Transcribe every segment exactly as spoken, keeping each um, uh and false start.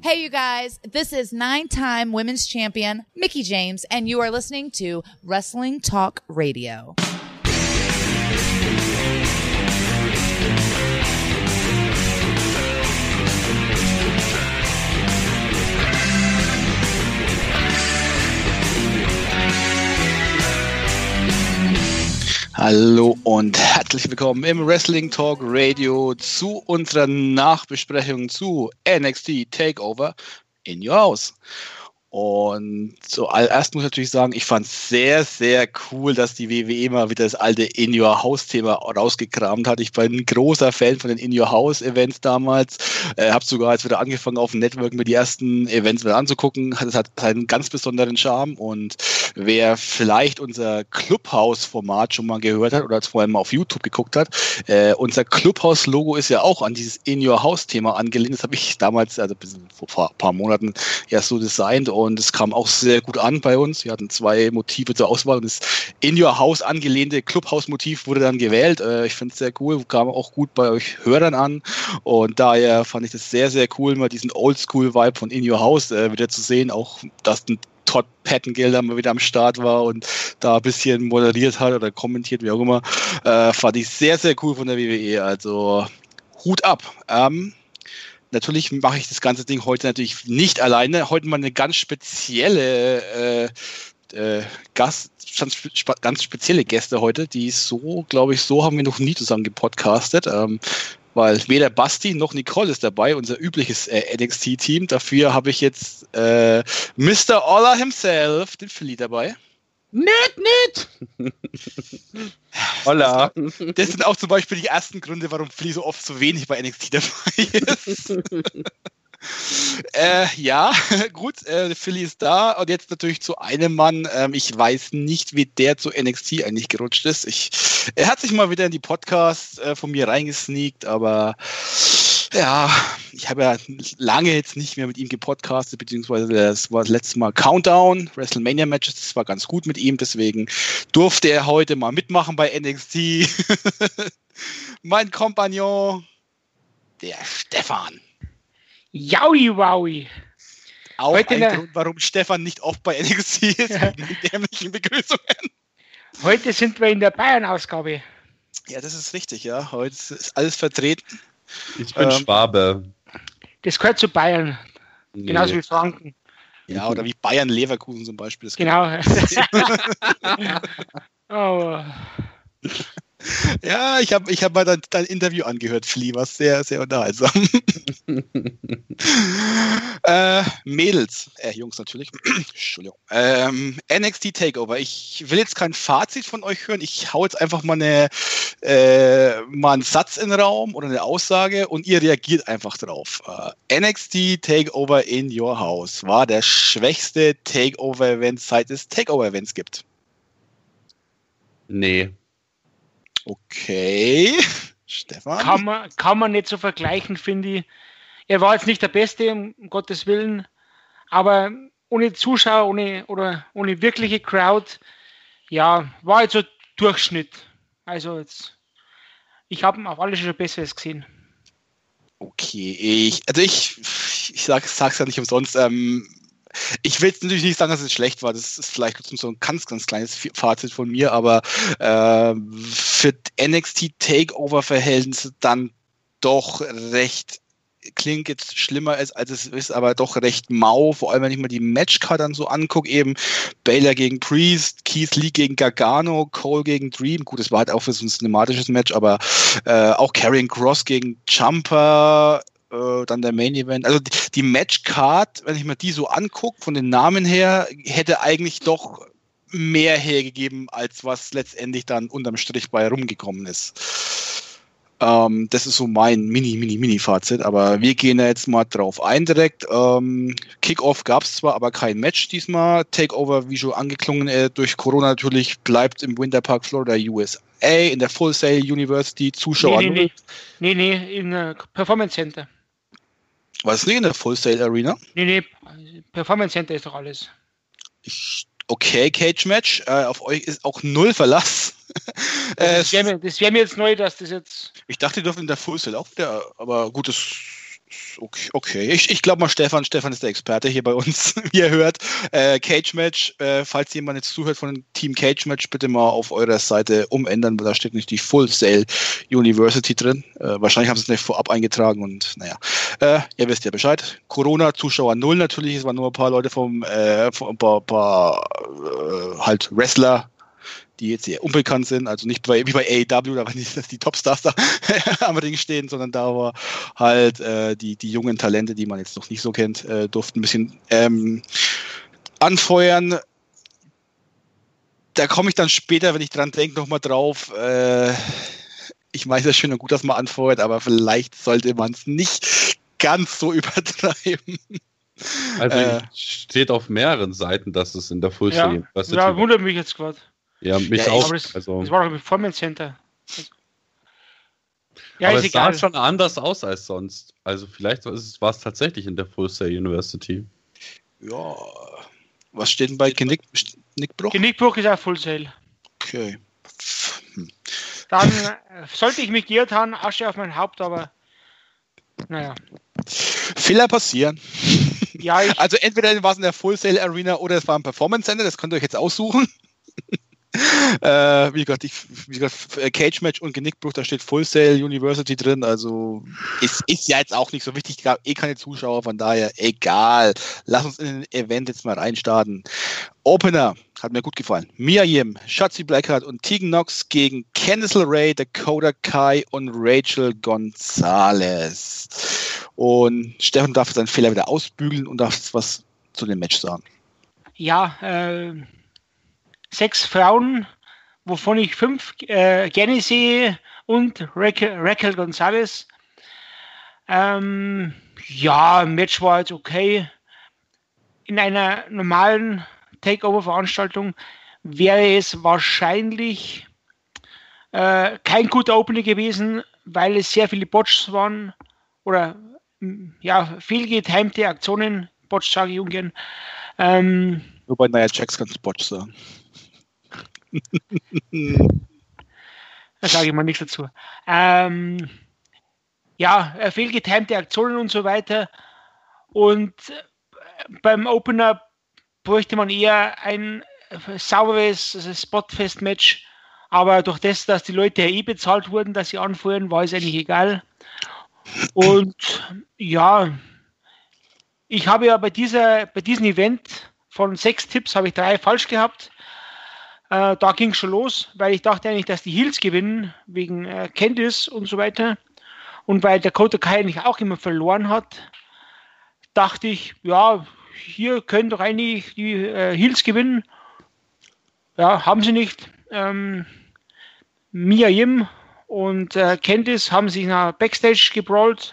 Hey, you guys, this is nine-time women's champion Mickie James, and you are listening to Wrestling Talk Radio. Hallo und herzlich willkommen im Wrestling Talk Radio zu unserer Nachbesprechung zu N X T Takeover in Your House. Und zuallererst muss ich natürlich sagen, ich fand es sehr, sehr cool, dass die W W E mal wieder das alte In Your House-Thema rausgekramt hat. Ich bin ein großer Fan von den In Your House-Events damals. Äh, habe sogar jetzt wieder angefangen, auf dem Network mir die ersten Events wieder anzugucken. Das hat einen ganz besonderen Charme. Und wer vielleicht unser Clubhouse-Format schon mal gehört hat oder vorher mal auf YouTube geguckt hat, äh, unser Clubhouse-Logo ist ja auch an dieses In Your House-Thema angelehnt. Das habe ich damals, also vor ein paar Monaten, erst so designt. Und es kam auch sehr gut an bei uns. Wir hatten zwei Motive zur Auswahl und das In Your House angelehnte Clubhouse-Motiv wurde dann gewählt. Ich finde es sehr cool, kam auch gut bei euch Hörern an und daher fand ich das sehr, sehr cool, mal diesen Oldschool-Vibe von In Your House äh, wieder zu sehen. Auch, dass ein Todd Pettengill mal wieder am Start war und da ein bisschen moderiert hat oder kommentiert, wie auch immer. Äh, fand ich sehr, sehr cool von der W W E. Also Hut ab. Ähm, Natürlich mache ich das ganze Ding heute natürlich nicht alleine. Heute mal eine ganz spezielle äh, äh, Gast, ganz spezielle Gäste heute, die so, glaube ich, so haben wir noch nie zusammen gepodcastet. Ähm, weil weder Basti noch Nicole ist dabei, unser übliches äh, N X T-Team. Dafür habe ich jetzt äh, Mister Ola himself, den Philly, dabei. Nicht, nicht! Hola. Das sind auch zum Beispiel die ersten Gründe, warum Philly so oft so wenig bei N X T dabei ist. äh, ja, gut, äh, Philly ist da und jetzt natürlich zu einem Mann. Ähm, ich weiß nicht, wie der zu N X T eigentlich gerutscht ist. Ich, er hat sich mal wieder in die Podcasts äh, von mir reingesneakt, aber ja, ich habe ja lange jetzt nicht mehr mit ihm gepodcastet, beziehungsweise das war das letzte Mal Countdown, WrestleMania-Matches, das war ganz gut mit ihm, deswegen durfte er heute mal mitmachen bei N X T. Mein Kompagnon, der Stefan. Jaui, wowi. Auch heute ein ne- Grund, warum Stefan nicht oft bei N X T ist, ja. Mit dämlichen Begrüßungen. Heute sind wir in der Bayern-Ausgabe. Ja, das ist richtig, ja. Heute ist alles vertreten. Ich bin ähm, Schwabe. Das gehört zu Bayern. Nee. Genauso wie Franken. Ja, oder wie Bayern Leverkusen zum Beispiel. Das genau. Oh. Ja, ich habe ich hab mal dein, dein Interview angehört, Flea, war sehr, sehr unterhaltsam. äh, Mädels, äh, Jungs natürlich, Entschuldigung, ähm, N X T Takeover. Ich will jetzt kein Fazit von euch hören, ich hau jetzt einfach mal, eine, äh, mal einen Satz in den Raum oder eine Aussage und ihr reagiert einfach drauf. Äh, N X T Takeover in Your House war der schwächste Takeover-Event, seit es Takeover-Events gibt. Nee. Okay, Stefan? Kann man, kann man nicht so vergleichen, finde ich. Er war jetzt nicht der Beste, um Gottes Willen, aber ohne Zuschauer, ohne, oder ohne wirkliche Crowd, ja, war jetzt so Durchschnitt. Also jetzt, ich habe auf alles schon Besseres gesehen. Okay, ich, also ich, ich sag, sag's ja nicht umsonst, ähm, ich will jetzt natürlich nicht sagen, dass es schlecht war. Das ist vielleicht so ein ganz, ganz kleines Fazit von mir, aber äh, für N X T Takeover-Verhältnisse dann doch recht, klingt jetzt schlimmer als, als es ist, aber doch recht mau. Vor allem, wenn ich mir die Matchcard dann so angucke, eben Baylor gegen Priest, Keith Lee gegen Gargano, Cole gegen Dream. Gut, das war halt auch für so ein cinematisches Match, aber äh, auch Karrion Kross gegen Ciampa, dann der Main Event. Also die, die Matchcard, wenn ich mir die so angucke, von den Namen her, hätte eigentlich doch mehr hergegeben, als was letztendlich dann unterm Strich bei rumgekommen ist. Ähm, das ist so mein Mini, Mini, Mini-Fazit, aber wir gehen da jetzt mal drauf ein direkt. Ähm, Kickoff gab es zwar, aber kein Match diesmal. Takeover, wie schon angeklungen, äh, durch Corona natürlich, bleibt im Winterpark Florida, U S A, in der Full Sail University, Zuschauer. Nee, nee, nee, nee, nee in uh, Performance Center. War es nicht in der Full Sail Arena? Nee, nee, Performance Center ist doch alles. Ich, okay, Cage Match, äh, auf euch ist auch null Verlass. Das wäre mir, wär mir jetzt neu, dass das jetzt... Ich dachte, die dürfen in der Full Sail auch wieder, aber gut, das Okay, okay. Ich, ich glaube mal, Stefan, Stefan ist der Experte hier bei uns, wie ihr hört. Äh, Cage Match, äh, falls jemand jetzt zuhört von dem Team Cage Match, bitte mal auf eurer Seite umändern, weil da steht nicht die Full Sail University drin. Äh, wahrscheinlich haben sie es nicht vorab eingetragen und naja, äh, ihr wisst ja Bescheid. Corona, Zuschauer null natürlich, es waren nur ein paar Leute vom, äh, vom ein paar, paar äh, halt Wrestler, die jetzt eher unbekannt sind, also nicht bei, wie bei A E W, da waren nicht die Topstars da am Ring stehen, sondern da war halt äh, die, die jungen Talente, die man jetzt noch nicht so kennt, äh, durften ein bisschen ähm, anfeuern. Da komme ich dann später, wenn ich dran denke, nochmal drauf. Äh, ich weiß ja schön und gut, dass man anfeuert, aber vielleicht sollte man es nicht ganz so übertreiben. Also äh, steht auf mehreren Seiten, dass es in der Full Ja, Sail University ja wundert mich jetzt gerade. Ja, mich Ja, auch. Aber das, also, das war doch im Performance Center. Ja, aber ist es egal. sah schon anders aus als sonst. Also vielleicht war es, war es tatsächlich in der Full Sail University. ja, was steht denn bei Genick, Genickbruch? Genickbruch ist auch Full Sail. Okay. Hm. Dann äh, sollte ich mich geirrt haben, Asche auf mein Haupt, aber naja. Fehler passieren. Ja, ich, Also entweder war es in der Full Sail Arena oder es war im Performance Center, das könnt ihr euch jetzt aussuchen. äh, wie gesagt, ich, wie gesagt, Cage Match und Genickbruch, da steht Full Sail University drin, also ist, ist ja jetzt auch nicht so wichtig, gab eh keine Zuschauer, von daher egal. Lass uns in den Event jetzt mal reinstarten. Opener, hat mir gut gefallen. Mia Yim, Shotzi Blackheart und Tegan Nox gegen Candice LeRae, Dakota Kai und Rachel Gonzalez. Und Stefan darf seinen Fehler wieder ausbügeln und darf was zu dem Match sagen. ja, äh, sechs Frauen, wovon ich fünf äh, gerne sehe und Raquel, Raquel Gonzalez. Ähm, ja, Match war jetzt okay. In einer normalen Takeover-Veranstaltung wäre es wahrscheinlich äh, kein guter Opener gewesen, weil es sehr viele Botches waren oder ja, viel getimte Aktionen, Botch sage ich ungern. Ähm, Nur bei Nia Jax kannst du Botch sagen. Da sage ich mal nichts dazu. Ähm, ja, viel getimte Aktionen und so weiter. Und beim Opener bräuchte man eher ein sauberes Spotfest-Match. Aber durch das, dass die Leute ja eh bezahlt wurden, dass sie anführen, war es eigentlich egal. Und ja, ich habe ja bei, dieser, bei diesem Event von sechs Tipps habe ich drei falsch gehabt. Äh, da ging es schon los, weil ich dachte eigentlich, dass die Heels gewinnen, wegen äh, Candice und so weiter. Und weil Dakota Kai eigentlich auch immer verloren hat, dachte ich, ja, hier können doch eigentlich die äh, Heels gewinnen. Ja, haben sie nicht. Ähm, Mia Yim und äh, Candice haben sich nach Backstage gebrawlt.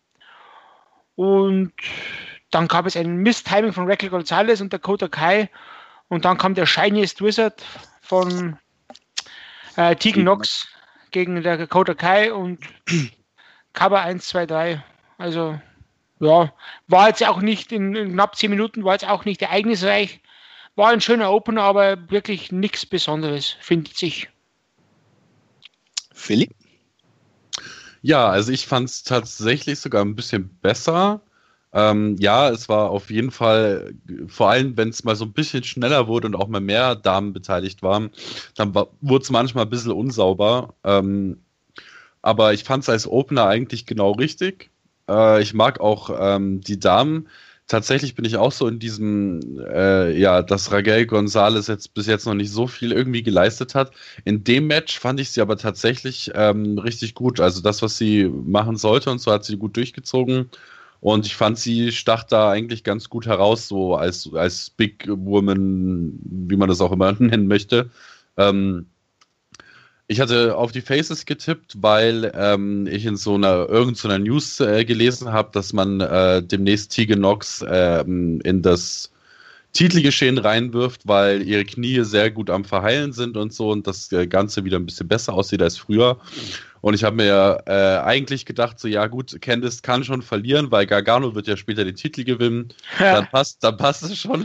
Und dann gab es ein Misstiming von Raquel Gonzalez und Dakota Kai. Und dann kam der Shiniest Wizard von äh, Tegan Nox gegen der Dakota Kai und Cover eins, zwei, drei. Also, ja, war jetzt auch nicht in, in knapp zehn Minuten, war jetzt auch nicht ereignisreich. War ein schöner Opener, aber wirklich nichts Besonderes, findet sich. Philipp? Ja, also ich fand es tatsächlich sogar ein bisschen besser. Ähm, ja, es war auf jeden Fall, vor allem wenn es mal so ein bisschen schneller wurde und auch mal mehr Damen beteiligt waren, dann wurde es manchmal ein bisschen unsauber. Ähm, aber ich fand es als Opener eigentlich genau richtig. Äh, ich mag auch ähm, die Damen. Tatsächlich bin ich auch so in diesem, äh, ja, dass Raquel Gonzalez jetzt bis jetzt noch nicht so viel irgendwie geleistet hat. In dem Match fand ich sie aber tatsächlich ähm, richtig gut. Also das, was sie machen sollte und so hat sie gut durchgezogen. Und ich fand, sie stach da eigentlich ganz gut heraus, so als, als Big Woman, wie man das auch immer nennen möchte. Ähm, ich hatte auf die Faces getippt, weil ähm, ich in so einer irgendeiner so News äh, gelesen habe, dass man äh, demnächst Tegan Nox äh, in das Titelgeschehen reinwirft, weil ihre Knie sehr gut am Verheilen sind und so und das Ganze wieder ein bisschen besser aussieht als früher. Und ich habe mir äh, eigentlich gedacht, so ja gut, Candice kann schon verlieren, weil Gargano wird ja später den Titel gewinnen. Ja. Dann passt, dann passt es schon.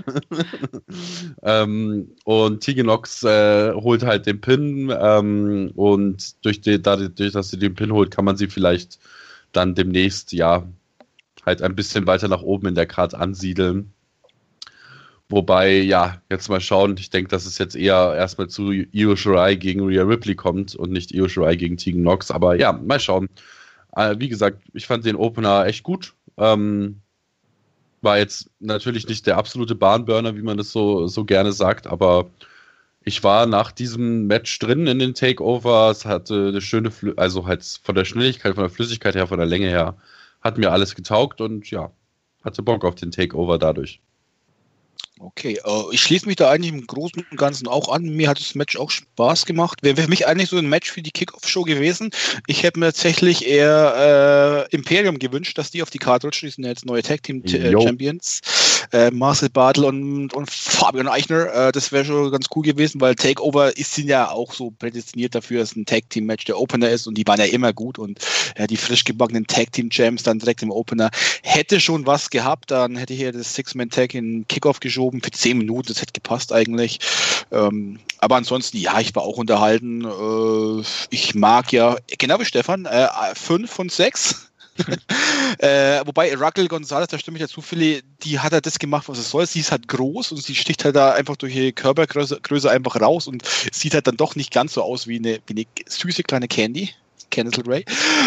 ähm, und Tegan Nox äh, holt halt den Pin ähm, und durch, die, dadurch, dass sie den Pin holt, kann man sie vielleicht dann demnächst ja halt ein bisschen weiter nach oben in der Karte ansiedeln. Wobei, ja, jetzt mal schauen, ich denke, dass es jetzt eher erstmal zu Io Shirai gegen Rhea Ripley kommt und nicht Io Shirai gegen Tegan Nox, aber ja, mal schauen. Äh, wie gesagt, ich fand den Opener echt gut. Ähm, war jetzt natürlich nicht der absolute Barnburner, wie man das so, so gerne sagt, aber ich war nach diesem Match drin in den Takeovers, hatte eine schöne, Flü- also halt von der Schnelligkeit, von der Flüssigkeit her, von der Länge her, hat mir alles getaugt und ja, hatte Bock auf den Takeover dadurch. Okay, äh, ich schließe mich da eigentlich im Großen und Ganzen auch an. Mir hat das Match auch Spaß gemacht. Wäre für mich eigentlich so ein Match für die Kickoff-Show gewesen. Ich hätte mir tatsächlich eher äh, Imperium gewünscht, dass die auf die Karte rutschen. Die sind ja jetzt neue Tag-Team-Champions. Äh, Marcel Bartel und, und Fabian Eichner. Äh, das wäre schon ganz cool gewesen, weil Takeover ist, sind ja auch so prädestiniert dafür, dass ein Tag-Team-Match der Opener ist und die waren ja immer gut und äh, die frisch gebackenen Tag-Team-Champs dann direkt im Opener hätte schon was gehabt. Dann hätte hier das Six-Man-Tag in Kickoff geschoben für zehn Minuten, das hätte gepasst eigentlich. Ähm, aber ansonsten, ja, ich war auch unterhalten. Äh, ich mag ja, genau wie Stefan, äh, fünf von sechs. äh, wobei Raquel Gonzalez, da stimme ich dazu, Philly, die hat halt das gemacht, was es soll. Sie ist halt groß und sie sticht halt da einfach durch ihre Körpergröße Größe einfach raus und sieht halt dann doch nicht ganz so aus wie eine, wie eine süße kleine Candy. Candice LeRae.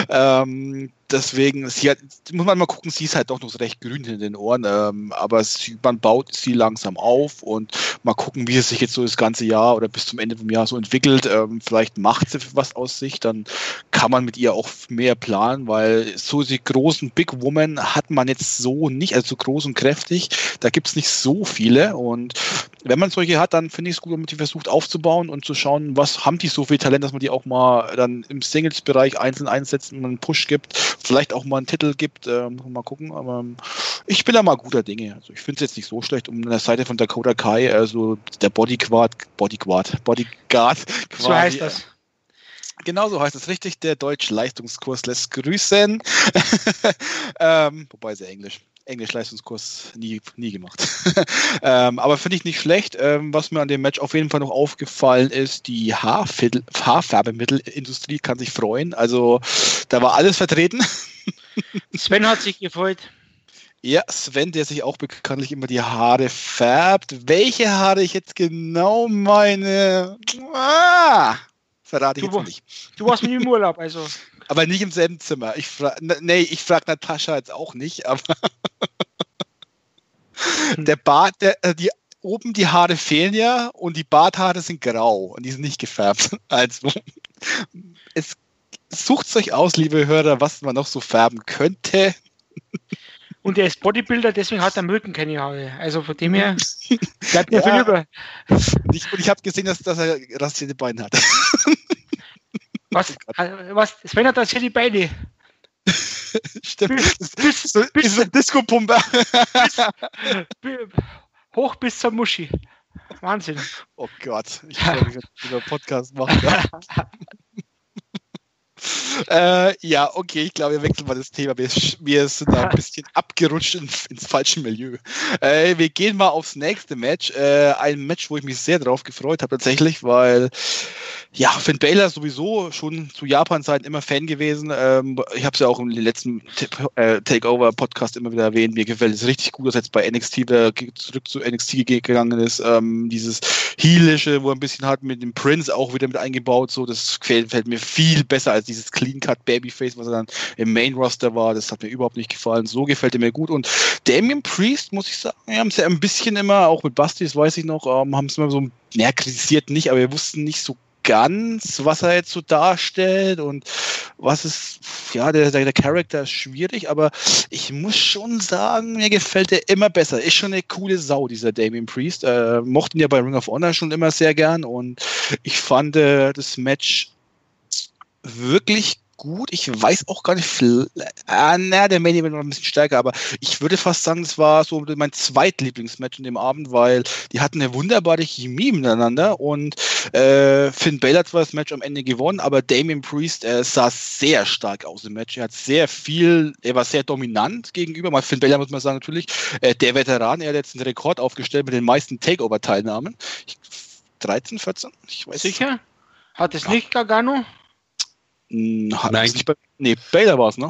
Ähm, deswegen, sie hat, muss man mal gucken, sie ist halt doch noch recht grün in den Ohren, ähm, aber sie, man baut sie langsam auf und mal gucken, wie es sich jetzt so das ganze Jahr oder bis zum Ende vom Jahr so entwickelt. Ähm, vielleicht macht sie was aus sich, dann kann man mit ihr auch mehr planen, weil so die großen Big Woman hat man jetzt so nicht, also so groß und kräftig, da gibt es nicht so viele und wenn man solche hat, dann finde ich es gut, wenn man die versucht aufzubauen und zu schauen, was haben die so viel Talent, dass man die auch mal dann im Singles-Bereich einzeln einsetzt und einen Push gibt, vielleicht auch mal einen Titel gibt, äh, muss man mal gucken, aber ähm, ich bin da mal guter Dinge. Also ich finde es jetzt nicht so schlecht, um an der Seite von Dakota Kai, also der Bodyguard, Bodyguard, Bodyguard quasi. So heißt das. Genau so heißt es richtig, der Deutsch-Leistungskurs lässt grüßen. ähm, wobei sehr Englisch. Englisch-Leistungskurs nie, nie gemacht. ähm, aber finde ich nicht schlecht. Ähm, was mir an dem Match auf jeden Fall noch aufgefallen ist, die Haarfidel- Haarfärbemittelindustrie kann sich freuen. Also da war alles vertreten. Sven hat sich gefreut. Ja, Sven, der sich auch bekanntlich immer die Haare färbt. Welche Haare ich jetzt genau meine... Ah, verrate ich Du, jetzt nicht. du warst mit ihm im Urlaub, also... Aber nicht im selben Zimmer. Ich fra- nee, ich frage Natascha jetzt auch nicht, aber der Bart, der, äh, die, oben die Haare fehlen ja und die Barthaare sind grau und die sind nicht gefärbt. Also, es sucht euch aus, liebe Hörer, was man noch so färben könnte. Und er ist Bodybuilder, deswegen hat er am Rücken keine Haare. Also von dem her bleibt mir Ja. viel über. Und ich, und ich habe gesehen, dass, dass er rasierte Beine hat. Was, was, Sven hat das hier die Beine. Stimmt. Bis, bis, So, bis, ist ein Disco-Pumper. bis, hoch bis zur Muschi. Wahnsinn. Oh Gott, ich glaube, ich werde wieder Podcast machen. äh, ja, okay, ich glaube, wir wechseln mal das Thema. Wir, wir sind da ein bisschen abgerutscht in, ins falsche Milieu. Äh, wir gehen mal aufs nächste Match. Äh, ein Match, wo ich mich sehr drauf gefreut habe, tatsächlich, weil ja, Finn Balor sowieso schon zu Japan-Zeiten immer Fan gewesen. Ähm, ich habe es ja auch im letzten äh, Takeover-Podcast immer wieder erwähnt. Mir gefällt es richtig gut, dass jetzt bei N X T wieder zurück zu N X T gegangen ist. Ähm, dieses Heelische, wo er ein bisschen hat mit dem Prince auch wieder mit eingebaut. So, das gefällt, gefällt mir viel besser als dieses Clean-Cut-Babyface, was er dann im Main-Roster war. Das hat mir überhaupt nicht gefallen. So gefällt er mir gut. Und Damian Priest, muss ich sagen, wir haben es ja ein bisschen immer, auch mit Basti, das weiß ich noch, ähm, haben es immer so, ja, kritisiert nicht, aber wir wussten nicht so ganz, was er jetzt so darstellt und was ist, ja, der, der, der Charakter ist schwierig, aber ich muss schon sagen, mir gefällt er immer besser. Ist schon eine coole Sau, dieser Damian Priest. Äh, mochten ja bei Ring of Honor schon immer sehr gern und ich fand äh, das Match wirklich gut. Ich weiß auch gar nicht, ah, na, der Main Event war ein bisschen stärker, aber ich würde fast sagen, das war so mein zweitlieblingsmatch in dem Abend, weil die hatten eine wunderbare Chemie miteinander und äh, Finn Balor hat zwar das Match am Ende gewonnen, aber Damian Priest äh, sah sehr stark aus im Match. Er hat sehr viel, er war sehr dominant gegenüber, mal Finn Balor muss man sagen natürlich, äh, der Veteran, er hat jetzt einen Rekord aufgestellt mit den meisten Takeover-Teilnahmen. Ich, dreizehn, vierzehn? Ich weiß Sicher? Hat es nicht Gargano? Hm, hat Nein. es nicht bei, nee, Balor war es, ne?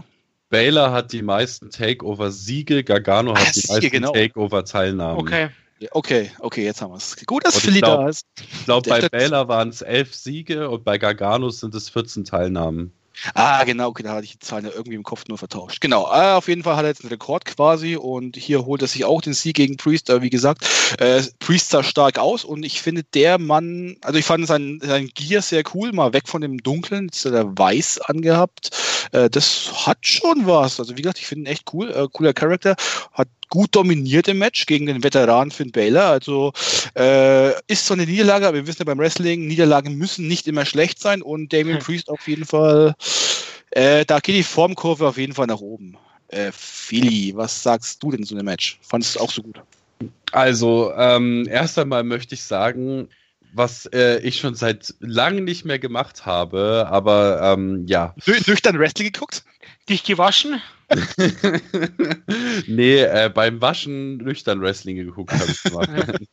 Baylor hat die meisten Takeover-Siege, Gargano hat Ah, die Siege, meisten genau. Takeover-Teilnahmen. Okay. Ja, okay, okay, jetzt haben wir es. Gut, dass Und ich Philly glaub- da ist. Ich glaube, Der bei Stadt- Baylor waren es elf Siege und bei Gargano sind es vierzehn Teilnahmen. Ah, genau, okay, da hatte ich die Zahlen ja irgendwie im Kopf nur vertauscht. Genau, äh, auf jeden Fall hat er jetzt einen Rekord quasi und hier holt er sich auch den Sieg gegen Priest. Aber wie gesagt, äh, Priest sah stark aus und ich finde, der Mann, also ich fand sein, sein Gear sehr cool, mal weg von dem Dunklen, jetzt hat er weiß angehabt. Äh, das hat schon was. Also wie gesagt, ich finde ihn echt cool, äh, cooler Charakter, hat gut dominiert im Match gegen den Veteran Finn Balor. Also äh, ist so eine Niederlage, aber wir wissen ja beim Wrestling, Niederlagen müssen nicht immer schlecht sein und Damian Priest auf jeden Fall, äh, da geht die Formkurve auf jeden Fall nach oben. Äh, Philly, was sagst du denn zu dem Match? Fandest du es auch so gut? Also, ähm, erst einmal möchte ich sagen, was äh, ich schon seit langem nicht mehr gemacht habe, aber ähm, ja. Nü- Nüchtern Wrestling geguckt? Dich gewaschen? Nee, äh, beim Waschen nüchtern Wrestling geguckt habe ich mal.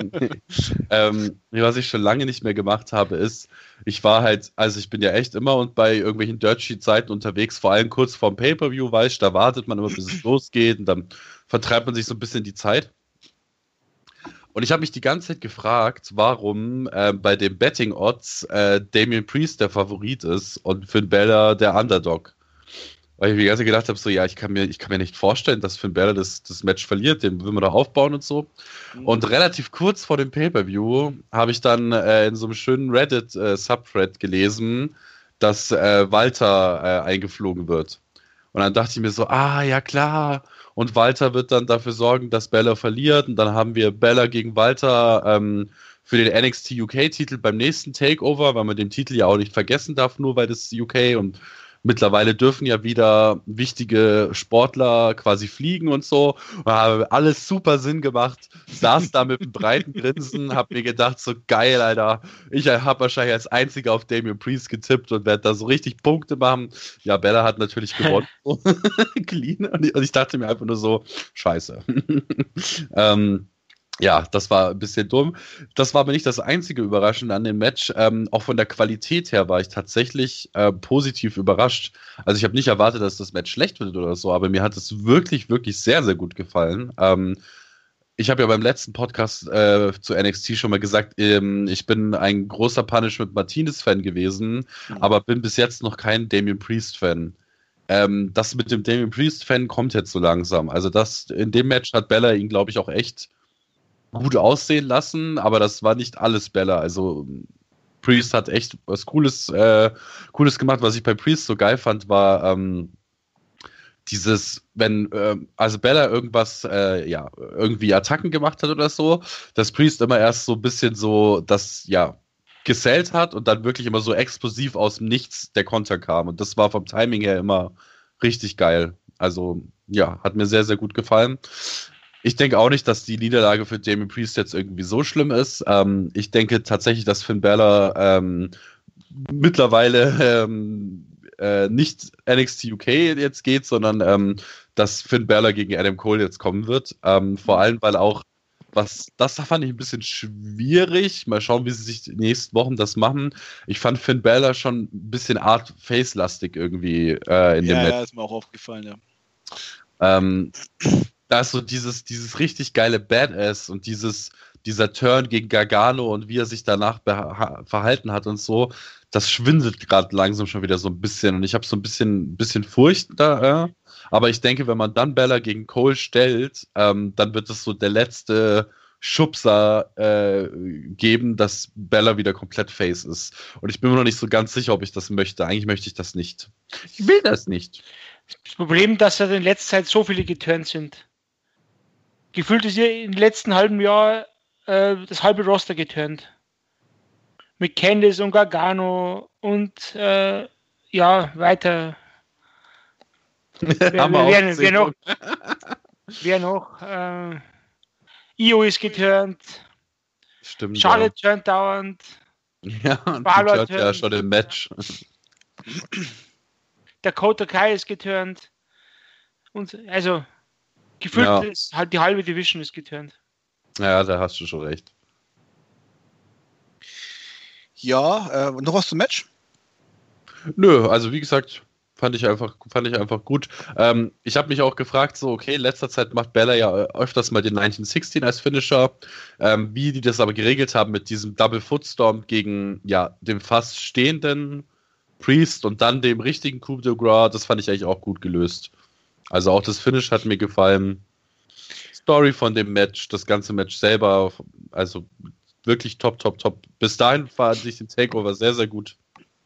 ähm, was ich schon lange nicht mehr gemacht habe, ist, ich war halt, also ich bin ja echt immer und bei irgendwelchen Dirt-Sheet-Seiten unterwegs, vor allem kurz vorm Pay-Per-View, weißt du, da wartet man immer, bis es losgeht und dann vertreibt man sich so ein bisschen die Zeit. Und ich habe mich die ganze Zeit gefragt, warum äh, bei den Betting-Odds äh, Damian Priest der Favorit ist und Finn Balor der Underdog. Weil ich mir die ganze Zeit gedacht habe, so, ja, ich kann mir, ich kann mir nicht vorstellen, dass Finn Balor das, das Match verliert, den will man doch aufbauen und so. Mhm. Und relativ kurz vor dem Pay-Per-View habe ich dann äh, in so einem schönen Reddit-Subthread gelesen, dass äh, Walter äh, eingeflogen wird. Und dann dachte ich mir so, ah, ja klar. Und Walter wird dann dafür sorgen, dass Balor verliert. Und dann haben wir Balor gegen Walter ähm, für den N X T U K-Titel beim nächsten Takeover, weil man den Titel ja auch nicht vergessen darf, nur weil das U K und mittlerweile dürfen ja wieder wichtige Sportler quasi fliegen und so. Und habe alles super Sinn gemacht. Saß da mit einem breiten Grinsen, hab mir gedacht, so geil, Alter. Ich habe wahrscheinlich als Einziger auf Damian Priest getippt und werde da so richtig Punkte machen. Ja, Bella hat natürlich gewonnen. Clean. Und ich, und ich dachte mir einfach nur so, scheiße. ähm, Ja, das war ein bisschen dumm. Das war aber nicht das einzige Überraschende an dem Match. Ähm, auch von der Qualität her war ich tatsächlich äh, positiv überrascht. Also ich habe nicht erwartet, dass das Match schlecht wird oder so, aber mir hat es wirklich, wirklich sehr, sehr gut gefallen. Ähm, ich habe ja beim letzten Podcast äh, zu N X T schon mal gesagt, ähm, ich bin ein großer Punishment Martinez-Fan gewesen, mhm. aber bin bis jetzt noch kein Damian Priest-Fan. Ähm, das mit dem Damian Priest-Fan kommt jetzt so langsam. Also das in dem Match hat Bella ihn, glaube ich, auch echt gut aussehen lassen, aber das war nicht alles Bella. Also Priest hat echt was Cooles, äh, Cooles gemacht. Was ich bei Priest so geil fand, war ähm, dieses, wenn, äh, also Bella irgendwas, äh, ja, irgendwie Attacken gemacht hat oder so, dass Priest immer erst so ein bisschen so das, ja, gesellt hat und dann wirklich immer so explosiv aus dem Nichts der Konter kam. Und das war vom Timing her immer richtig geil. Also, ja, hat mir sehr, sehr gut gefallen. Ich denke auch nicht, dass die Niederlage für Damian Priest jetzt irgendwie so schlimm ist. Ähm, ich denke tatsächlich, dass Finn Balor ähm, mittlerweile ähm, äh, nicht N X T U K jetzt geht, sondern ähm, dass Finn Balor gegen Adam Cole jetzt kommen wird. Ähm, vor allem, weil auch, was das fand ich ein bisschen schwierig. Mal schauen, wie sie sich die nächsten Wochen das machen. Ich fand Finn Balor schon ein bisschen Art Face-lastig irgendwie äh, in ja, dem Match. Ja, ist mir auch aufgefallen, ja. Ähm, da ist so dieses, dieses richtig geile Badass und dieses, dieser Turn gegen Gargano und wie er sich danach verhalten hat und so, das schwindet gerade langsam schon wieder so ein bisschen und ich habe so ein bisschen, bisschen Furcht da, äh. aber ich denke, wenn man dann Bella gegen Cole stellt, ähm, dann wird es so der letzte Schubser äh, geben, dass Bella wieder komplett face ist. Und ich bin mir noch nicht so ganz sicher, ob ich das möchte. Eigentlich möchte ich das nicht. Ich will das nicht. Das Problem, dass ja in letzter Zeit so viele geturnt sind. Gefühlt ist hier im letzten halben Jahr äh, das halbe Roster geturnt. Mit Candice und Gargano und äh, ja, weiter. wer, wer, wer, wer noch? Wer noch? Äh, Io ist geturnt. Stimmt. Charlotte ja. turnt dauernd. Ja, und die turnt ja schon im Match. Dakota Kai ist geturnt. Und also gefühlt ja. ist halt die halbe Division ist geturnt. Ja, da hast du schon recht. Ja, äh, noch was zum Match? Nö, also wie gesagt, Fand ich einfach, fand ich einfach gut. Ähm, ich habe mich auch gefragt, so, okay, in letzter Zeit macht Bella ja öfters mal den neunzehnhundertsechzehn als Finisher. Ähm, wie die das aber geregelt haben mit diesem Double Footstorm gegen, ja, dem fast stehenden Priest und dann dem richtigen Coup de Grace, das fand ich eigentlich auch gut gelöst. Also auch das Finish hat mir gefallen. Story von dem Match, das ganze Match selber, also wirklich top, top, top. Bis dahin fand ich den Takeover sehr, sehr gut.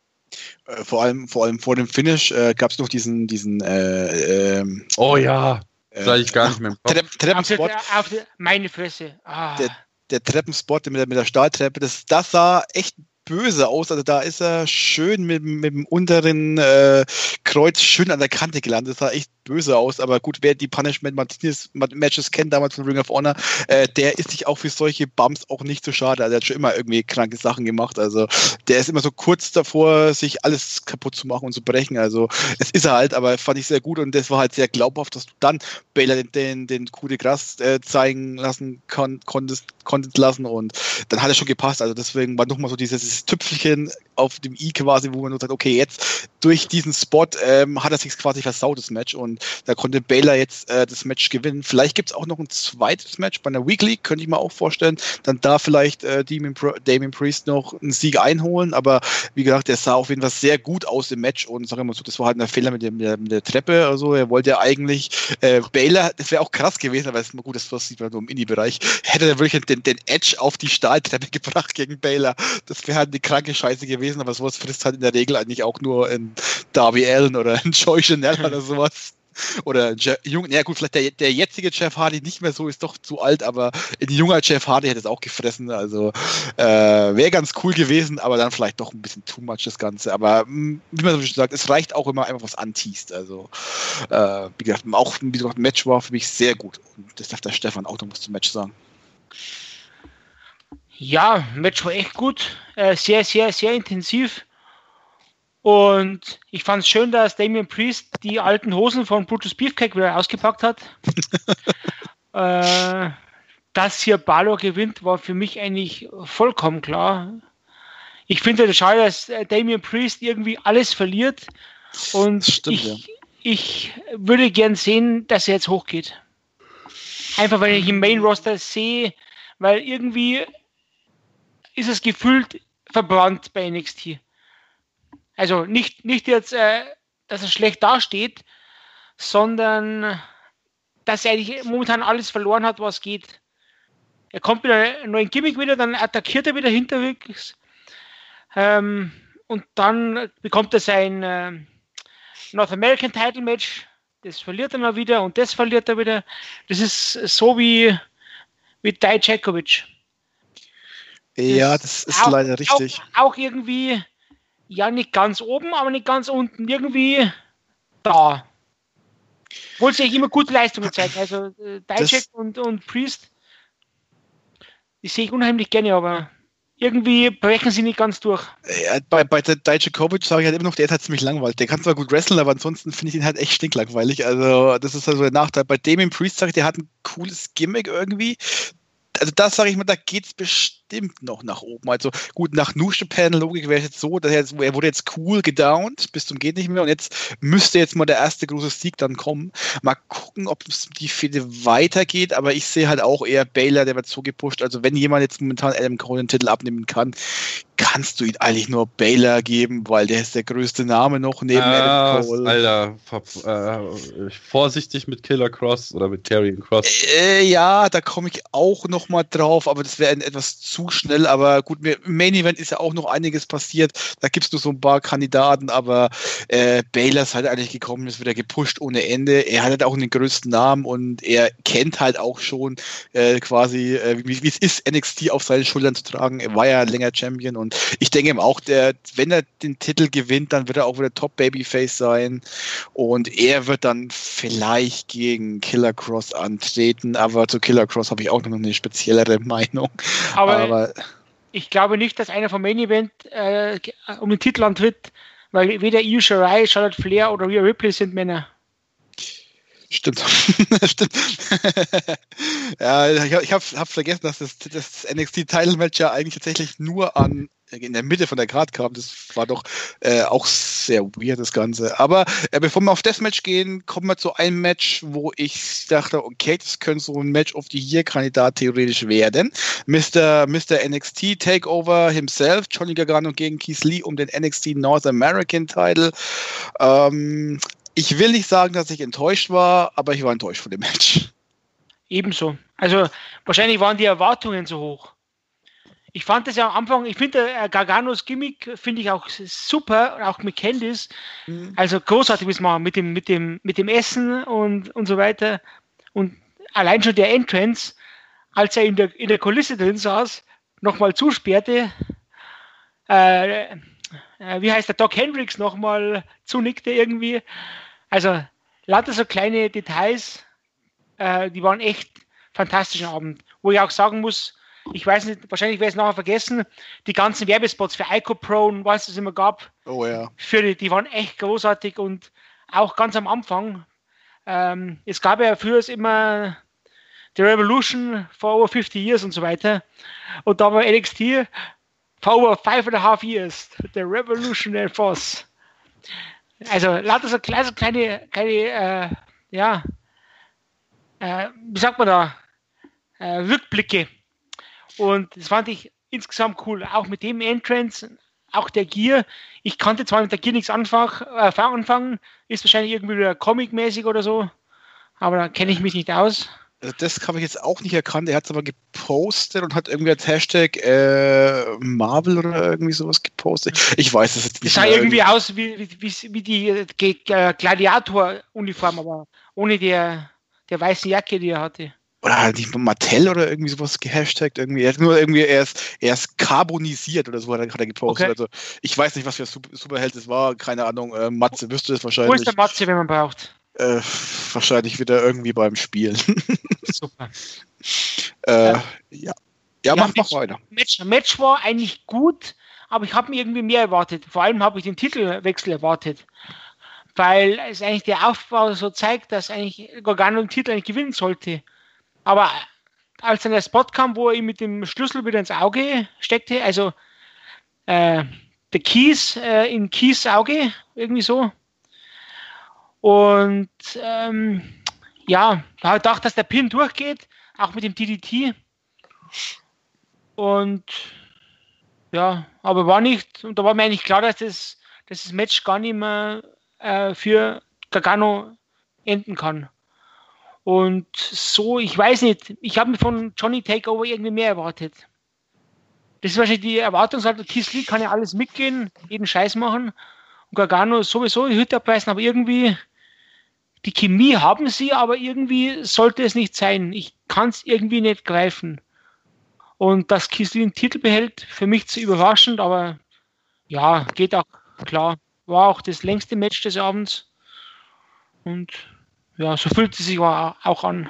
Äh, vor allem, vor allem vor dem Finish äh, gab es noch diesen, diesen äh, ähm, oh ja, das äh, hatte ich gar nicht mehr im Kopf. Trepp, Treppenspot. Auf, auf meine Fresse. Ah. Der, der Treppenspot mit der, mit der Stahltreppe, das, das sah echt böse aus. Also da ist er schön mit, mit dem unteren äh, Kreuz schön an der Kante gelandet. Das sah echt böse aus. Aber gut, wer die Punishment Martinez Matches kennt, damals von Ring of Honor, äh, der ist sich auch für solche Bumps auch nicht so schade. Also er hat schon immer irgendwie kranke Sachen gemacht. Also der ist immer so kurz davor, sich alles kaputt zu machen und zu brechen. Also es ist er halt, aber fand ich sehr gut und das war halt sehr glaubhaft, dass du dann Baylor den, den, den Coup de Grace äh, zeigen lassen kon konntest, konntest lassen und dann hat er schon gepasst. Also deswegen war nochmal so dieses Tüpfelchen auf dem i quasi, wo man nur sagt, okay, jetzt durch diesen Spot ähm, hat er sich quasi versaut, das Match, und da konnte Baylor jetzt äh, das Match gewinnen. Vielleicht gibt es auch noch ein zweites Match bei einer Weekly, könnte ich mir auch vorstellen. Dann da vielleicht äh, Damien, Damien Priest noch einen Sieg einholen, aber wie gesagt, der sah auf jeden Fall sehr gut aus im Match und sag ich mal so, das war halt ein Fehler mit der, mit der, mit der Treppe, also er wollte ja eigentlich äh, Baylor, das wäre auch krass gewesen, aber es ist mal gut, das sieht man nur im Indie-Bereich, hätte er wirklich den, den Edge auf die Stahltreppe gebracht gegen Baylor. Das wäre halt eine kranke Scheiße gewesen, aber sowas frisst halt in der Regel eigentlich auch nur in Darby Allin oder in Joey Janela oder sowas. Oder jung, ja gut, vielleicht der, der jetzige Jeff Hardy nicht mehr so, ist doch zu alt, aber ein junger Jeff Hardy hätte es auch gefressen. Also äh, wäre ganz cool gewesen, aber dann vielleicht doch ein bisschen too much das Ganze. Aber mh, wie man so schon sagt, es reicht auch immer einfach was anteast. Also äh, wie gesagt, auch wie gesagt, ein Match war für mich sehr gut. Und das darf der Stefan auch noch was zum Match sagen. Ja, Match war echt gut. Äh, sehr, sehr, sehr intensiv. Und ich fand es schön, dass Damien Priest die alten Hosen von Brutus Beefcake wieder ausgepackt hat. äh, dass hier Balor gewinnt, war für mich eigentlich vollkommen klar. Ich finde es schade, dass Damien Priest irgendwie alles verliert. Und Stimmt, ich, ja. ich würde gern sehen, dass er jetzt hochgeht. Einfach, weil ich im Main-Roster sehe, weil irgendwie ist es gefühlt verbrannt bei N X T. Also nicht, nicht jetzt, äh, dass er schlecht dasteht, sondern dass er eigentlich momentan alles verloren hat, was geht. Er kommt mit einem neuen Gimmick wieder, dann attackiert er wieder hinterrücks ähm, und dann bekommt er sein äh, North American Title Match, das verliert er mal wieder und das verliert er wieder. Das ist so wie, wie Dijakovic. Ja, das ist auch, leider richtig. Auch, auch irgendwie, ja, nicht ganz oben, aber nicht ganz unten. Irgendwie da. Obwohl sie immer gute Leistungen zeigen. Also äh, Dijak und, und Priest, die sehe ich unheimlich gerne, aber irgendwie brechen sie nicht ganz durch. Ja, bei bei Dijakovic sage ich halt immer noch, der ist halt ziemlich langweilig. Der kann zwar gut wrestlen, aber ansonsten finde ich ihn halt echt stinklangweilig. Also das ist also der Nachteil. Bei Damien Priest sage ich, der hat ein cooles Gimmick irgendwie. Also das sage ich mal, da geht es bestimmt noch nach oben. Also gut, nach New Japan-Logik wäre es jetzt so, dass er, jetzt, er wurde jetzt cool gedownt, bis zum geht nicht mehr und jetzt müsste jetzt mal der erste große Sieg dann kommen. Mal gucken, ob es die Fehde weitergeht, aber ich sehe halt auch eher Baylor, der wird so gepusht. Also wenn jemand jetzt momentan Adam Cole den Titel abnehmen kann, kannst du ihn eigentlich nur Baylor geben, weil der ist der größte Name noch neben ah, Adam Cole. Alter, äh, vorsichtig mit Killer Cross oder mit Karrion Cross. Äh, ja, da komme ich auch noch mal drauf, aber das wäre etwas zu schnell. Aber gut, im Main Event ist ja auch noch einiges passiert. Da gibt es nur so ein paar Kandidaten, aber äh, Baylor ist halt eigentlich gekommen, ist wieder gepusht ohne Ende. Er hat halt auch den größten Namen und er kennt halt auch schon äh, quasi, äh, wie es ist, N X T auf seinen Schultern zu tragen. Er war ja länger Champion und ich denke ihm auch, der, wenn er den Titel gewinnt, dann wird er auch wieder Top-Babyface sein und er wird dann vielleicht gegen Killer Cross antreten, aber zu Killer Cross habe ich auch noch eine speziellere Meinung. Aber, aber ich glaube nicht, dass einer vom Main Event äh, um den Titel antritt, weil weder Io Shirai, Charlotte Flair oder Rhea Ripley sind Männer. Stimmt. Stimmt. Ja, ich habe hab vergessen, dass das, das N X T-Title-Match ja eigentlich tatsächlich nur an in der Mitte von der Card kam. Das war doch äh, auch sehr weird, das Ganze. Aber äh, bevor wir auf das Match gehen, kommen wir zu einem Match, wo ich dachte, okay, das könnte so ein Match of the Year-Kandidat theoretisch werden. Mister Mister N X T Takeover himself, Johnny Gargano gegen Keith Lee um den N X T North American Title. Ähm, ich will nicht sagen, dass ich enttäuscht war, aber ich war enttäuscht von dem Match. Ebenso. Also wahrscheinlich waren die Erwartungen so hoch. Ich fand das ja am Anfang, ich finde äh, Garganos Gimmick finde ich auch super, auch mit Candice. Mhm. Also großartig, wie es machen mit dem, mit dem, mit dem Essen und, und so weiter. Und allein schon der Entrance, als er in der, in der Kulisse drin saß, nochmal zusperrte, äh, äh, wie heißt der, Doc Hendricks nochmal zunickte irgendwie. Also lauter so kleine Details, äh, die waren echt fantastischen Abend. Wo ich auch sagen muss, ich weiß nicht, wahrscheinlich werde ich es nachher vergessen, die ganzen Werbespots für IcoPro und was es immer gab, oh, ja. für die, die waren echt großartig und auch ganz am Anfang, ähm, es gab ja früher immer The Revolution for over fifty years und so weiter und da war N X T for over five and a half years, The Revolutionary Force. Also lauter so kleine, so kleine, kleine äh, ja, äh, wie sagt man da, äh, Rückblicke. Und das fand ich insgesamt cool. Auch mit dem Entrance, auch der Gear. Ich kannte zwar mit der Gear nichts anfang, äh, anfangen, ist wahrscheinlich irgendwie wieder comic-mäßig oder so, aber da kenne ich mich nicht aus. Also das habe ich jetzt auch nicht erkannt. Er hat es aber gepostet und hat irgendwie als Hashtag äh, Marvel oder irgendwie sowas gepostet. Ich weiß es jetzt nicht. Das sah irgendwie aus wie, wie, wie die äh, Gladiator-Uniform, aber ohne der, der weißen Jacke, die er hatte. Oder halt nicht Mattel oder irgendwie sowas gehashtagt. Irgendwie. Er hat nur irgendwie erst, erst carbonisiert oder so hat er, hat er gepostet. Okay. Also ich weiß nicht, was für ein Super, Superheld es war. Keine Ahnung. Äh, Matze wüsste es wahrscheinlich. Wo ist der Matze, wenn man braucht? Äh, wahrscheinlich wieder irgendwie beim Spielen. Super. äh, ja. Ja, ja mach, mach weiter. Match, Match war eigentlich gut, aber ich habe mir irgendwie mehr erwartet. Vor allem habe ich den Titelwechsel erwartet. Weil es eigentlich der Aufbau so zeigt, dass eigentlich Gargano den Titel eigentlich gewinnen sollte. Aber als dann der Spot kam, wo er ihm mit dem Schlüssel wieder ins Auge steckte, also äh, der Keys äh, in Keys Auge, irgendwie so. Und ähm, ja, da habe ich gedacht, dass der Pin durchgeht, auch mit dem D D T. Und ja, aber war nicht, und da war mir eigentlich klar, dass das, dass das Match gar nicht mehr äh, für Gargano enden kann. Und so, ich weiß nicht, ich habe mir von Johnny Takeover irgendwie mehr erwartet. Das ist wahrscheinlich die Erwartungshaltung, Keith Lee kann ja alles mitgehen, jeden Scheiß machen. Und Gargano sowieso die Hütte abreißen, aber irgendwie, die Chemie haben sie, aber irgendwie sollte es nicht sein. Ich kann es irgendwie nicht greifen. Und dass Keith Lee den Titel behält, für mich zu überraschend, aber ja, geht auch klar. War auch das längste Match des Abends. Und ja, so fühlt es sich auch an.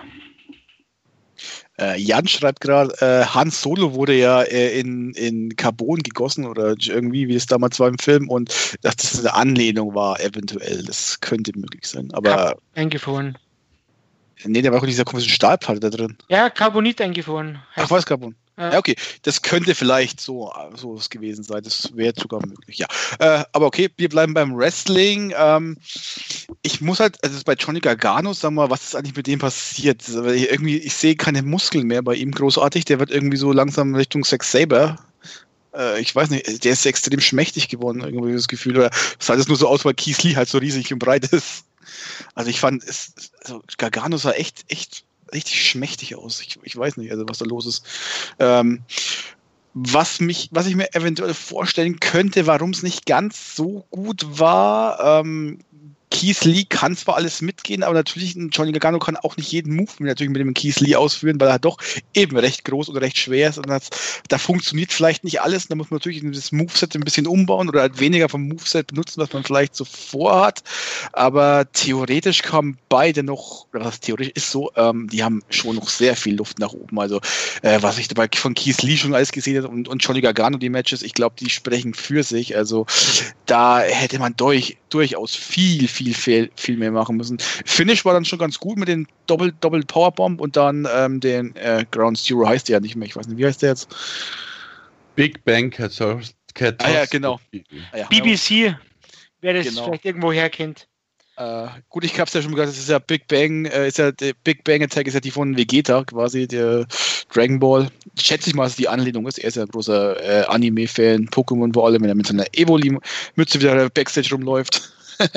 Äh, Jan schreibt gerade, äh, Han Solo wurde ja äh, in, in Carbon gegossen oder irgendwie, wie es damals war im Film, und dass das eine Anlehnung war, eventuell. Das könnte möglich sein. Aber eingefroren. Nee, der war auch in dieser komischen Stahlplatte da drin. Ja, Carbonit eingefroren. Ach, war es Carbon? Ja, okay. Das könnte vielleicht so, so gewesen sein. Das wäre sogar möglich, ja. Äh, aber okay, wir bleiben beim Wrestling. Ähm, ich muss halt, also bei Johnny Gargano, sag mal, was ist eigentlich mit dem passiert? Irgendwie, ich sehe keine Muskeln mehr bei ihm großartig. Der wird irgendwie so langsam Richtung Zack Sabre. Äh, ich weiß nicht, der ist extrem schmächtig geworden, irgendwie das Gefühl. Oder es sah das nur so aus, weil Keith Lee halt so riesig und breit ist. Also ich fand, es, also Gargano sah echt, echt richtig schmächtig aus. Ich, ich weiß nicht, also was da los ist. Ähm, was mich, was ich mir eventuell vorstellen könnte, warum es nicht ganz so gut war, ähm, Keith Lee kann zwar alles mitgehen, aber natürlich Johnny Gargano kann auch nicht jeden Move natürlich mit dem Keith Lee ausführen, weil er doch eben recht groß und recht schwer ist und das, da funktioniert vielleicht nicht alles. Da muss man natürlich das Moveset ein bisschen umbauen oder halt weniger vom Moveset benutzen, was man vielleicht so vorhat. Aber theoretisch kamen beide noch, oder was theoretisch ist so, ähm, die haben schon noch sehr viel Luft nach oben. Also äh, was ich dabei von Keith Lee schon alles gesehen habe und, und Johnny Gargano, die Matches, ich glaube, die sprechen für sich. Also da hätte man durch, durchaus viel, viel Viel, viel, viel mehr machen müssen. Finish war dann schon ganz gut mit den Doppel, Doppel Powerbomb und dann ähm, den äh, Ground Zero heißt der ja nicht mehr. Ich weiß nicht, wie heißt der jetzt? Big Bang Catastrophe. Cat Ah ja, genau. Ah, ja. B B C, wer das Genau. vielleicht irgendwo herkennt. Äh, gut, ich hab's ja schon gesagt, das ist ja Big Bang, äh, ist ja der Big Bang Attack ist ja die von Vegeta quasi, der Dragon Ball. Schätze ich mal, dass die Anlehnung ist. Er ist ja ein großer äh, Anime-Fan, Pokémon vor allem, wenn er mit seiner Evoli-Mütze wieder Backstage rumläuft.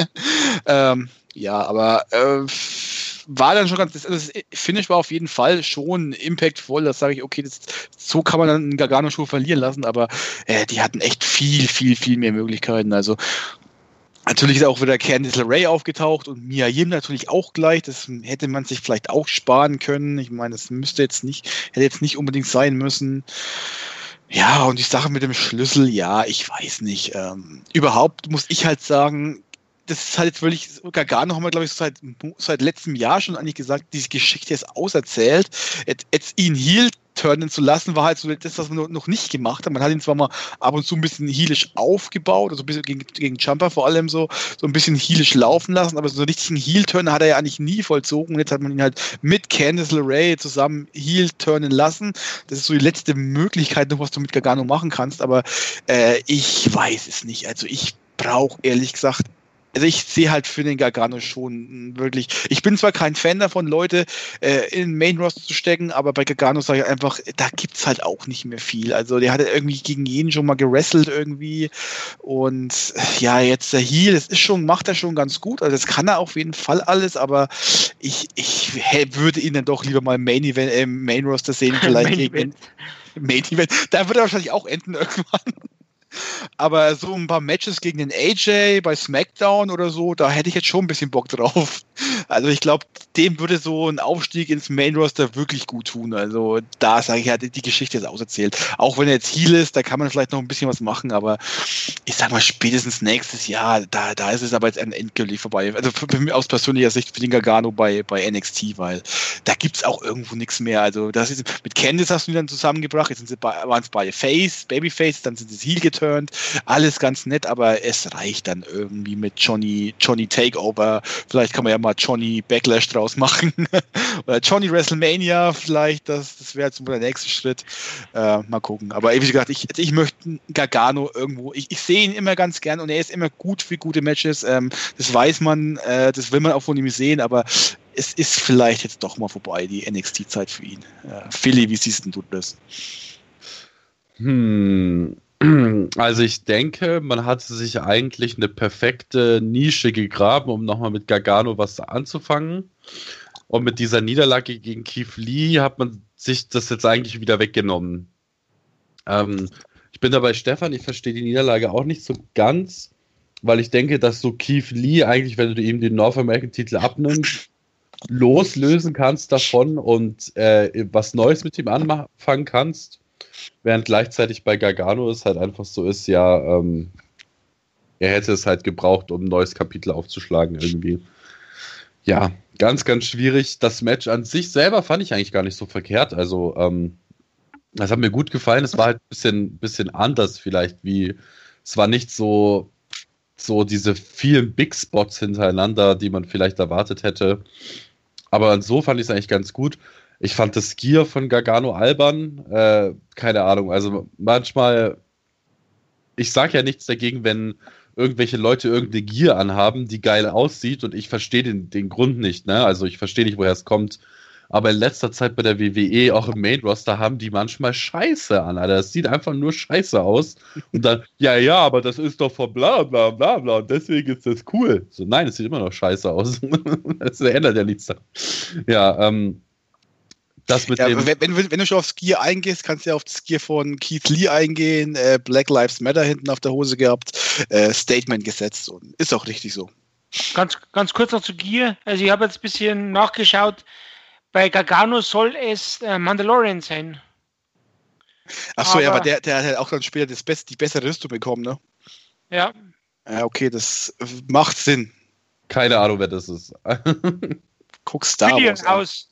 ähm, ja, aber äh, war dann schon ganz, das, das Finish war auf jeden Fall schon impactvoll, das sage ich, okay, das, so kann man dann einen Gargano-Show verlieren lassen, aber äh, die hatten echt viel, viel, viel mehr Möglichkeiten, also natürlich ist auch wieder Candice LeRae aufgetaucht und Mia Yim natürlich auch gleich. Das hätte man sich vielleicht auch sparen können. Ich meine, das müsste jetzt nicht, hätte jetzt nicht unbedingt sein müssen. Ja, und die Sache mit dem Schlüssel, ja, ich weiß nicht. Ähm, überhaupt muss ich halt sagen, das ist halt jetzt wirklich, Gargano haben wir, glaube ich, seit, seit letztem Jahr schon eigentlich gesagt, diese Geschichte ist auserzählt. Jetzt, jetzt ihn heel turnen zu lassen, war halt so das, was man noch nicht gemacht hat. Man hat ihn zwar mal ab und zu ein bisschen heelisch aufgebaut, also ein bisschen gegen, gegen Jumper vor allem so, so ein bisschen heelisch laufen lassen, aber so einen richtigen Heel-Turn hat er ja eigentlich nie vollzogen. Und jetzt hat man ihn halt mit Candice LeRae zusammen heel-turnen lassen. Das ist so die letzte Möglichkeit noch, was du mit Gargano machen kannst, aber äh, ich weiß es nicht. Also ich brauche ehrlich gesagt, also ich sehe halt für den Gargano schon wirklich, ich bin zwar kein Fan davon, Leute äh, in den Main Roster zu stecken, aber bei Gargano sage ich einfach, da gibt's halt auch nicht mehr viel. Also der hat irgendwie gegen jeden schon mal gewrestelt irgendwie und ja, jetzt der Heel, das ist schon, macht er schon ganz gut, also das kann er auf jeden Fall alles, aber ich, ich würde ihn dann doch lieber mal im Main Event, äh, Main Roster sehen, vielleicht Main gegen Event. Main Event, da wird er wahrscheinlich auch enden irgendwann. Aber so ein paar Matches gegen den A J bei SmackDown oder so, da hätte ich jetzt schon ein bisschen Bock drauf. Also ich glaube, dem würde so ein Aufstieg ins Main Roster wirklich gut tun. Also da sage ich, hat die Geschichte ist auserzählt. Auch wenn er jetzt Heel ist, da kann man vielleicht noch ein bisschen was machen, aber ich sag mal, spätestens nächstes Jahr, da, da ist es aber jetzt endgültig vorbei. Also für, für mich aus persönlicher Sicht für den Gargano bei, bei N X T, weil da gibt's auch irgendwo nichts mehr. Also das ist, mit Candice hast du ihn dann zusammengebracht, jetzt sind sie bei, waren es bei Face, Babyface, dann sind sie Heel geturnt. Alles ganz nett, aber es reicht dann irgendwie mit Johnny, Johnny Takeover. Vielleicht kann man ja mal Johnny Backlash draus machen. Oder Johnny WrestleMania, vielleicht, das, das wäre jetzt der nächste Schritt. Äh, mal gucken. Aber wie gesagt, ich, ich möchte Gargano irgendwo, ich, ich sehe ihn immer ganz gern und er ist immer gut für gute Matches. Ähm, das weiß man, äh, das will man auch von ihm sehen, aber es ist vielleicht jetzt doch mal vorbei, die N X T-Zeit für ihn. Äh, Philly, wie siehst du das? Hm. Also ich denke, man hat sich eigentlich eine perfekte Nische gegraben, um nochmal mit Gargano was anzufangen. Und mit dieser Niederlage gegen Keith Lee hat man sich das jetzt eigentlich wieder weggenommen. Ähm, ich bin dabei Stefan, ich verstehe die Niederlage auch nicht so ganz, weil ich denke, dass du Keith Lee eigentlich, wenn du ihm den North American Titel abnimmst, loslösen kannst davon und äh, was Neues mit ihm anfangen kannst. Während gleichzeitig bei Gargano es halt einfach so ist, ja, ähm, er hätte es halt gebraucht, um ein neues Kapitel aufzuschlagen irgendwie. Ja, ganz, ganz schwierig. Das Match an sich selber fand ich eigentlich gar nicht so verkehrt. Also, ähm, das hat mir gut gefallen. Es war halt ein bisschen, bisschen anders vielleicht, wie, es war nicht so, so diese vielen Big Spots hintereinander, die man vielleicht erwartet hätte. Aber so fand ich es eigentlich ganz gut. Ich fand das Gear von Gargano albern. Äh, keine Ahnung. Also manchmal, ich sag ja nichts dagegen, wenn irgendwelche Leute irgendeine Gear anhaben, die geil aussieht und ich verstehe den, den Grund nicht. Ne? Also ich verstehe nicht, woher es kommt. Aber in letzter Zeit bei der W W E, auch im Main-Roster, haben die manchmal Scheiße an, Alter. Das sieht einfach nur Scheiße aus. Und dann, ja, ja, aber das ist doch von bla bla bla bla und deswegen ist das cool. So, nein, es sieht immer noch scheiße aus. Das ändert ja nichts. Ja, ähm, das mit ja, dem... wenn, wenn, wenn du schon aufs Gear eingehst, kannst du ja auf das Gear von Keith Lee eingehen. Äh, Black Lives Matter hinten auf der Hose gehabt. Äh, Statement gesetzt. Und ist auch richtig so. Ganz, ganz kurz noch zu Gear. Also ich habe jetzt ein bisschen nachgeschaut. Bei Gargano soll es äh, Mandalorian sein. Achso, ja, Aber- aber der, der hat halt auch dann später das Best, die bessere Rüstung bekommen, ne? Ja, Ja, okay, das macht Sinn. Keine Ahnung, wer das ist. Guck Star Video Wars an. aus.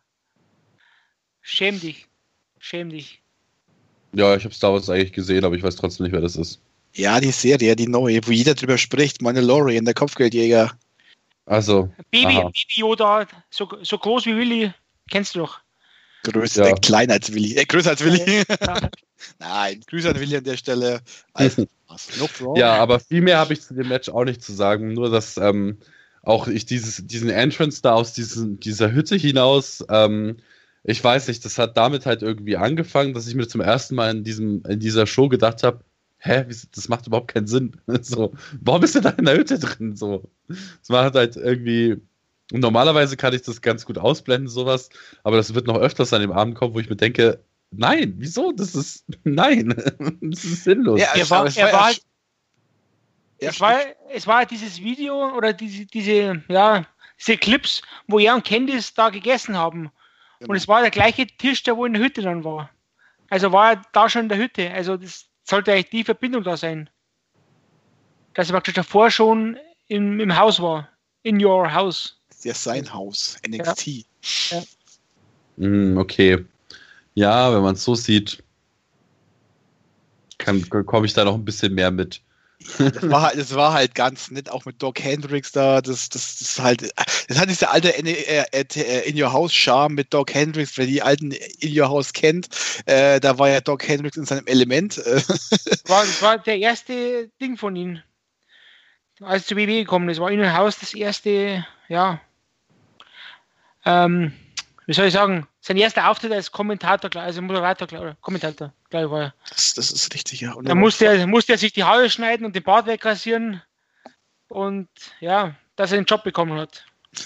Schäm dich. Schäm dich. Ja, ich habe Star Wars eigentlich gesehen, aber ich weiß trotzdem nicht, wer das ist. Ja, die Serie, die neue, wo jeder drüber spricht. Mandalorian, der Kopfgeldjäger. Also, Baby, aha. Baby Yoda, so, so groß wie Willi. Kennst du doch. Größer, Ja. äh, kleiner als Willi. Äh, größer als Willi. Ja. Nein, Grüße an Willi an der Stelle. Also, no ja, aber viel mehr habe ich zu dem Match auch nicht zu sagen. Nur, dass ähm, auch ich dieses, diesen Entrance da aus diesen, dieser Hütte hinaus, ähm, ich weiß nicht, das hat damit halt irgendwie angefangen, dass ich mir zum ersten Mal in, diesem, in dieser Show gedacht habe, hä, das macht überhaupt keinen Sinn. So, warum ist er da in der Hütte drin? So, das macht halt irgendwie. Normalerweise kann ich das ganz gut ausblenden, sowas, aber das wird noch öfters an dem Abend kommen, wo ich mir denke, nein, wieso? Das ist, nein, das ist sinnlos. Ja, er war, er war halt, es, war, es war dieses Video oder diese, diese, ja, diese Clips, wo er und Candice da gegessen haben. Genau. Und es war der gleiche Tisch, der wo in der Hütte dann war. Also war er da schon in der Hütte. Also das sollte eigentlich die Verbindung da sein. Dass er praktisch davor schon im, im Haus war. In your house. Ja, sein Haus, N X T. Ja. Mm, okay. Ja, wenn man es so sieht, komme ich da noch ein bisschen mehr mit. Das war, das war halt ganz nett, auch mit Doc Hendricks da. Das, das, das halt, das hat dieser alte In, In Your House Charme mit Doc Hendricks, wer die alten In Your House kennt. Äh, da war ja Doc Hendricks in seinem Element. War, das war der erste Ding von ihm, als er zu W W E gekommen ist. War in Your House das erste, ja. Ähm, wie soll ich sagen, sein erster Auftritt als Kommentator, also Moderator oder Kommentator, glaube ich, war er. Das, das ist richtig, ja. Und da musste er, musste er sich die Haare schneiden und den Bart wegrasieren und ja, dass er den Job bekommen hat.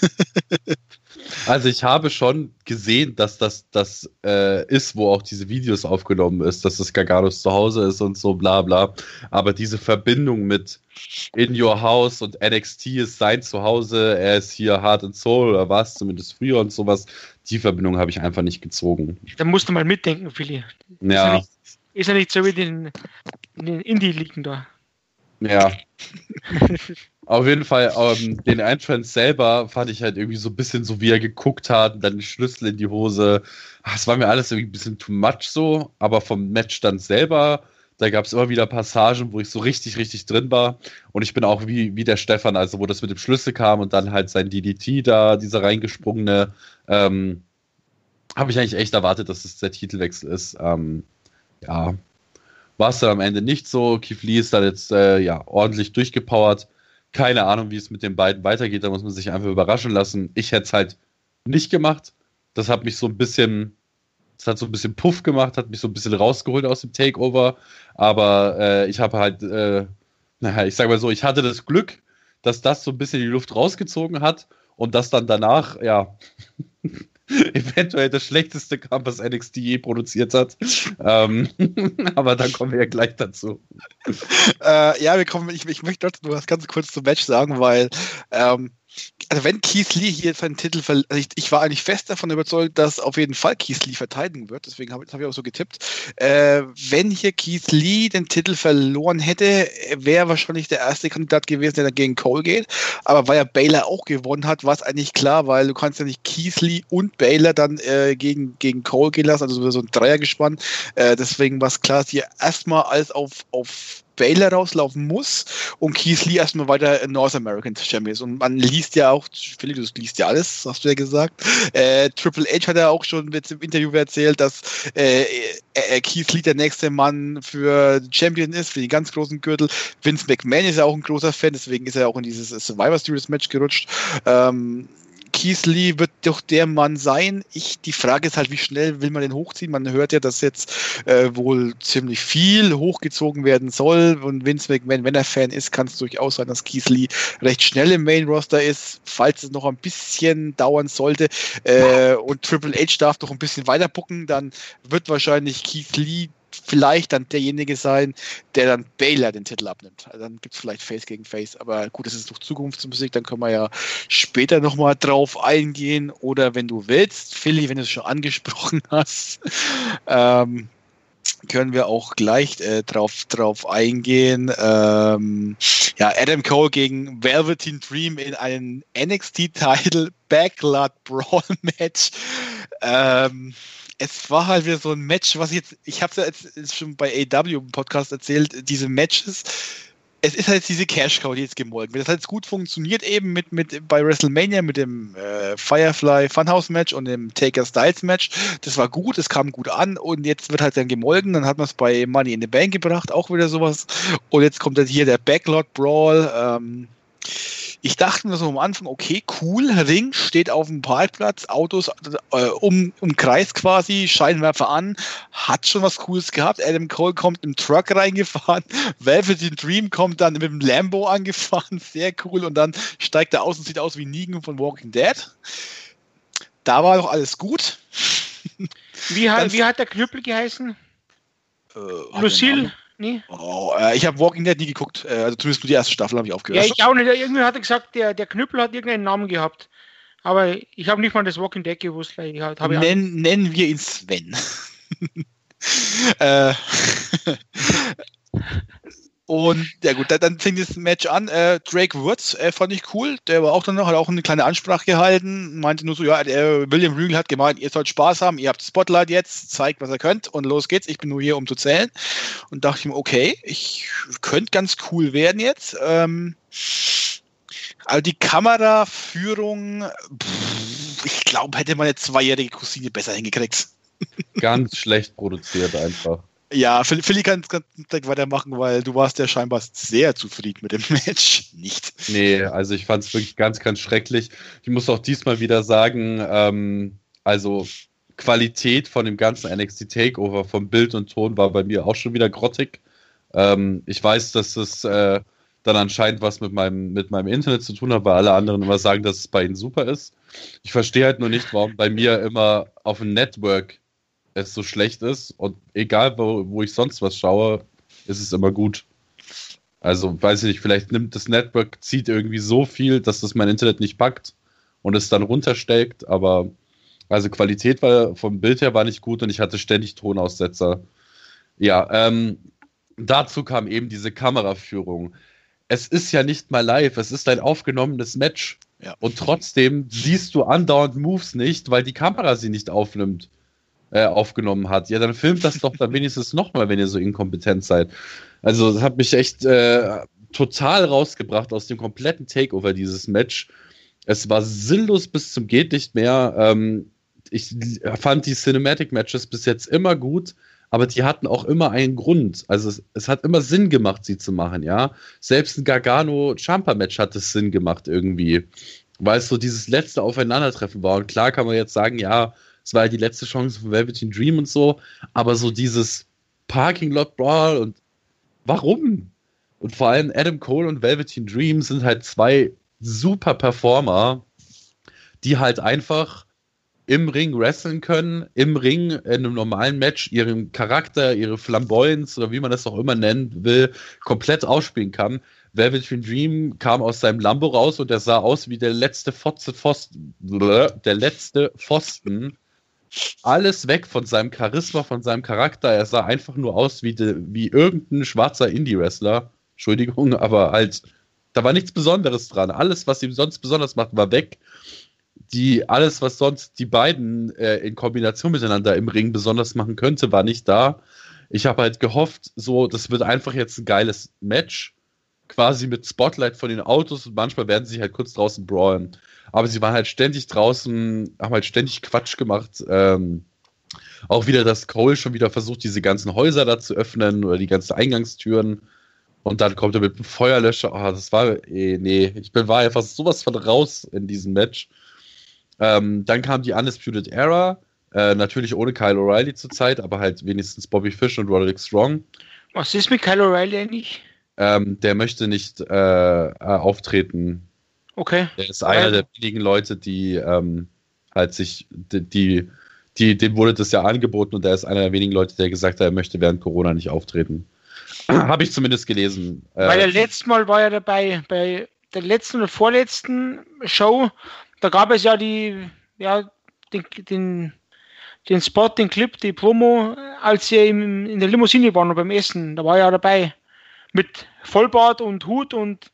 Also ich habe schon gesehen, dass das das äh, ist, wo auch diese Videos aufgenommen ist, dass das Garganos zu Hause ist und so bla bla. Aber diese Verbindung mit In Your House und N X T ist sein Zuhause, er ist hier Heart and Soul oder was, zumindest früher und sowas, die Verbindung habe ich einfach nicht gezogen. Da musst du mal mitdenken, Philly. Ja. Ist ja nicht, ist ja nicht so wie den, den Indie-Ligen da. Ja. Auf jeden Fall, ähm, den Entrance selber fand ich halt irgendwie so ein bisschen so, wie er geguckt hat, und dann den Schlüssel in die Hose. Ach, es war mir alles irgendwie ein bisschen too much so, aber vom Match dann selber, da gab es immer wieder Passagen, wo ich so richtig, richtig drin war. Und ich bin auch wie, wie der Stefan, also wo das mit dem Schlüssel kam und dann halt sein D D T da, dieser reingesprungene, ähm, habe ich eigentlich echt erwartet, dass es der Titelwechsel ist. Ähm, ja, war es dann am Ende nicht so. Keith Lee ist dann jetzt äh, ja, ordentlich durchgepowert. Keine Ahnung, wie es mit den beiden weitergeht, da muss man sich einfach überraschen lassen. Ich hätte es halt nicht gemacht. Das hat mich so ein bisschen, das hat so ein bisschen Puff gemacht, hat mich so ein bisschen rausgeholt aus dem Takeover. Aber äh, ich habe halt, äh, naja, ich sag mal so, ich hatte das Glück, dass das so ein bisschen die Luft rausgezogen hat und dass dann danach, ja, eventuell das schlechteste kam, was N X T je produziert hat. ähm, aber da kommen wir ja gleich dazu. Äh, ja, wir kommen, ich, ich möchte trotzdem nur was ganz kurz zum Match sagen, weil ähm, also wenn Keith Lee hier seinen Titel verliert, also ich, ich war eigentlich fest davon überzeugt, dass auf jeden Fall Keith Lee verteidigen wird, deswegen habe hab ich auch so getippt. Äh, wenn hier Keith Lee den Titel verloren hätte, wäre wahrscheinlich der erste Kandidat gewesen, der dann gegen Cole geht, aber weil ja Baylor auch gewonnen hat, war es eigentlich klar, weil du kannst ja nicht Keith Lee und Baylor dann äh, gegen, gegen Cole gehen lassen, also so ein Dreiergespann, äh, deswegen war es klar, dass hier erstmal alles auf, auf Baylor rauslaufen muss und Keith Lee erstmal weiter North American Champion ist. Und man liest ja auch, Philipp, du liest ja alles, hast du ja gesagt. Äh, Triple H hat ja auch schon jetzt im Interview erzählt, dass äh, äh, Keith Lee der nächste Mann für Champion ist, für die ganz großen Gürtel. Vince McMahon ist ja auch ein großer Fan, deswegen ist er auch in dieses Survivor Series Match gerutscht. Ähm, Keith Lee wird doch der Mann sein. Ich, die Frage ist halt, wie schnell will man den hochziehen? Man hört ja, dass jetzt äh, wohl ziemlich viel hochgezogen werden soll. Und Vince McMahon, wenn er Fan ist, kann es durchaus sein, dass Keith Lee recht schnell im Main Roster ist, falls es noch ein bisschen dauern sollte. Äh, und Triple H darf doch ein bisschen weiter bucken, dann wird wahrscheinlich Keith Lee vielleicht dann derjenige sein, der dann Baylor den Titel abnimmt. Also dann gibt es vielleicht Face gegen Face, aber gut, das ist noch Zukunftsmusik, dann können wir ja später nochmal drauf eingehen oder wenn du willst, Philly, wenn du es schon angesprochen hast, ähm, können wir auch gleich äh, drauf, drauf eingehen. Ähm, ja, Adam Cole gegen Velveteen Dream in einem N X T-Title Backlot Brawl Match. Ähm, Es war halt wieder so ein Match, was ich jetzt, ich habe es ja jetzt schon bei A E W im Podcast erzählt, diese Matches, es ist halt diese Cash-Cow, die jetzt gemolken wird. Das hat jetzt gut funktioniert eben mit, mit bei WrestleMania mit dem äh, Firefly Funhouse-Match und dem Taker-Styles-Match. Das war gut, es kam gut an und jetzt wird halt dann gemolken. Dann hat man es bei Money in the Bank gebracht, auch wieder sowas. Und jetzt kommt dann hier der Backlot-Brawl. Ähm, Ich dachte mir so am Anfang, okay, cool, Ring steht auf dem Parkplatz, Autos äh, um, umkreist quasi, Scheinwerfer an, hat schon was Cooles gehabt. Adam Cole kommt im Truck reingefahren, Velveteen Dream kommt dann mit dem Lambo angefahren, sehr cool, und dann steigt er aus und sieht aus wie Negan von Walking Dead. Da war doch alles gut. Wie, hat, wie hat der Knüppel geheißen? Äh, Lucille? Nee. Oh, äh, ich habe Walking Dead nie geguckt, äh, also zumindest nur die erste Staffel habe ich aufgehört. Ja, ich auch nicht. Irgendwie hat er gesagt, der, der Knüppel hat irgendeinen Namen gehabt. Aber ich habe nicht mal das Walking Dead gewusst. Ich hab, hab Nenn, ich nennen wir ihn Sven. äh, und ja gut, dann, dann fing das Match an. Äh, Drake Woods äh, fand ich cool. Der war auch dann noch, hat auch eine kleine Ansprache gehalten. Meinte nur so, ja, der William Regal hat gemeint, ihr sollt Spaß haben, ihr habt Spotlight jetzt, zeigt, was ihr könnt und los geht's. Ich bin nur hier, um zu zählen. Und dachte ich mir, okay, ich könnte ganz cool werden jetzt. Ähm, also die Kameraführung, pff, ich glaube, hätte meine zweijährige Cousine besser hingekriegt. Ganz schlecht produziert einfach. Ja, Philly kann direkt weitermachen, weil du warst ja scheinbar sehr zufrieden mit dem Match. Nicht. Nee, also ich fand es wirklich ganz, ganz schrecklich. Ich muss auch diesmal wieder sagen, ähm, also Qualität von dem ganzen N X T Takeover vom Bild und Ton war bei mir auch schon wieder grottig. Ähm, ich weiß, dass es äh, dann anscheinend was mit meinem, mit meinem Internet zu tun hat, weil alle anderen immer sagen, dass es bei ihnen super ist. Ich verstehe halt nur nicht, warum bei mir immer auf dem Network es so schlecht ist, und egal wo, wo ich sonst was schaue, ist es immer gut. Also, weiß ich nicht, vielleicht nimmt das Network, zieht irgendwie so viel, dass das mein Internet nicht packt und es dann runtersteckt, aber also Qualität war vom Bild her war nicht gut und ich hatte ständig Tonaussetzer. Ja, ähm, dazu kam eben diese Kameraführung. Es ist ja nicht mal live, es ist ein aufgenommenes Match. Ja. Und trotzdem siehst du andauernd Moves nicht, weil die Kamera sie nicht aufnimmt. Äh, aufgenommen hat. Ja, dann filmt das doch dann wenigstens nochmal, wenn ihr so inkompetent seid. Also, das hat mich echt äh, total rausgebracht aus dem kompletten Takeover, dieses Match. Es war sinnlos bis zum geht nicht mehr. Ähm, ich fand die Cinematic-Matches bis jetzt immer gut, aber die hatten auch immer einen Grund. Also, es, es hat immer Sinn gemacht, sie zu machen, ja. Selbst ein Gargano-Ciampa-Match hat es Sinn gemacht irgendwie, weil es so dieses letzte Aufeinandertreffen war. Und klar kann man jetzt sagen, ja, es war ja die letzte Chance für Velveteen Dream und so, aber so dieses Parking Lot Brawl und warum? Und vor allem Adam Cole und Velveteen Dream sind halt zwei super Performer, die halt einfach im Ring wresteln können, im Ring in einem normalen Match ihren Charakter, ihre Flamboyance oder wie man das auch immer nennen will, komplett ausspielen kann. Velveteen Dream kam aus seinem Lambo raus und er sah aus wie der letzte Fotze Pfosten, der letzte Pfosten. Alles weg von seinem Charisma, von seinem Charakter. Er sah einfach nur aus wie, de, wie irgendein schwarzer Indie-Wrestler. Entschuldigung, aber halt, da war nichts Besonderes dran. Alles, was ihm sonst besonders macht, war weg. Die, alles, was sonst die beiden äh, in Kombination miteinander im Ring besonders machen könnte, war nicht da. Ich habe halt gehofft, so, das wird einfach jetzt ein geiles Match. Quasi mit Spotlight von den Autos und manchmal werden sie sich halt kurz draußen brawlen. Aber sie waren halt ständig draußen, haben halt ständig Quatsch gemacht. Ähm, auch wieder, dass Cole schon wieder versucht, diese ganzen Häuser da zu öffnen oder die ganzen Eingangstüren. Und dann kommt er mit einem Feuerlöscher. Oh, das war, eh, nee, ich bin, war einfach sowas von raus in diesem Match. Ähm, dann kam die Undisputed Era. Äh, natürlich ohne Kyle O'Reilly zur Zeit, aber halt wenigstens Bobby Fish und Roderick Strong. Was ist mit Kyle O'Reilly eigentlich? Ähm, der möchte nicht äh, äh, auftreten. Okay. Der ist einer der wenigen Leute, die ähm, halt sich, die, die, die, dem wurde das ja angeboten und der ist einer der wenigen Leute, der gesagt hat, er möchte während Corona nicht auftreten. Habe ich zumindest gelesen. Weil äh, der letzte Mal war ja dabei, bei der letzten oder vorletzten Show, da gab es ja die, ja, den, den, den Spot, den Clip, die Promo, als sie im, in der Limousine waren beim Essen, da war er ja dabei. Mit Vollbart und Hut und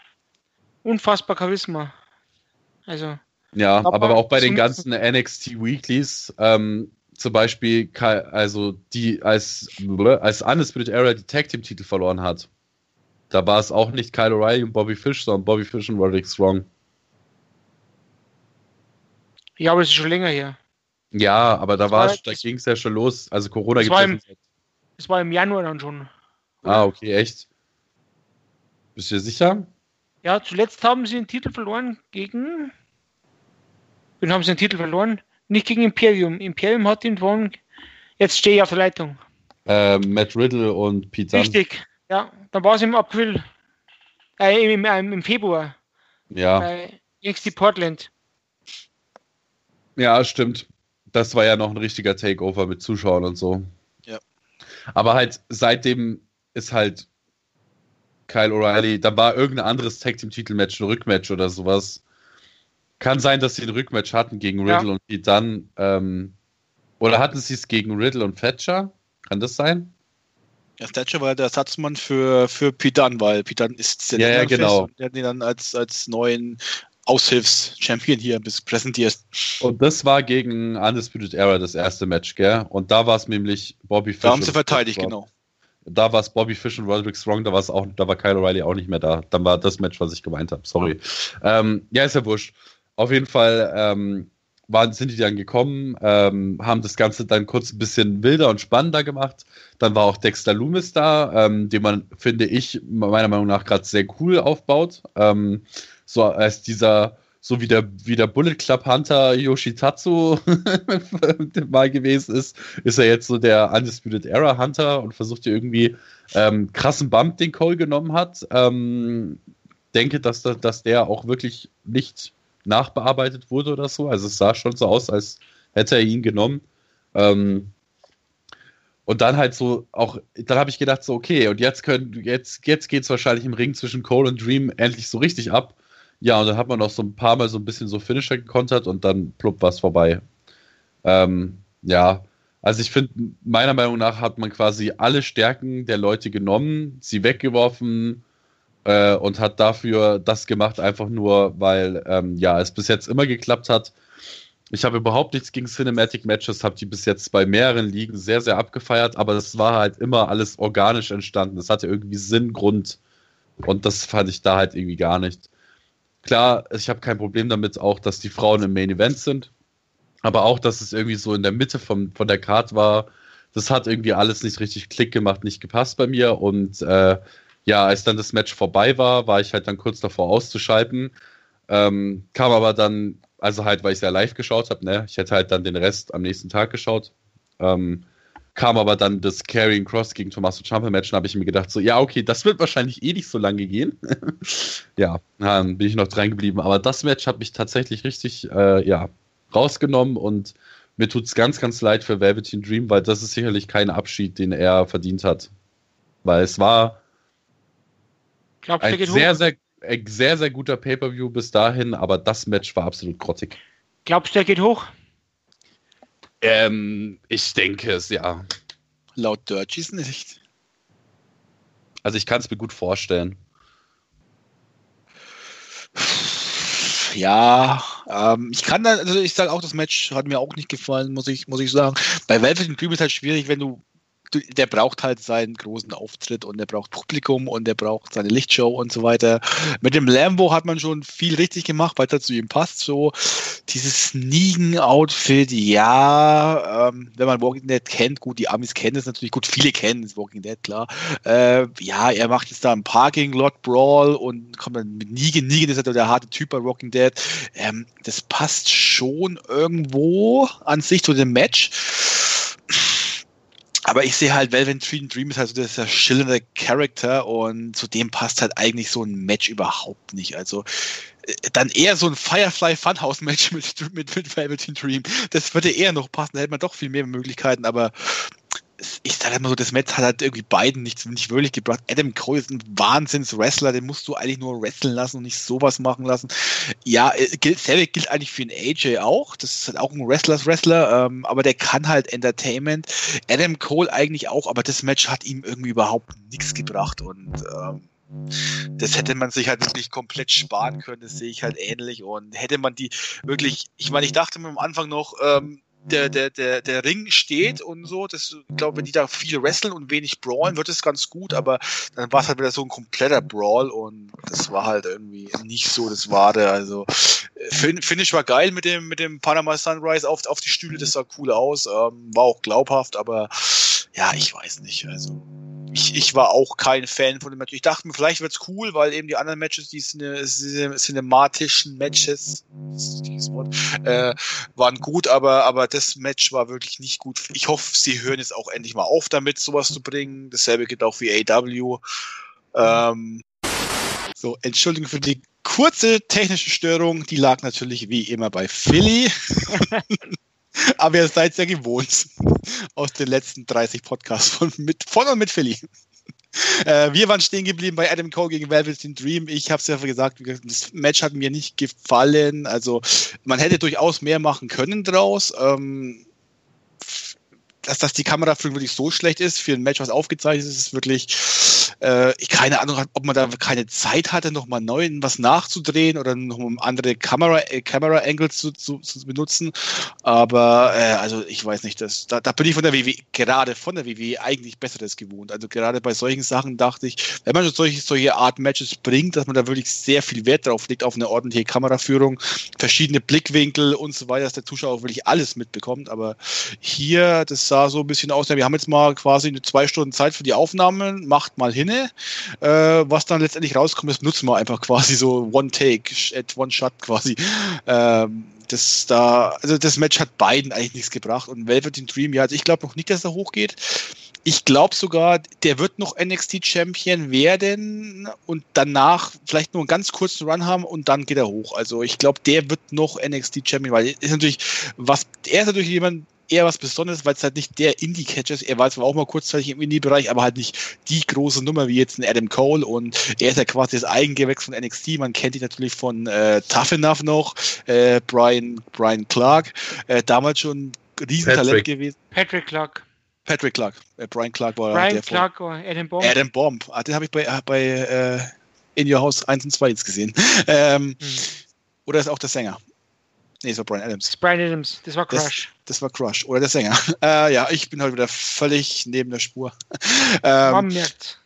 unfassbar Charisma. Also. Ja, aber auch bei den ganzen N X T Weeklies, ähm, zum Beispiel, also die als, als Undisputed Era die Tag Team Titel verloren hat. Da war es auch nicht Kyle O'Reilly und Bobby Fish, sondern Bobby Fish und Roderick Strong. Ja, aber es ist schon länger her. Ja, aber da, Das war- war's- da das- ging es ja schon los. Also Corona Das gibt war es ja im- schon. Das war im Januar dann schon. Ah, okay, echt? Bist du dir sicher? Ja, zuletzt haben sie den Titel verloren gegen. Wen haben sie den Titel verloren? Nicht gegen Imperium. Imperium hat ihn gewonnen. Jetzt stehe ich auf der Leitung. Äh, Matt Riddle und Pete Dunne. Richtig. Ja, dann war es im April. Äh, im, im, im Februar. Ja. Bei N X T Portland. Ja, stimmt. Das war ja noch ein richtiger Takeover mit Zuschauern und so. Ja. Aber halt seitdem ist halt Kyle O'Reilly, da war irgendein anderes Tag-Team-Titelmatch, ein Rückmatch oder sowas. Kann sein, dass sie ein Rückmatch hatten gegen Ja. Riddle und Pete Dunne. Ähm, oder hatten sie es gegen Riddle und Thatcher? Kann das sein? Ja, Thatcher war der Ersatzmann für, für Pete Dunne, weil Pete Dunne ist der Ja, ja, Fest genau. und der hat ihn dann als, als neuen Aushilfs-Champion hier bis präsentiert. Und das war gegen Undisputed Era das erste Match, gell? Und da war es nämlich Bobby Fish. Da haben sie und- verteidigt, genau. Da war es Bobby Fish und Roderick Strong, da war es auch, da war Kyle O'Reilly auch nicht mehr da. Dann war das Match, was ich gemeint habe. Sorry. Ja, ähm, ja ist ja wurscht. Auf jeden Fall ähm, waren, sind die dann gekommen, ähm, haben das Ganze dann kurz ein bisschen wilder und spannender gemacht. Dann war auch Dexter Loomis da, ähm, den man, finde ich, meiner Meinung nach gerade sehr cool aufbaut. Ähm, so als dieser, so wie der, wie der Bullet Club Hunter Yoshitatsu mal gewesen ist, ist er jetzt so der Undisputed Era Hunter und versucht hier irgendwie ähm, krassen Bump, den Cole genommen hat. Ähm, denke, dass, da- dass der auch wirklich nicht nachbearbeitet wurde oder so. Also es sah schon so aus, als hätte er ihn genommen. Ähm, und dann halt so auch, dann habe ich gedacht so, okay, und jetzt können, jetzt, jetzt geht es wahrscheinlich im Ring zwischen Cole und Dream endlich so richtig ab. Ja, und dann hat man noch so ein paar Mal so ein bisschen so Finisher gekontert und dann plupp was vorbei. Ähm, ja, also ich finde, meiner Meinung nach hat man quasi alle Stärken der Leute genommen, sie weggeworfen äh, und hat dafür das gemacht, einfach nur, weil ähm, ja, es bis jetzt immer geklappt hat. Ich habe überhaupt nichts gegen Cinematic Matches, habe die bis jetzt bei mehreren Ligen sehr, sehr abgefeiert, aber das war halt immer alles organisch entstanden. Das hatte irgendwie Sinn, Grund und das fand ich da halt irgendwie gar nicht. Klar, ich habe kein Problem damit auch, dass die Frauen im Main Event sind, aber auch, dass es irgendwie so in der Mitte vom, von der Card war, das hat irgendwie alles nicht richtig Klick gemacht, nicht gepasst bei mir und äh, ja, als dann das Match vorbei war, war ich halt dann kurz davor auszuschalten, ähm, kam aber dann, also halt, weil ich es ja live geschaut habe, ne, ich hätte halt dann den Rest am nächsten Tag geschaut, ähm, kam aber dann das Karrion Cross gegen Tommaso Ciampa Match und habe ich mir gedacht so, ja, okay, das wird wahrscheinlich eh nicht so lange gehen. Ja, dann bin ich noch dran geblieben. Aber das Match hat mich tatsächlich richtig, äh, ja, rausgenommen und mir tut es ganz, ganz leid für Velveteen Dream, weil das ist sicherlich kein Abschied, den er verdient hat. Weil es war Glaubst du, der ein geht sehr, hoch? sehr, ein sehr, sehr guter Pay-Per-View bis dahin, aber das Match war absolut grottig. Glaubst du, der geht hoch? Ähm, ich denke es, ja. Laut Dirties nicht. Also ich kann es mir gut vorstellen. Ja, ähm, ich kann da, also ich sage auch, das Match hat mir auch nicht gefallen, muss ich, muss ich sagen. Bei Velvet Dream ist halt schwierig, wenn du, du, der braucht halt seinen großen Auftritt und der braucht Publikum und der braucht seine Lichtshow und so weiter. Mit dem Lambo hat man schon viel richtig gemacht, weil es halt zu ihm passt. So dieses Sneaken-Outfit, ja, ähm, wenn man Walking Dead kennt, gut, die Amis kennen es natürlich, gut, viele kennen es, Walking Dead, klar. Äh, ja, er macht jetzt da einen Parking-Lot-Brawl und kommt dann mit Negan. Negan ist halt der harte Typ bei Walking Dead. Ähm, das passt schon irgendwo an sich zu dem Match. Aber ich sehe halt, Velveteen Dream ist halt so dieser schillernde Charakter und zu dem passt halt eigentlich so ein Match überhaupt nicht. Also äh, dann eher so ein Firefly Funhouse Match mit, mit, mit Velveteen Dream. Das würde eher noch passen, da hätte man doch viel mehr Möglichkeiten, aber ich sage mal so, das Match hat halt irgendwie beiden nicht, nicht wirklich gebracht. Adam Cole ist ein Wahnsinns-Wrestler, den musst du eigentlich nur wresteln lassen und nicht sowas machen lassen. Ja, gilt, selber gilt eigentlich für den A J auch. Das ist halt auch ein Wrestlers-Wrestler, ähm, aber der kann halt Entertainment. Adam Cole eigentlich auch, aber das Match hat ihm irgendwie überhaupt nichts gebracht und ähm, das hätte man sich halt wirklich komplett sparen können, das sehe ich halt ähnlich und hätte man die wirklich, ich meine, ich dachte mir am Anfang noch, ähm, der, der, der, der Ring steht und so. Das, ich glaube, wenn die da viel wresteln und wenig brawlen, wird es ganz gut, aber dann war es halt wieder so ein kompletter Brawl und das war halt irgendwie nicht so das Wahre. Also Finish war geil mit dem, mit dem Panama Sunrise auf, auf die Stühle, das sah cool aus, ähm, war auch glaubhaft, aber ja, ich weiß nicht, also ich, ich war auch kein Fan von dem Match. Ich dachte mir, vielleicht wird's cool, weil eben die anderen Matches, die cine, cine, cinematischen Matches, äh, waren gut, aber, aber das Match war wirklich nicht gut. Ich hoffe, sie hören jetzt auch endlich mal auf damit, sowas zu bringen. Dasselbe gilt auch für A E W. Ähm, so, Entschuldigung für die kurze technische Störung, die lag natürlich wie immer bei Philly. Aber ihr seid ja gewohnt aus den letzten dreißig Podcasts von, mit, von und mit Philly. Äh, wir waren stehen geblieben bei Adam Cole gegen Velveteen Dream. Ich habe es ja gesagt, das Match hat mir nicht gefallen. Also man hätte durchaus mehr machen können draus. Ähm, dass, dass die Kameraführung wirklich so schlecht ist für ein Match, was aufgezeichnet ist, ist wirklich, äh, ich keine Ahnung, ob man da keine Zeit hatte, nochmal neu was nachzudrehen oder noch andere Kamera, äh, Camera Angles zu, zu, zu benutzen. Aber äh, also ich weiß nicht, das, da, da bin ich von der W W E, gerade von der W W E eigentlich Besseres gewohnt. Also gerade bei solchen Sachen dachte ich, wenn man solche, solche Art Matches bringt, dass man da wirklich sehr viel Wert drauf legt, auf eine ordentliche Kameraführung, verschiedene Blickwinkel und so weiter, dass der Zuschauer auch wirklich alles mitbekommt. Aber hier, das sah so ein bisschen aus, ja, wir haben jetzt mal quasi eine zwei Stunden Zeit für die Aufnahmen, macht mal hinne. Äh, was dann letztendlich rauskommt, das nutzen wir einfach quasi so One Take, at One Shot quasi. Ähm, das da, also das Match hat beiden eigentlich nichts gebracht und Velveteen Dream, ja, also ich glaube noch nicht, dass er hochgeht. Ich glaube sogar, der wird noch N X T-Champion werden und danach vielleicht nur einen ganz kurzen Run haben und dann geht er hoch. Also ich glaube, der wird noch N X T-Champion, weil ist natürlich was, er ist natürlich jemand, eher was Besonderes, weil es halt nicht der Indie-Catcher ist. Er war zwar auch mal kurzzeitig im Indie-Bereich, aber halt nicht die große Nummer wie jetzt ein Adam Cole und er ist ja quasi das Eigengewächs von N X T. Man kennt ihn natürlich von äh, Tough Enough noch, äh, Brian, Brian Clark, äh, damals schon ein Riesentalent Patrick. gewesen. Patrick Clark. Patrick Clark. Äh, Brian Clark war Brian der Clark oder Adam Bomb. Adam Bomb. Ah, den habe ich bei, äh, bei äh, In Your House eins und zwei jetzt gesehen. ähm, hm. Oder ist auch der Sänger? Nee, es war Brian Adams. Das Brian Adams, das war Crush. Das, das war Crush. Oder der Sänger. Äh, ja, ich bin heute wieder völlig neben der Spur. ähm, Man merkt.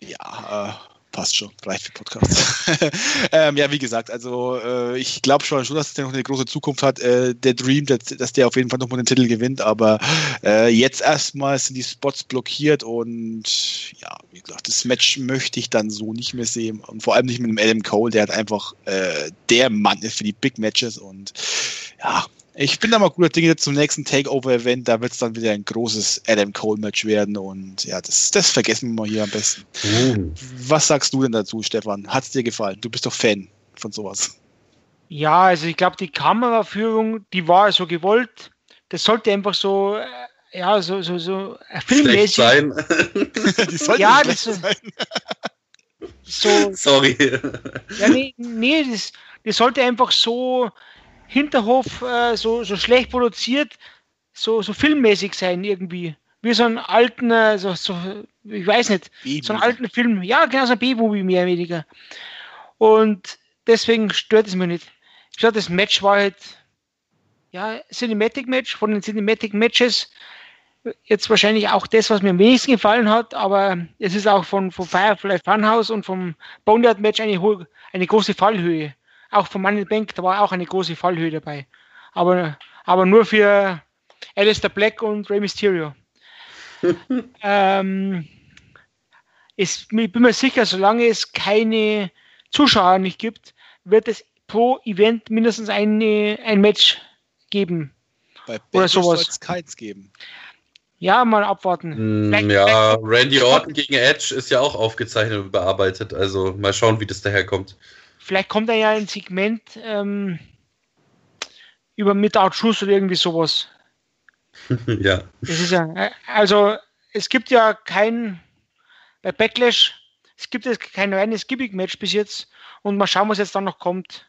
Ja, äh, passt schon. Reicht für Podcast. ähm, ja, wie gesagt, also äh, ich glaube schon, schon, dass der noch eine große Zukunft hat. Äh, der Dream, dass, dass der auf jeden Fall nochmal den Titel gewinnt. Aber äh, jetzt erstmal sind die Spots blockiert und ja, wie gesagt, das Match möchte ich dann so nicht mehr sehen. Und vor allem nicht mit dem Adam Cole, der hat einfach äh, der Mann ist für die Big Matches und ja, ich bin da mal guter Dinge zum nächsten Takeover-Event, da wird es dann wieder ein großes Adam Cole-Match werden und ja, das, das vergessen wir mal hier am besten. Mhm. Was sagst du denn dazu, Stefan? Hat es dir gefallen? Du bist doch Fan von sowas. Ja, also ich glaube, die Kameraführung, die war so gewollt. Das sollte einfach so, ja, so, so, so filmmäßig sein. Die sollte ja, das so, sein. So, Sorry. Ja, nee, nee das, das sollte einfach so Hinterhof äh, so, so schlecht produziert, so, so filmmäßig sein irgendwie. Wie so einen alten, äh, so, so, ich weiß nicht, B-Movie. So einen alten Film. Ja, genau, so ein B-Movie mehr oder weniger. Und deswegen stört es mich nicht. Ich glaube, das Match war halt, ja, Cinematic-Match, von den Cinematic-Matches jetzt wahrscheinlich auch das, was mir am wenigsten gefallen hat, aber es ist auch von, von Firefly Funhouse und vom Boneyard-Match eine, eine große Fallhöhe. Auch von Money in the Bank, da war auch eine große Fallhöhe dabei. Aber, aber nur für Aleister Black und Rey Mysterio. ähm, ist, ich bin mir sicher, solange es keine Zuschauer nicht gibt, wird es pro Event mindestens eine, ein Match geben. Bei Oder sowas. Soll es keins geben. Ja, mal abwarten. Mm, ja, Randy Orton gegen Edge ist ja auch aufgezeichnet und bearbeitet. Also mal schauen, wie das daherkommt. Vielleicht kommt da ja ein Segment ähm, über Without Truth oder irgendwie sowas. Ja. Das ist ja. Also es gibt ja kein bei Backlash, es gibt jetzt kein reines Gimmick-Match bis jetzt und mal schauen, was jetzt dann noch kommt.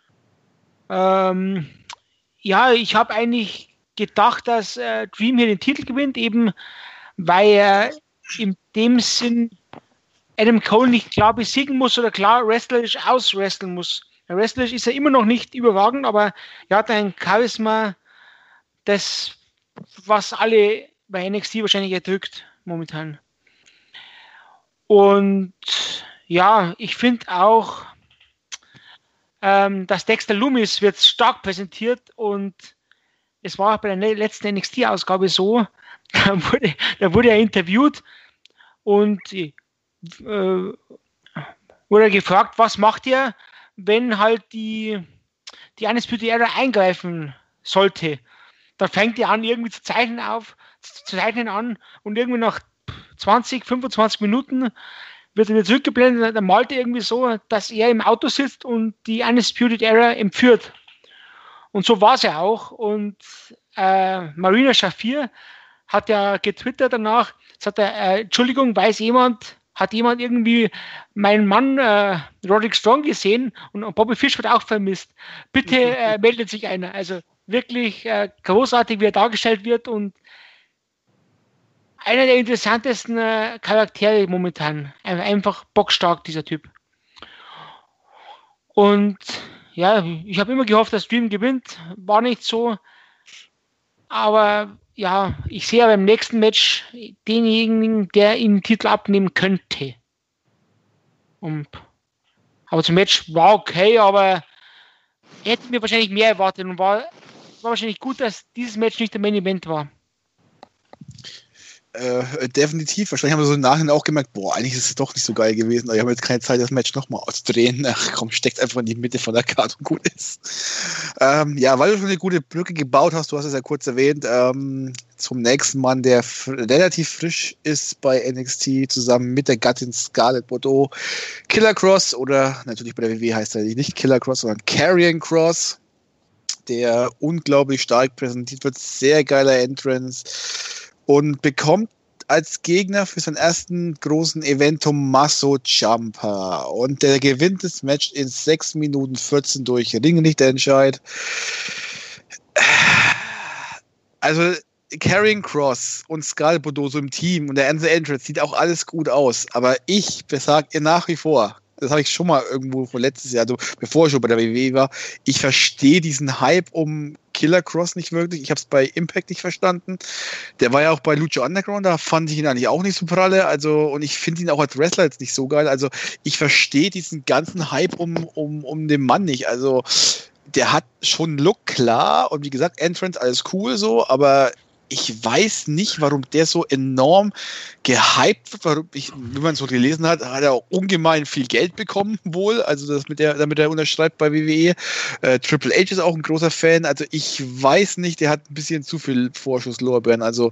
Ähm, ja, ich habe eigentlich gedacht, dass äh, Dream hier den Titel gewinnt, eben weil er in dem Sinn Adam Cole nicht klar besiegen muss oder klar wrestlerisch auswresteln muss. Wrestlerisch ist er immer noch nicht überragend, aber er hat ein Charisma, das was alle bei N X T wahrscheinlich erdrückt momentan. Und ja, ich finde auch, ähm, dass Dexter Lumis wird stark präsentiert und es war auch bei der letzten N X T-Ausgabe so, da wurde, da wurde er interviewt und äh, wurde er gefragt, was macht ihr, wenn halt die, die Undisputed Era eingreifen sollte. Da fängt er an, irgendwie zu zeichnen auf, zu zeichnen an und irgendwie nach zwanzig, fünfundzwanzig Minuten wird er wieder zurückgeblendet, dann malt er irgendwie so, dass er im Auto sitzt und die Undisputed Era entführt. Und so war es ja auch. Und äh, Marina Shafir hat ja getwittert danach, sagt er, äh, Entschuldigung, weiß jemand, hat jemand irgendwie meinen Mann äh, Roderick Strong gesehen und, und Bobby Fish wird auch vermisst. Bitte äh, meldet sich einer. Also wirklich äh, großartig, wie er dargestellt wird und einer der interessantesten äh, Charaktere momentan. Einfach bockstark, dieser Typ. Und ja, ich habe immer gehofft, dass Dream gewinnt. War nicht so. Aber ja, ich sehe beim nächsten Match denjenigen, der ihm den Titel abnehmen könnte. Und, aber zum Match war okay, aber er hätte mir wahrscheinlich mehr erwartet und war, war wahrscheinlich gut, dass dieses Match nicht der Main Event war. Äh, definitiv. Wahrscheinlich haben wir so im Nachhinein auch gemerkt, boah, eigentlich ist es doch nicht so geil gewesen. Ich habe jetzt keine Zeit, das Match nochmal auszudrehen. Ach komm, steckt einfach in die Mitte von der Karte und gut ist. Ähm, ja, weil du schon eine gute Brücke gebaut hast, du hast es ja kurz erwähnt, ähm, zum nächsten Mann, der f- relativ frisch ist bei N X T, zusammen mit der Gattin Scarlett Bordeaux. Killer Cross, oder natürlich bei der W W E heißt er nicht Killer Cross, sondern Karrion Cross, der unglaublich stark präsentiert wird. Sehr geiler Entrance. Und bekommt als Gegner für seinen ersten großen Event Tommaso Ciampa. Und der gewinnt das Match in sechs Minuten vierzehn durch Ringrichterentscheid. Also Karrion Cross und Scarlett Bordeaux so im Team und der ganze Entrance sieht auch alles gut aus. Aber ich besage ihr nach wie vor, das habe ich schon mal irgendwo vor letztes Jahr, also bevor ich schon bei der W W E war, ich verstehe diesen Hype um Killer Cross nicht wirklich. Ich habe es bei Impact nicht verstanden. Der war ja auch bei Lucha Underground, da fand ich ihn eigentlich auch nicht so pralle. Also, und ich finde ihn auch als Wrestler jetzt nicht so geil. Also, ich verstehe diesen ganzen Hype um, um, um den Mann nicht. Also, der hat schon einen Look, klar. Und wie gesagt, Entrance, alles cool so, aber ich weiß nicht, warum der so enorm gehypt wird. Warum ich, wie man so gelesen hat, hat er auch ungemein viel Geld bekommen wohl. Also das mit der, damit er unterschreibt bei W W E. Äh, Triple H ist auch ein großer Fan. Also ich weiß nicht, der hat ein bisschen zu viel Vorschusslorbeeren. Also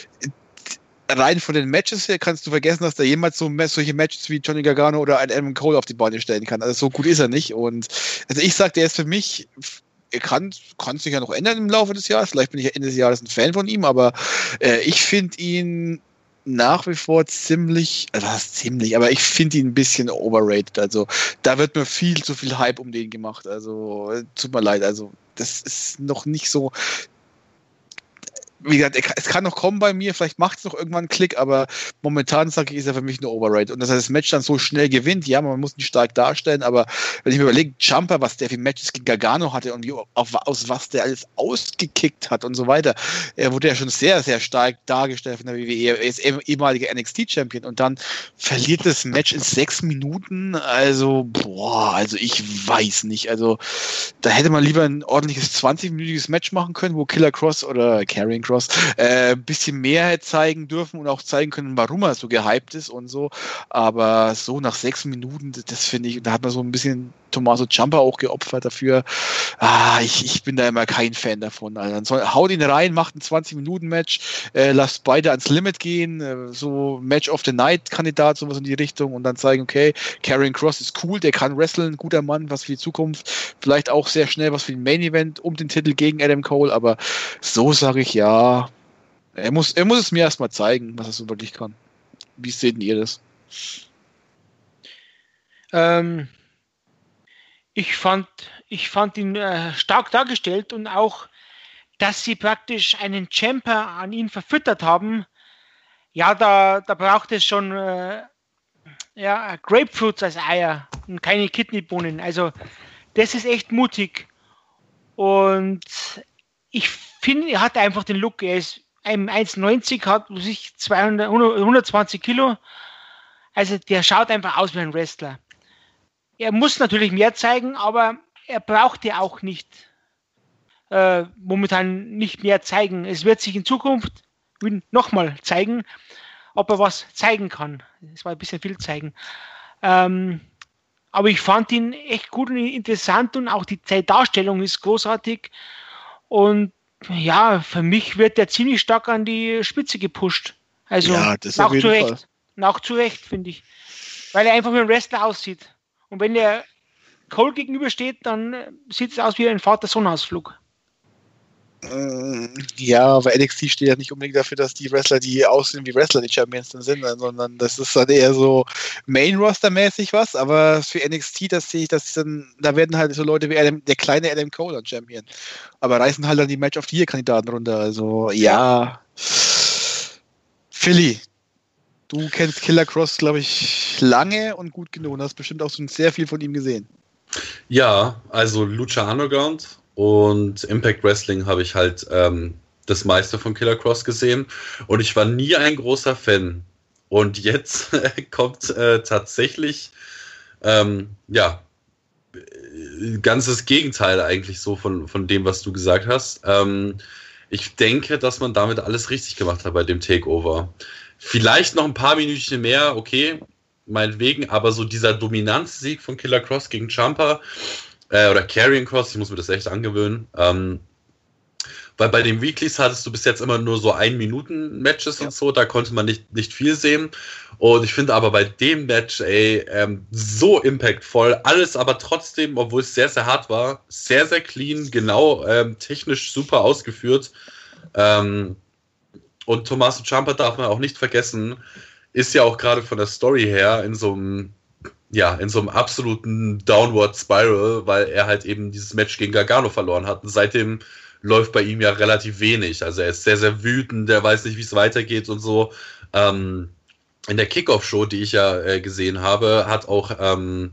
rein von den Matches her kannst du vergessen, dass da jemals so solche Matches wie Johnny Gargano oder ein Adam Cole auf die Beine stellen kann. Also so gut ist er nicht. Und also ich sag, der ist für mich, er kann, kann sich ja noch ändern im Laufe des Jahres. Vielleicht bin ich ja Ende des Jahres ein Fan von ihm, aber äh, ich finde ihn nach wie vor ziemlich, also was heißt ziemlich, aber ich finde ihn ein bisschen overrated. Also da wird mir viel zu viel Hype um den gemacht. Also tut mir leid. Also das ist noch nicht so. Wie gesagt, es kann noch kommen bei mir, vielleicht macht es noch irgendwann einen Klick, aber momentan, sage ich, ist er für mich eine Overrated. Und dass er das Match dann so schnell gewinnt, ja, man muss ihn stark darstellen, aber wenn ich mir überlege, Ciampa, was der für Matches gegen Gargano hatte und wie, auf, aus was der alles ausgekickt hat und so weiter, er wurde ja schon sehr, sehr stark dargestellt von der W W E. Er ist ehemaliger N X T-Champion und dann verliert das Match in sechs Minuten, also, boah, also ich weiß nicht, also da hätte man lieber ein ordentliches zwanzig-minütiges Match machen können, wo Killer Cross oder Karrion Cross äh, ein bisschen mehr zeigen dürfen und auch zeigen können, warum er so gehypt ist und so. Aber so nach sechs Minuten, das, das finde ich, da hat man so ein bisschen Tommaso Ciampa auch geopfert dafür. Ah, ich, ich bin da immer kein Fan davon. Also dann soll, haut ihn rein, macht ein zwanzig-Minuten-Match, äh, lasst beide ans Limit gehen, äh, so Match of the Night-Kandidat, sowas in die Richtung und dann zeigen, okay, Karrion Cross ist cool, der kann wrestlen, guter Mann, was für die Zukunft, vielleicht auch sehr schnell was für den Main-Event um den Titel gegen Adam Cole, aber so sage ich ja, er muss, er muss es mir erstmal zeigen, was er so wirklich kann. Wie seht ihr das? Ähm, ich fand, ich fand ihn äh, stark dargestellt und auch, dass sie praktisch einen Ciampa an ihn verfüttert haben. Ja, da, da braucht es schon äh, ja, Grapefruits als Eier und keine Kidneybohnen. Also das ist echt mutig. Und ich finde, er hat einfach den Look. Er ist eins neunzig, hat sich zweihundert, hundertzwanzig Kilo. Also der schaut einfach aus wie ein Wrestler. Er muss natürlich mehr zeigen, aber er braucht ja auch nicht äh, momentan nicht mehr zeigen. Es wird sich in Zukunft nochmal zeigen, ob er was zeigen kann. Es war ein bisschen viel zeigen. Ähm, aber ich fand ihn echt gut und interessant und auch die Darstellung ist großartig. Und ja, für mich wird der ziemlich stark an die Spitze gepusht. Also ja, das auch zu Recht. Und auch zu Recht, finde ich. Weil er einfach wie ein Wrestler aussieht. Und wenn er Cole gegenübersteht, dann sieht es aus wie ein Vater-Sohn-Ausflug. Ja, aber N X T steht ja nicht unbedingt dafür, dass die Wrestler, die aussehen wie Wrestler, die Champions dann sind, sondern das ist dann eher so Main-Roster-mäßig was, aber für N X T, das sehe ich, dass dann, da werden halt so Leute wie Adam, der kleine Adam Cole dann Champion. Aber reißen halt dann die Match of the Year-Kandidaten runter, also ja. Philly, du kennst Killer Cross, glaube ich, lange und gut genug und hast bestimmt auch schon sehr viel von ihm gesehen. Ja, also Lucha Underground und Impact Wrestling habe ich halt ähm, das meiste von Killer Cross gesehen und ich war nie ein großer Fan. Und jetzt kommt äh, tatsächlich ähm, ja ganzes Gegenteil eigentlich so von, von dem, was du gesagt hast. Ähm, ich denke, dass man damit alles richtig gemacht hat bei dem Takeover. Vielleicht noch ein paar Minütchen mehr, okay, meinetwegen, aber so dieser Dominanzsieg von Killer Cross gegen Ciampa äh, oder Karrion Cross, ich muss mir das echt angewöhnen, ähm, weil bei den Weeklies hattest du bis jetzt immer nur so ein-Minuten-Matches ja. und so, da konnte man nicht, nicht viel sehen und ich finde aber bei dem Match, ey, ähm, so impactvoll, alles aber trotzdem, obwohl es sehr, sehr hart war, sehr, sehr clean, genau, ähm, technisch super ausgeführt ähm, und Tommaso Ciampa darf man auch nicht vergessen, ist ja auch gerade von der Story her in so einem, ja, in so einem absoluten Downward Spiral, weil er halt eben dieses Match gegen Gargano verloren hat. Und seitdem läuft bei ihm ja relativ wenig. Also er ist sehr, sehr wütend, der weiß nicht, wie es weitergeht und so. Ähm, in der Kickoff-Show, die ich ja äh, gesehen habe, hat auch ähm,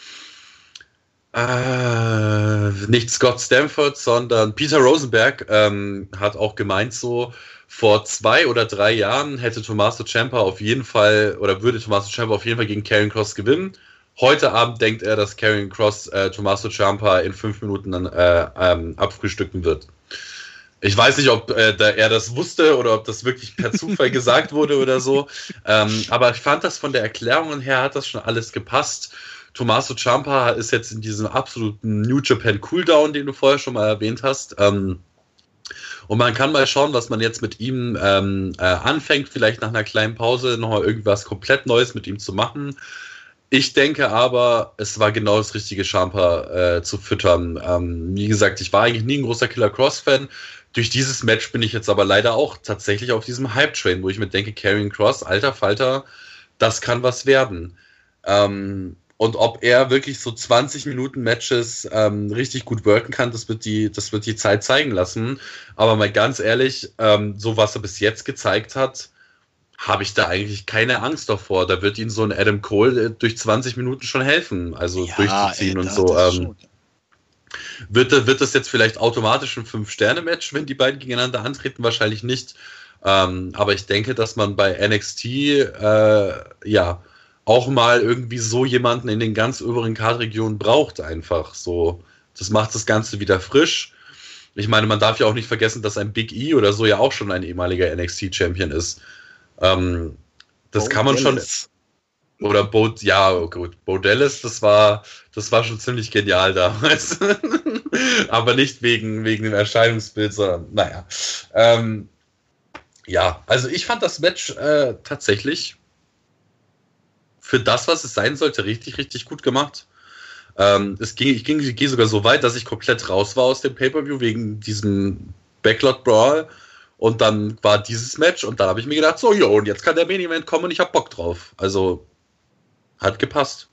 äh, nicht Scott Stamford, sondern Peter Rosenberg ähm, hat auch gemeint so, vor zwei oder drei Jahren hätte Tommaso Ciampa auf jeden Fall, oder würde Tommaso Ciampa auf jeden Fall gegen Karrion Cross gewinnen. Heute Abend denkt er, dass Karrion Cross äh, Tommaso Ciampa in fünf Minuten dann äh, ähm, abfrühstücken wird. Ich weiß nicht, ob äh, da er das wusste oder ob das wirklich per Zufall gesagt wurde oder so. Ähm, aber ich fand das von der Erklärung her, hat das schon alles gepasst. Tommaso Ciampa ist jetzt in diesem absoluten New Japan Cooldown, den du vorher schon mal erwähnt hast. Ähm, Und man kann mal schauen, was man jetzt mit ihm ähm, äh, anfängt, vielleicht nach einer kleinen Pause nochmal irgendwas komplett Neues mit ihm zu machen. Ich denke aber, es war genau das richtige, Ciampa äh, zu füttern. Ähm, wie gesagt, ich war eigentlich nie ein großer Killer Cross-Fan. Durch dieses Match bin ich jetzt aber leider auch tatsächlich auf diesem Hype-Train, wo ich mir denke, Karrion Cross, alter Falter, das kann was werden. Ähm, Und ob er wirklich so zwanzig Minuten Matches ähm, richtig gut worken kann, das wird die, das wird die Zeit zeigen lassen. Aber mal ganz ehrlich, ähm, so was er bis jetzt gezeigt hat, habe ich da eigentlich keine Angst davor. Da wird ihm so ein Adam Cole äh, durch zwanzig Minuten schon helfen, also ja, durchzuziehen ey, und so. Ähm, wird, wird das jetzt vielleicht automatisch ein fünf-Sterne-Match, wenn die beiden gegeneinander antreten? Wahrscheinlich nicht. Ähm, aber ich denke, dass man bei N X T, äh, ja, auch mal irgendwie so jemanden in den ganz oberen Card-Regionen braucht einfach. So, das macht das Ganze wieder frisch. Ich meine, man darf ja auch nicht vergessen, dass ein Big E oder so ja auch schon ein ehemaliger N X T-Champion ist. Ähm, das Bo kann man Dallas. schon. Oder Bo, ja, gut, Bo Dallas, das war, das war schon ziemlich genial damals. Aber nicht wegen, wegen dem Erscheinungsbild, sondern, naja. Ähm, ja, also ich fand das Match äh, tatsächlich für das, was es sein sollte, richtig, richtig gut gemacht. Ähm, es ging, ich ging, ich gehe sogar so weit, dass ich komplett raus war aus dem Pay-Per-View wegen diesem Backlot-Brawl. Und dann war dieses Match und dann habe ich mir gedacht, so, jo, und jetzt kann der Main-Event kommen und ich habe Bock drauf. Also, hat gepasst.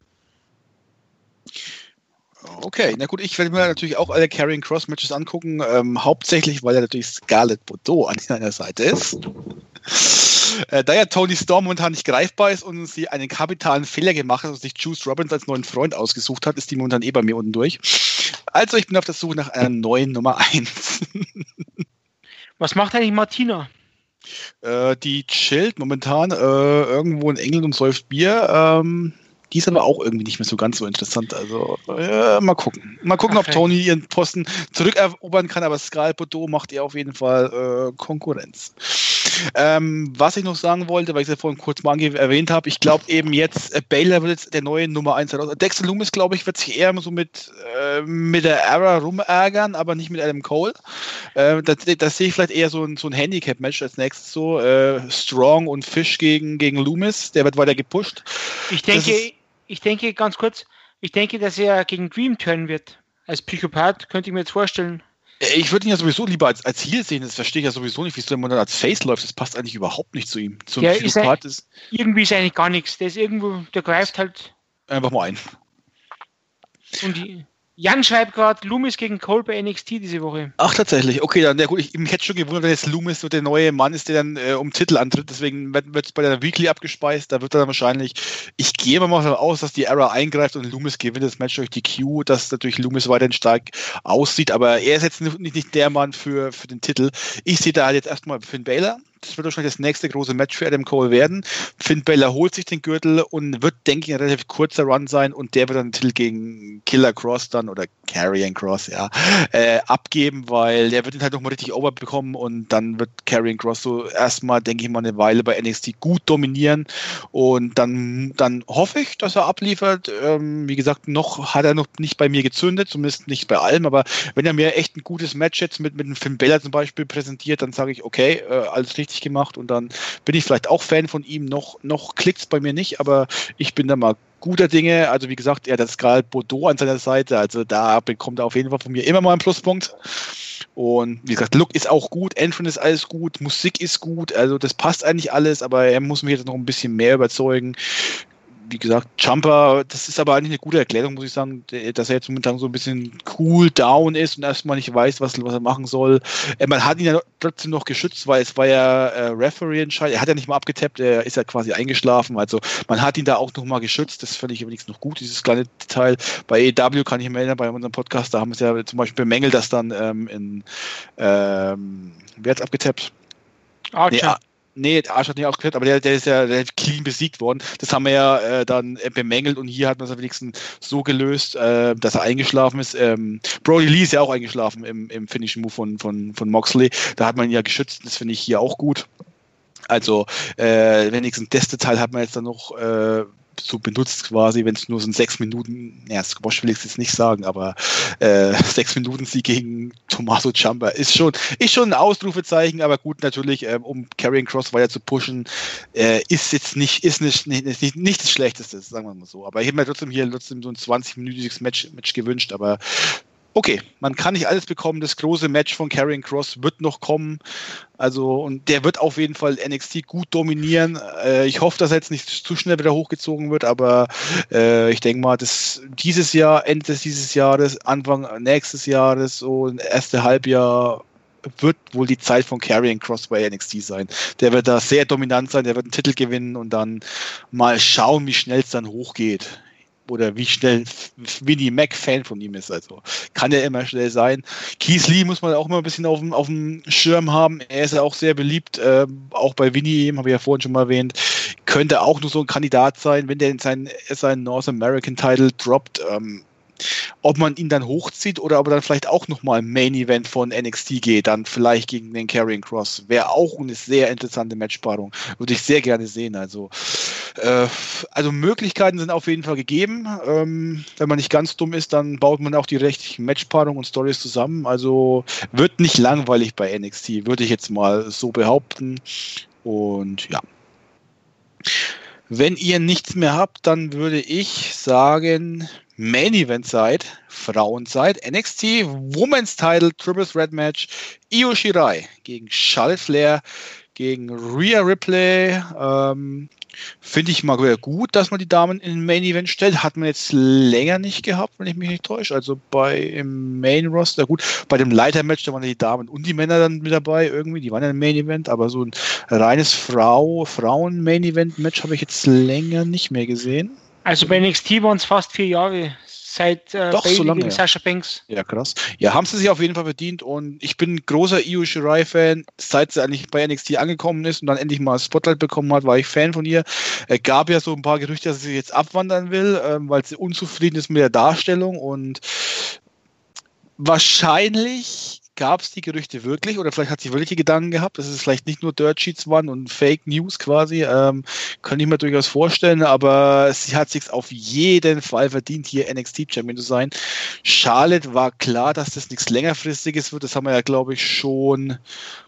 Okay, na gut, ich werde mir natürlich auch alle Karrion Cross Matches angucken, ähm, hauptsächlich, weil er natürlich Scarlett Bordeaux an seiner Seite ist. Äh, da ja Toni Storm momentan nicht greifbar ist und sie einen kapitalen Fehler gemacht hat und sich Juice Robbins als neuen Freund ausgesucht hat, ist die momentan eh bei mir unten durch. Also ich bin auf der Suche nach einer neuen Nummer eins. Was macht eigentlich Martina? Äh, die chillt momentan äh, irgendwo in England und säuft Bier. Ähm, die ist aber auch irgendwie nicht mehr so ganz so interessant. Also äh, mal gucken. Mal gucken, okay. ob Toni ihren Posten zurückerobern kann, aber Skal Bordeaux macht ihr auf jeden Fall äh, Konkurrenz. Ähm, was ich noch sagen wollte, weil ich es ja vorhin kurz mal erwähnt habe, ich glaube eben jetzt, äh, Baylor wird jetzt der neue Nummer eins heraus. Dexter Lumis, glaube ich, wird sich eher so mit, äh, mit der Era rumärgern, aber nicht mit Adam Cole. Äh, das, das sehe ich vielleicht eher so ein, so ein Handicap-Match als nächstes so. Äh, Strong und Fish gegen, gegen Loomis, der wird weiter gepusht. Ich denke, ich denke, ganz kurz, ich denke, dass er gegen Dream turnen wird. Als Psychopath könnte ich mir jetzt vorstellen. Ich würde ihn ja sowieso lieber als, als Heel sehen, das verstehe ich ja sowieso nicht, wie es dann als Face läuft, das passt eigentlich überhaupt nicht zu ihm. So ein Psychopath ist, ist irgendwie ist eigentlich gar nichts, der ist irgendwo, der greift halt einfach mal ein. Und die Jan schreibt gerade Loomis gegen Cole bei N X T diese Woche. Ach, tatsächlich. Okay, dann, ja gut, ich, ich hätte schon gewundert, wenn jetzt Loomis so der neue Mann ist, der dann äh, um Titel antritt. Deswegen wird es bei der Weekly abgespeist. Da wird dann wahrscheinlich, ich gehe mal davon aus, dass die Era eingreift und Loomis gewinnt das Match durch die Q, dass natürlich Loomis weiterhin stark aussieht. Aber er ist jetzt nicht, nicht der Mann für, für den Titel. Ich sehe da halt jetzt erstmal Finn Balor. Das wird wahrscheinlich das nächste große Match für Adam Cole werden. Finn Balor holt sich den Gürtel und wird, denke ich, ein relativ kurzer Run sein und der wird dann den Titel gegen Killer Cross dann oder Karrion Cross, ja, äh, abgeben, weil der wird ihn halt nochmal richtig over bekommen und dann wird Karrion Cross so erstmal, denke ich mal, eine Weile bei N X T gut dominieren und dann, dann hoffe ich, dass er abliefert. Ähm, wie gesagt, noch hat er noch nicht bei mir gezündet, zumindest nicht bei allem, aber wenn er mir echt ein gutes Match jetzt mit, mit einem Finn Balor zum Beispiel präsentiert, dann sage ich, okay, äh, alles richtig gemacht und dann bin ich vielleicht auch Fan von ihm. Noch, noch klickt es bei mir nicht, aber ich bin da mal guter Dinge. Also wie gesagt, er hat das Skal Bordeaux an seiner Seite, also da bekommt er auf jeden Fall von mir immer mal einen Pluspunkt. Und wie gesagt, Look ist auch gut, Entrance ist alles gut, Musik ist gut, also das passt eigentlich alles, aber er muss mich jetzt noch ein bisschen mehr überzeugen. Wie gesagt, Ciampa, das ist aber eigentlich eine gute Erklärung, muss ich sagen, dass er jetzt momentan so ein bisschen cool down ist und erstmal nicht weiß, was, was er machen soll. Man hat ihn ja trotzdem noch geschützt, weil es war ja äh, Referee-Entscheid. Er hat ja nicht mal abgetappt, er ist ja quasi eingeschlafen. Also man hat ihn da auch noch mal geschützt. Das finde ich übrigens noch gut, dieses kleine Detail. Bei A E W kann ich mich erinnern, bei unserem Podcast, da haben wir es ja zum Beispiel bemängelt, dass dann ähm, in ähm, wer hat's abgetappt? Archer. Nee, Nee, Arsch hat nicht ausgeklärt, aber der, der ist ja der clean besiegt worden. Das haben wir ja äh, dann äh, bemängelt und hier hat man es wenigstens so gelöst, äh, dass er eingeschlafen ist. Ähm, Brody Lee ist ja auch eingeschlafen im, im Finishing Move von, von, von Moxley. Da hat man ihn ja geschützt, das finde ich hier auch gut. Also äh, wenigstens das Detail hat man jetzt dann noch äh, so benutzt quasi, wenn es nur so ein sechs Minuten, ja, Squash will ich jetzt nicht sagen, aber äh, sechs Minuten Sieg gegen Tommaso Ciampa ist schon, ist schon ein Ausrufezeichen, aber gut, natürlich, äh, um Karrion Cross weiter zu pushen, äh, ist jetzt nicht, ist nicht, nicht, nicht, nicht das Schlechteste, sagen wir mal so. Aber ich hätte mir trotzdem hier trotzdem so ein zwanzig-minütiges Match, Match gewünscht, aber okay, man kann nicht alles bekommen. Das große Match von Karrion Cross wird noch kommen. Also, und der wird auf jeden Fall N X T gut dominieren. Äh, ich hoffe, dass er jetzt nicht zu schnell wieder hochgezogen wird, aber äh, ich denke mal, dass dieses Jahr, Ende dieses Jahres, Anfang nächstes Jahres, so das erste Halbjahr, wird wohl die Zeit von Karrion Cross bei N X T sein. Der wird da sehr dominant sein, der wird einen Titel gewinnen und dann mal schauen, wie schnell es dann hochgeht. Oder wie schnell Vinnie Mac Fan von ihm ist. Also kann ja immer schnell sein. Keith Lee muss man auch mal ein bisschen auf dem, auf dem Schirm haben. Er ist ja auch sehr beliebt. Äh, auch bei Vinnie, habe ich ja vorhin schon mal erwähnt. Könnte auch nur so ein Kandidat sein, wenn der in seinen, seinen North American Title droppt. Ähm, ob man ihn dann hochzieht oder ob er dann vielleicht auch nochmal im Main Event von N X T geht, dann vielleicht gegen den Karrion Cross. Wäre auch eine sehr interessante Matchpaarung. Würde ich sehr gerne sehen. Also, äh, also Möglichkeiten sind auf jeden Fall gegeben. Ähm, wenn man nicht ganz dumm ist, dann baut man auch die richtigen Matchpaarungen und Stories zusammen. Also wird nicht langweilig bei N X T, würde ich jetzt mal so behaupten. Und ja. Wenn ihr nichts mehr habt, dann würde ich sagen, Main Event Zeit, Frauenzeit, N X T Women's Title Triple Threat Match, Io Shirai gegen Charlotte Flair, gegen Rhea Ripley. Ähm, Finde ich mal wieder gut, dass man die Damen in den Main Event stellt. Hat man jetzt länger nicht gehabt, wenn ich mich nicht täusche. Also bei im Main Roster, gut, bei dem Leiter-Match, da waren die Damen und die Männer dann mit dabei irgendwie. Die waren ja im Main Event, aber so ein reines Frau, Frauen-Main Event-Match habe ich jetzt länger nicht mehr gesehen. Also bei N X T waren es fast vier Jahre. Seit äh, Doch, Bayley so lange, gegen ja. Sasha Banks. Ja, krass. Ja, haben sie sich auf jeden Fall verdient und ich bin ein großer Io Shirai-Fan. Seit sie eigentlich bei N X T angekommen ist und dann endlich mal Spotlight bekommen hat, war ich Fan von ihr. Es gab ja so ein paar Gerüchte, dass sie jetzt abwandern will, ähm, weil sie unzufrieden ist mit der Darstellung und wahrscheinlich gab es die Gerüchte wirklich oder vielleicht hat sie wirkliche Gedanken gehabt, dass es vielleicht nicht nur Dirt Sheets waren und Fake News quasi, ähm, kann ich mir durchaus vorstellen, aber sie hat sich auf jeden Fall verdient, hier N X T-Champion zu sein. Charlotte war klar, dass das nichts längerfristiges wird, das haben wir ja, glaube ich, schon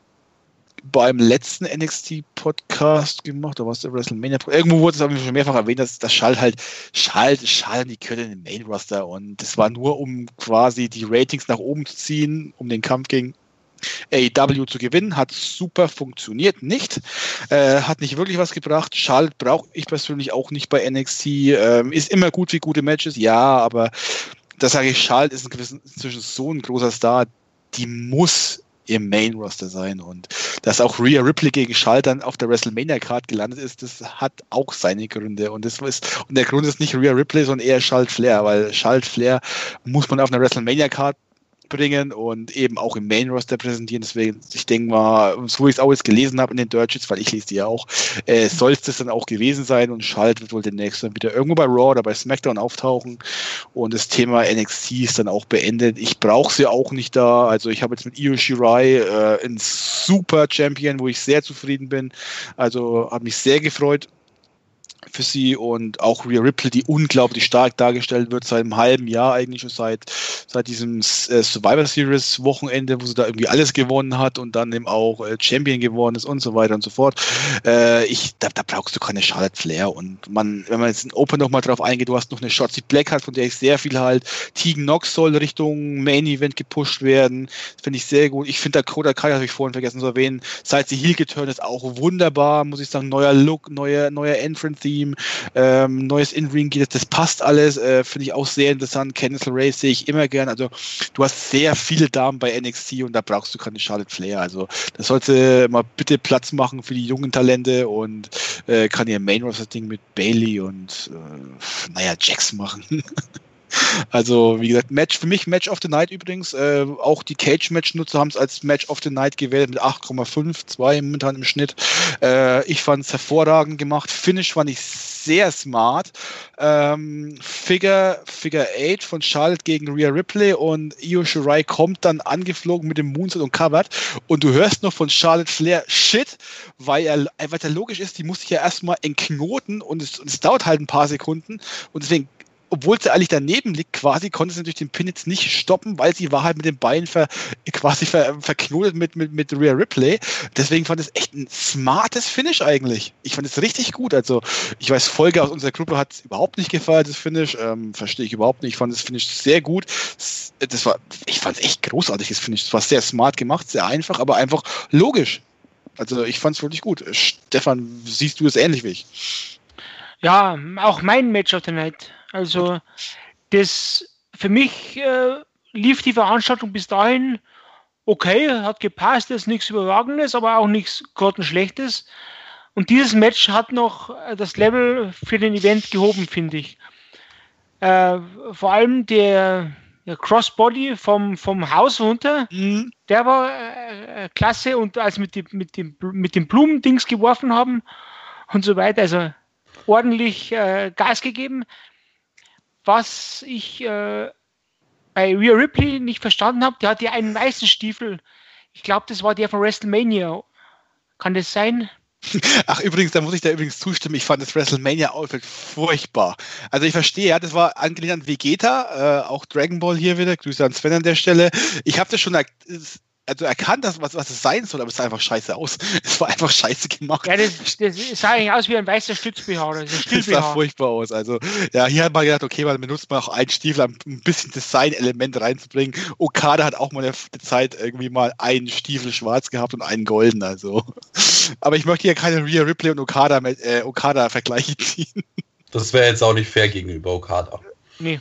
beim letzten N X T-Podcast gemacht, da war es der WrestleMania. Irgendwo wurde es aber schon mehrfach erwähnt, dass das Schall halt, Schall, Schall, die können in den Main-Roster und das war nur, um quasi die Ratings nach oben zu ziehen, um den Kampf gegen A E W zu gewinnen, hat super funktioniert, nicht, äh, hat nicht wirklich was gebracht. Charlotte brauche ich persönlich auch nicht bei N X T, ähm, ist immer gut wie gute Matches, ja, aber das sage ich, Charlotte ist inzwischen inzwischen so ein großer Star, die muss im Main-Roster sein und dass auch Rhea Ripley gegen Charlotte dann auf der WrestleMania-Card gelandet ist, das hat auch seine Gründe und das ist, und der Grund ist nicht Rhea Ripley, sondern eher Charlotte Flair, weil Charlotte Flair muss man auf einer WrestleMania-Card bringen und eben auch im Main-Roster präsentieren, deswegen, ich denke mal, so wie ich es auch jetzt gelesen habe in den Dirt Sheets, weil ich lese die ja auch, äh, soll es das dann auch gewesen sein und Charlotte wird wohl demnächst dann wieder irgendwo bei Raw oder bei SmackDown auftauchen und das Thema N X T ist dann auch beendet. Ich brauche sie auch nicht da, also ich habe jetzt mit Io Shirai äh, einen super Champion, wo ich sehr zufrieden bin, also habe mich sehr gefreut für sie und auch Rhea Ripley, die unglaublich stark dargestellt wird seit einem halben Jahr eigentlich schon seit seit diesem äh, Survivor Series Wochenende, wo sie da irgendwie alles gewonnen hat und dann eben auch äh, Champion geworden ist und so weiter und so fort. Äh, ich, da, da brauchst du keine Charlotte Flair und man, wenn man jetzt in Open nochmal drauf eingeht, du hast noch eine Shotzi Blackheart, von der ich sehr viel halt, Tegan Nox soll Richtung Main Event gepusht werden, das finde ich sehr gut. Ich finde Dakota Kai, habe ich vorhin vergessen zu erwähnen, seit sie Heel geturnt ist, auch wunderbar, muss ich sagen, neuer Look, neuer, neuer Entrance-Theme, Ähm, neues In-Ring geht, das passt alles, äh, finde ich auch sehr interessant. Candice LeRae sehe ich immer gern, also du hast sehr viele Damen bei N X T und da brauchst du keine Charlotte Flair, also das sollte mal bitte Platz machen für die jungen Talente und äh, kann ihr Main-Roster-Ding mit Bayley und äh, naja, Jax machen. Also, wie gesagt, Match für mich Match of the Night übrigens. Äh, auch die Cage-Match-Nutzer haben es als Match of the Night gewählt mit acht Komma fünf, zwei momentan im Schnitt. Äh, ich fand es hervorragend gemacht. Finish fand ich sehr smart. Ähm, Figure, Figure acht von Charlotte gegen Rhea Ripley und Io Shirai kommt dann angeflogen mit dem Moonsault und covered und du hörst noch von Charlotte Flair Shit, weil er, weil er logisch ist, die muss sich ja erstmal entknoten und es, und es dauert halt ein paar Sekunden und deswegen, obwohl sie eigentlich daneben liegt, quasi konnte sie natürlich den Pin jetzt nicht stoppen, weil sie war halt mit den Beinen ver, quasi ver, verknotet mit, mit, mit Rhea Ripley. Deswegen fand es echt ein smartes Finish eigentlich. Ich fand es richtig gut. Also ich weiß, Folge aus unserer Gruppe hat es überhaupt nicht gefallen, das Finish. Ähm, verstehe ich überhaupt nicht. Ich fand das Finish sehr gut. Das war, ich fand es echt großartig, das Finish. Es war sehr smart gemacht, sehr einfach, aber einfach logisch. Also ich fand es wirklich gut. Stefan, siehst du es ähnlich wie ich? Ja, auch mein Match of the Night. Also das für mich äh, lief die Veranstaltung bis dahin okay, hat gepasst, ist nichts Überragendes, aber auch nichts grottenschlechtes. Und dieses Match hat noch das Level für den Event gehoben, finde ich. Äh, vor allem der, der Crossbody vom, vom Haus runter, mhm. der war äh, klasse und als mit, die, mit, dem, mit dem Blumendings geworfen haben und so weiter, also ordentlich äh, Gas gegeben. Was ich äh, bei Rhea Ripley nicht verstanden habe, der hat ja einen weißen Stiefel. Ich glaube, das war der von WrestleMania. Kann das sein? Ach, übrigens, da muss ich da übrigens zustimmen, ich fand das WrestleMania-Outfit furchtbar. Also ich verstehe, ja, das war angelehnt an Vegeta, äh, auch Dragon Ball hier wieder, Grüße an Sven an der Stelle. Ich habe das schon, also erkannt, dass, was, was es sein soll, aber es sah einfach scheiße aus. Es war einfach scheiße gemacht. Ja, das, das sah eigentlich aus wie ein weißer Stütz-B H. Oder so das sah furchtbar aus. Also, ja, hier hat man gedacht, okay, man benutzt mal auch einen Stiefel, um ein bisschen Design-Element reinzubringen. Okada hat auch mal eine Zeit irgendwie mal einen Stiefel schwarz gehabt und einen golden, also. Aber ich möchte hier keine Rhea Ripley und Okada, äh, Okada-Vergleiche ziehen. Das wäre jetzt auch nicht fair gegenüber Okada. Nee.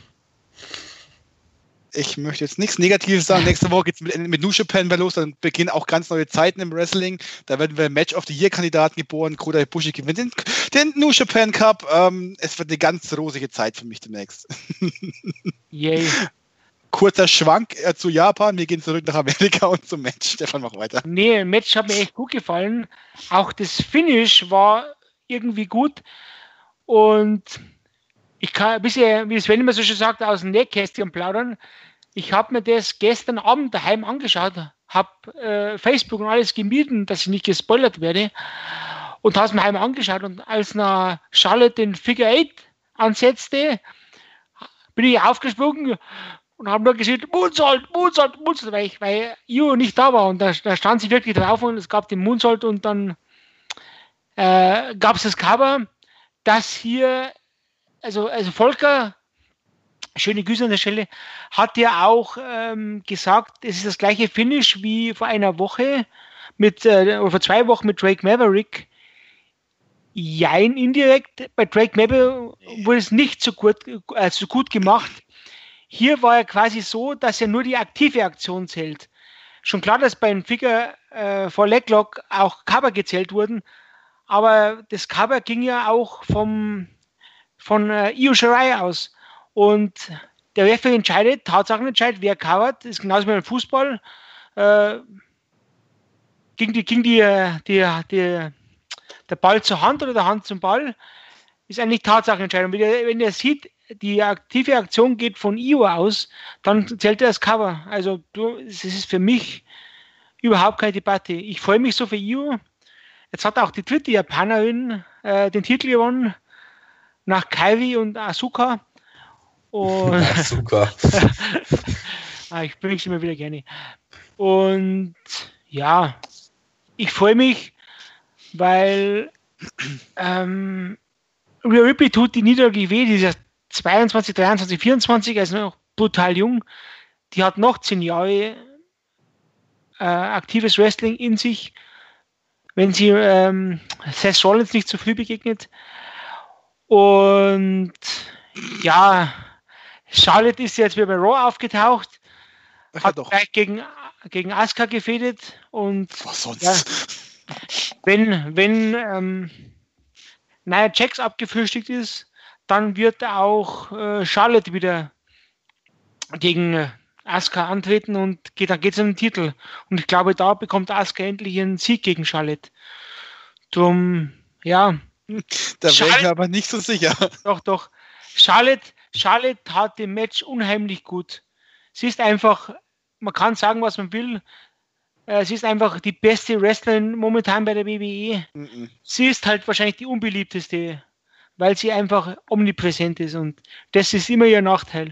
Ich möchte jetzt nichts Negatives sagen. Nächste Woche geht es mit, mit New Japan los, dann beginnen auch ganz neue Zeiten im Wrestling. Da werden wir Match of the Year-Kandidaten geboren. Kota Ibushi gewinnt den, den New Japan Cup. Ähm, es wird eine ganz rosige Zeit für mich demnächst. Yay. Kurzer Schwank äh, zu Japan. Wir gehen zurück nach Amerika und zum Match. Stefan, mach weiter. Nee, ein Match hat mir echt gut gefallen. Auch das Finish war irgendwie gut. Und ich kann ein bisschen, wie Sven immer so schön sagt, aus dem Nähkästchen plaudern. Ich habe mir das gestern Abend daheim angeschaut, habe äh, Facebook und alles gemieden, dass ich nicht gespoilert werde, und habe es mir daheim angeschaut. Und als nach Charlotte den Figure Eight ansetzte, bin ich aufgesprungen und habe nur gesehen, Moonsault, Moonsault, Moonsault, weil, ich, weil Io nicht da war. Und da, da stand sie wirklich drauf und es gab den Moonsault und dann äh, gab es das Cover, das hier, also, also Volker, schöne Grüße an der Stelle, hat ja auch ähm, gesagt, es ist das gleiche Finish wie vor einer Woche mit, äh, oder vor zwei Wochen mit Drake Maverick. Jein, indirekt. Bei Drake Maverick wurde es nicht so gut, äh, so gut gemacht. Hier war ja quasi so, dass ja nur die aktive Aktion zählt. Schon klar, dass beim Figure äh, vor Leglock auch Cover gezählt wurden, aber das Cover ging ja auch vom, von äh, Io Shirai aus. Und der Referee entscheidet, Tatsachen entscheidet, wer covert. Das ist genauso wie beim Fußball. Äh, ging die, ging die, die, die, der Ball zur Hand oder der Hand zum Ball, ist eigentlich Tatsachenentscheidung. Wenn ihr, wenn ihr sieht, die aktive Aktion geht von Io aus, dann zählt er das Cover. Also das ist für mich überhaupt keine Debatte. Ich freue mich so für Io. Jetzt hat auch die dritte Japanerin äh, den Titel gewonnen, nach Kairi und Asuka. Und Asuka. ah, ich bringe es immer wieder gerne. Und ja, ich freue mich, weil ähm, Rhea Ripley tut die Niederlage weh, die ist ja zweiundzwanzig, dreiundzwanzig, vierundzwanzig, also noch brutal jung. Die hat noch zehn Jahre äh, aktives Wrestling in sich, wenn sie ähm, Seth Rollins nicht zu früh begegnet. Und ja, Charlotte ist jetzt wieder bei Raw aufgetaucht, Ach, hat doch. gleich gegen, gegen Asuka gefädet und Was sonst? ja, wenn, wenn ähm, Nia Jax abgefrühstückt ist, dann wird auch äh, Charlotte wieder gegen äh, Asuka antreten und geht, dann geht es um den Titel. Und ich glaube, da bekommt Asuka endlich einen Sieg gegen Charlotte. Drum, ja. Da wäre ich Charlotte- mir aber nicht so sicher. Doch, doch. Charlotte, Charlotte hat dem Match unheimlich gut. Sie ist einfach, man kann sagen, was man will, äh, sie ist einfach die beste Wrestlerin momentan bei der W W E. Mhm. Sie ist halt wahrscheinlich die unbeliebteste, weil sie einfach omnipräsent ist und das ist immer ihr Nachteil.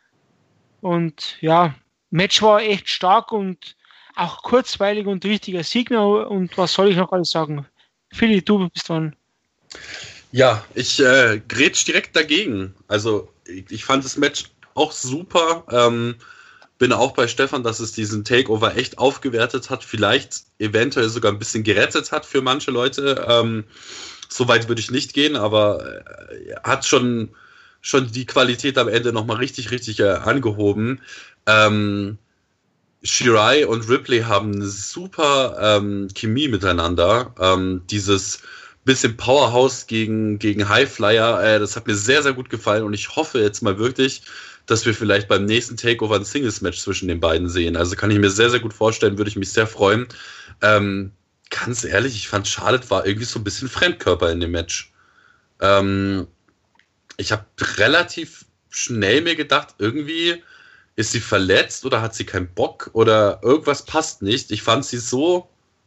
Und ja, Match war echt stark und auch kurzweilig und richtiger Signal und was soll ich noch alles sagen? Philly, du bist dran. Ja, ich äh, grätsch direkt dagegen. Also ich, ich fand das Match auch super. Ähm, bin auch bei Stefan, dass es diesen Takeover echt aufgewertet hat, vielleicht eventuell sogar ein bisschen gerettet hat für manche Leute. Ähm, so weit würde ich nicht gehen, aber äh, hat schon, schon die Qualität am Ende nochmal richtig, richtig äh, angehoben. Ähm, Shirai und Ripley haben eine super ähm, Chemie miteinander. Ähm, dieses bisschen Powerhouse gegen, gegen Highflyer, äh, das hat mir sehr, sehr gut gefallen und ich hoffe jetzt mal wirklich, dass wir vielleicht beim nächsten Takeover ein Singles-Match zwischen den beiden sehen. Also kann ich mir sehr, sehr gut vorstellen, würde ich mich sehr freuen. Ähm, ganz ehrlich, ich fand Charlotte war irgendwie so ein bisschen Fremdkörper in dem Match. Ähm, ich habe relativ schnell mir gedacht, irgendwie ist sie verletzt oder hat sie keinen Bock oder irgendwas passt nicht. Ich fand sie so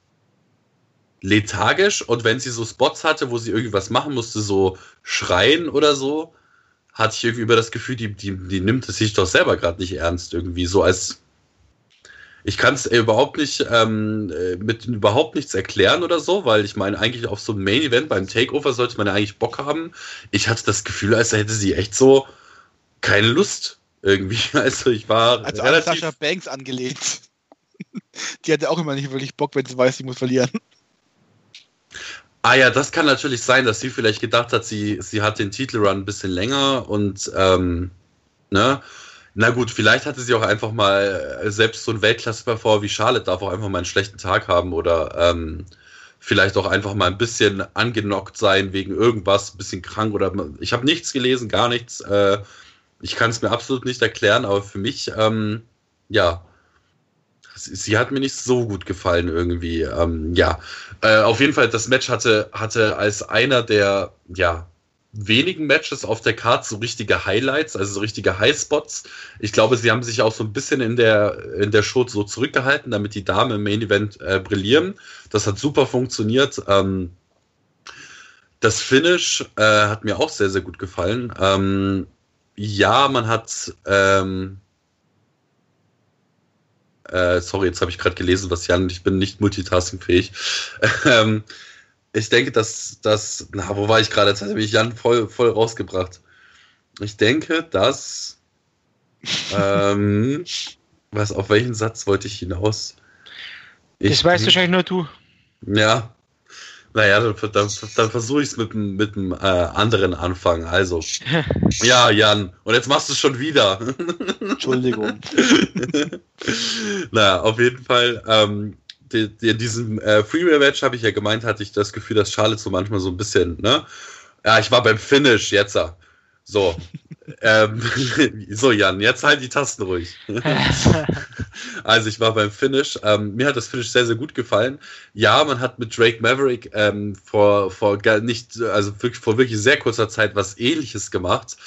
lethargisch und wenn sie so Spots hatte, wo sie irgendwas machen musste, so schreien oder so, hatte ich irgendwie über das Gefühl, die, die, die nimmt es sich doch selber gerade nicht ernst irgendwie, so als Ich kann es überhaupt nicht ähm, mit überhaupt nichts erklären oder so, weil ich meine, eigentlich auf so ein Main-Event beim Takeover sollte man ja eigentlich Bock haben. Ich hatte das Gefühl, als hätte sie echt so keine Lust irgendwie. Also ich war also relativ... an Sasha Banks angelehnt. Die hatte auch immer nicht wirklich Bock, wenn sie weiß, sie muss verlieren. Ah ja, das kann natürlich sein, dass sie vielleicht gedacht hat, sie, sie hat den Titelrun ein bisschen länger und ähm, ne, na gut, vielleicht hatte sie auch einfach mal, selbst so ein Weltklasse-Performer wie Charlotte darf auch einfach mal einen schlechten Tag haben oder ähm, vielleicht auch einfach mal ein bisschen angenockt sein wegen irgendwas, ein bisschen krank oder ich habe nichts gelesen, gar nichts. Äh, ich kann es mir absolut nicht erklären, aber für mich, ähm, ja, sie hat mir nicht so gut gefallen irgendwie. Ähm, ja, äh, auf jeden Fall, das Match hatte, hatte als einer der, ja, wenigen Matches auf der Card so richtige Highlights, also so richtige Highspots. Ich glaube, sie haben sich auch so ein bisschen in der, in der Show so zurückgehalten, damit die Damen im Main Event äh, brillieren. Das hat super funktioniert. Ähm, das Finish äh, hat mir auch sehr, sehr gut gefallen. Ähm, ja, man hat ähm, äh, sorry, jetzt habe ich gerade gelesen, was Jan, ich bin nicht multitaskingfähig. ähm, Ich denke, dass das, na, wo war ich gerade? Jetzt hat mich Jan voll, voll rausgebracht. Ich denke, dass, ähm, was, auf welchen Satz wollte ich hinaus? Ich, das weißt wahrscheinlich nur du. Ja, naja, dann, dann, dann versuche ich es mit, mit einem äh, anderen Anfang. Also, ja, Jan, und jetzt machst du es schon wieder. Entschuldigung. Naja, auf jeden Fall, ähm, in diesem äh, Freeway-Match habe ich ja gemeint, hatte ich das Gefühl, dass Charlotte so manchmal so ein bisschen, ne? Ja, ich war beim Finish, jetzt. So. ähm, so, Jan, jetzt halt die Tasten ruhig. Also, ich war beim Finish. Ähm, mir hat das Finish sehr, sehr gut gefallen. Ja, man hat mit Drake Maverick ähm, vor, vor gar nicht, also wirklich, vor wirklich sehr kurzer Zeit was Ähnliches gemacht.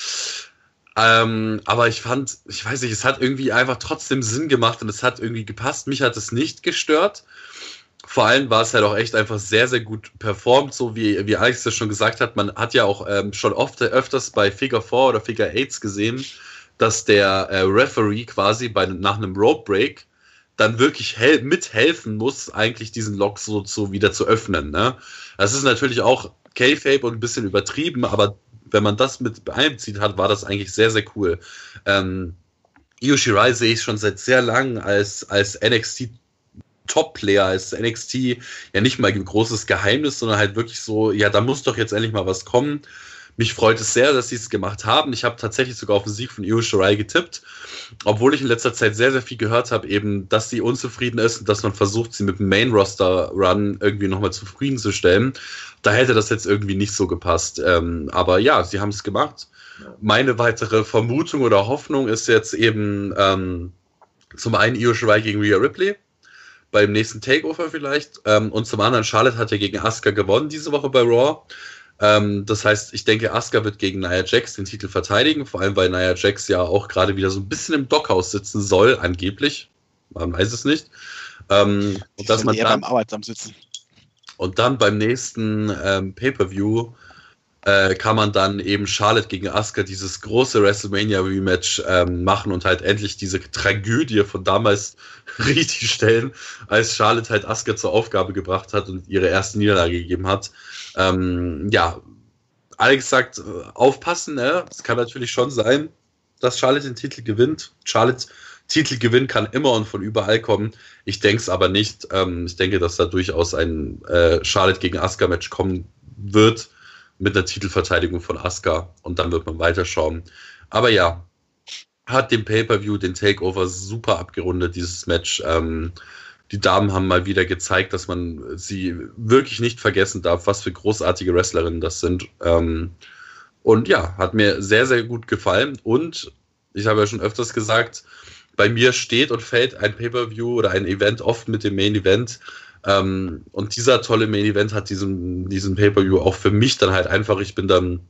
Ähm, aber ich fand, ich weiß nicht, es hat irgendwie einfach trotzdem Sinn gemacht und es hat irgendwie gepasst. Mich hat es nicht gestört. Vor allem war es halt auch echt einfach sehr, sehr gut performt, so wie, wie Alex das schon gesagt hat. Man hat ja auch ähm, schon oft öfters bei Figure vier oder Figure acht gesehen, dass der äh, Referee quasi bei, nach einem Rope Break dann wirklich hel- mithelfen muss, eigentlich diesen Lock so, so wieder zu öffnen. Ne? Das ist natürlich auch Kayfabe und ein bisschen übertrieben, aber wenn man das mit einbezieht hat, war das eigentlich sehr, sehr cool. Ähm, Io Shirai sehe ich schon seit sehr langem als, als N X T Top-Player, als N X T ja nicht mal ein großes Geheimnis, sondern halt wirklich so, ja, da muss doch jetzt endlich mal was kommen. Mich freut es sehr, dass sie es gemacht haben. Ich habe tatsächlich sogar auf den Sieg von Io Shirai getippt, obwohl ich in letzter Zeit sehr, sehr viel gehört habe, eben, dass sie unzufrieden ist und dass man versucht, sie mit dem Main-Roster-Run irgendwie nochmal zufriedenzustellen. Da hätte das jetzt irgendwie nicht so gepasst. Ähm, aber ja, sie haben es gemacht. Meine weitere Vermutung oder Hoffnung ist jetzt eben ähm, zum einen Io Shirai gegen Rhea Ripley, beim nächsten Takeover vielleicht. Ähm, und zum anderen, Charlotte hat ja gegen Asuka gewonnen diese Woche bei Raw. Ähm, das heißt, ich denke, Asuka wird gegen Nia Jax den Titel verteidigen, vor allem weil Nia Jax ja auch gerade wieder so ein bisschen im Dockhaus sitzen soll, angeblich. Man weiß es nicht. Ähm, und dass man eher dann, beim Arbeitsamt sitzen. Und dann beim nächsten ähm, Pay-Per-View äh, kann man dann eben Charlotte gegen Asuka dieses große WrestleMania-Rematch ähm, machen und halt endlich diese Tragödie von damals richtig stellen, als Charlotte halt Asuka zur Aufgabe gebracht hat und ihre erste Niederlage gegeben hat. Ähm, ja, Alex sagt, aufpassen, ne? Es kann natürlich schon sein, dass Charlotte den Titel gewinnt. Charlotte Titelgewinn kann immer und von überall kommen. Ich denke es aber nicht. Ähm, ich denke, dass da durchaus ein äh, Charlotte gegen Asuka-Match kommen wird mit einer Titelverteidigung von Asuka und dann wird man weiterschauen. Aber ja, hat den Pay-Per-View, den Takeover super abgerundet, dieses Match. Ähm, die Damen haben mal wieder gezeigt, dass man sie wirklich nicht vergessen darf, was für großartige Wrestlerinnen das sind. Ähm, und ja, hat mir sehr, sehr gut gefallen. Und ich habe ja schon öfters gesagt, bei mir steht und fällt ein Pay-Per-View oder ein Event oft mit dem Main-Event. Ähm, und dieser tolle Main-Event hat diesen, diesen Pay-Per-View auch für mich dann halt einfach, ich bin dann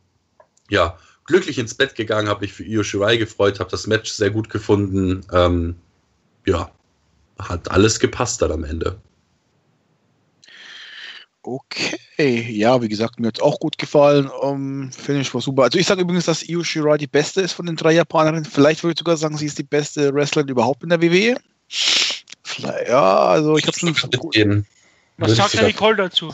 ja glücklich ins Bett gegangen, habe mich für Io Shirai gefreut, habe das Match sehr gut gefunden. Ähm, ja, hat alles gepasst dann am Ende. Okay, ja, wie gesagt, mir hat es auch gut gefallen. Um, Finish war super. Also ich sage übrigens, dass Io Shirai die beste ist von den drei Japanerinnen. Vielleicht würde ich sogar sagen, sie ist die beste Wrestlerin überhaupt in der W W E. Ja, also ich habe schon. Mitgehen. Was sagt der Nicole dazu?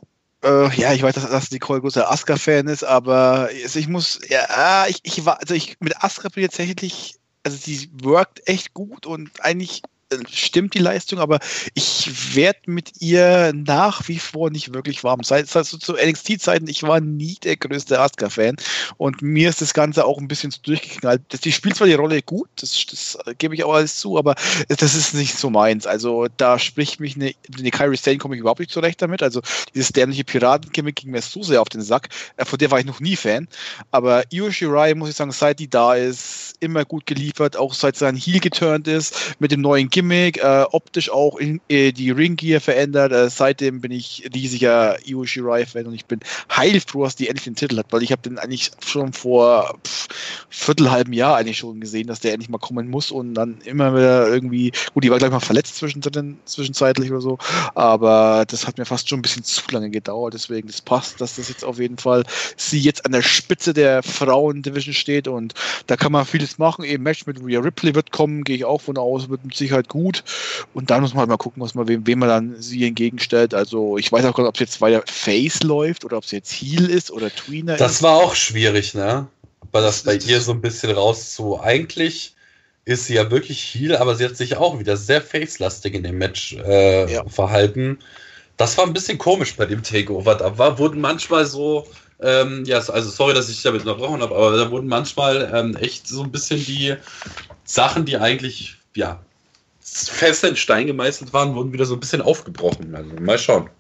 Äh, ja, ich weiß, dass, dass Nicole großer Asuka-Fan ist, aber also ich muss, ja, ich, ich war, also ich mit Asuka bin ich tatsächlich, also sie workt echt gut und eigentlich stimmt die Leistung, aber ich werde mit ihr nach wie vor nicht wirklich warm. Seit, seit so zu N X T-Zeiten, ich war nie der größte Asuka-Fan und mir ist das Ganze auch ein bisschen so durchgeknallt. Die spielt zwar die Rolle gut, das, das gebe ich auch alles zu, aber das ist nicht so meins. Also da spricht mich eine, eine Kairi Sane komme ich überhaupt nicht zurecht damit. Also dieses dämliche Piraten-Gimmick ging mir so sehr auf den Sack. Von der war ich noch nie Fan. Aber Io Shirai, muss ich sagen, seit die da ist, immer gut geliefert, auch seit sein Heel geturnt ist, mit dem neuen Gimmick, äh, optisch auch in, äh, die Ringgear verändert. Äh, seitdem bin ich riesiger Io Shirai-Fan und ich bin heilfroh, dass die endlich den Titel hat, weil ich habe den eigentlich schon vor pff, viertelhalben Jahr eigentlich schon gesehen, dass der endlich mal kommen muss und dann immer wieder irgendwie, gut, die war gleich mal verletzt zwischendrin, zwischenzeitlich oder so, aber das hat mir fast schon ein bisschen zu lange gedauert, deswegen das passt, dass das jetzt auf jeden Fall sie jetzt an der Spitze der Frauen-Division steht und da kann man vieles machen, eben Match mit Rhea Ripley wird kommen, gehe ich auch von aus, wird mit Sicherheit gut und dann muss man halt mal gucken, was man, wem, wem man dann sie entgegenstellt, also ich weiß auch gar nicht, ob es jetzt weiter Face läuft oder ob es jetzt Heel ist oder Tweener das ist. Das war auch schwierig, ne? Aber das, das bei ihr das so ein bisschen raus zu, eigentlich ist sie ja wirklich Heel, aber sie hat sich auch wieder sehr face-lastig in dem Match äh, ja. verhalten. Das war ein bisschen komisch bei dem Takeover, da war, wurden manchmal so Ähm, ja, also sorry, dass ich dich damit unterbrochen habe, aber da wurden manchmal ähm, echt so ein bisschen die Sachen, die eigentlich, ja, fest in Stein gemeißelt waren, wurden wieder so ein bisschen aufgebrochen. Also mal schauen.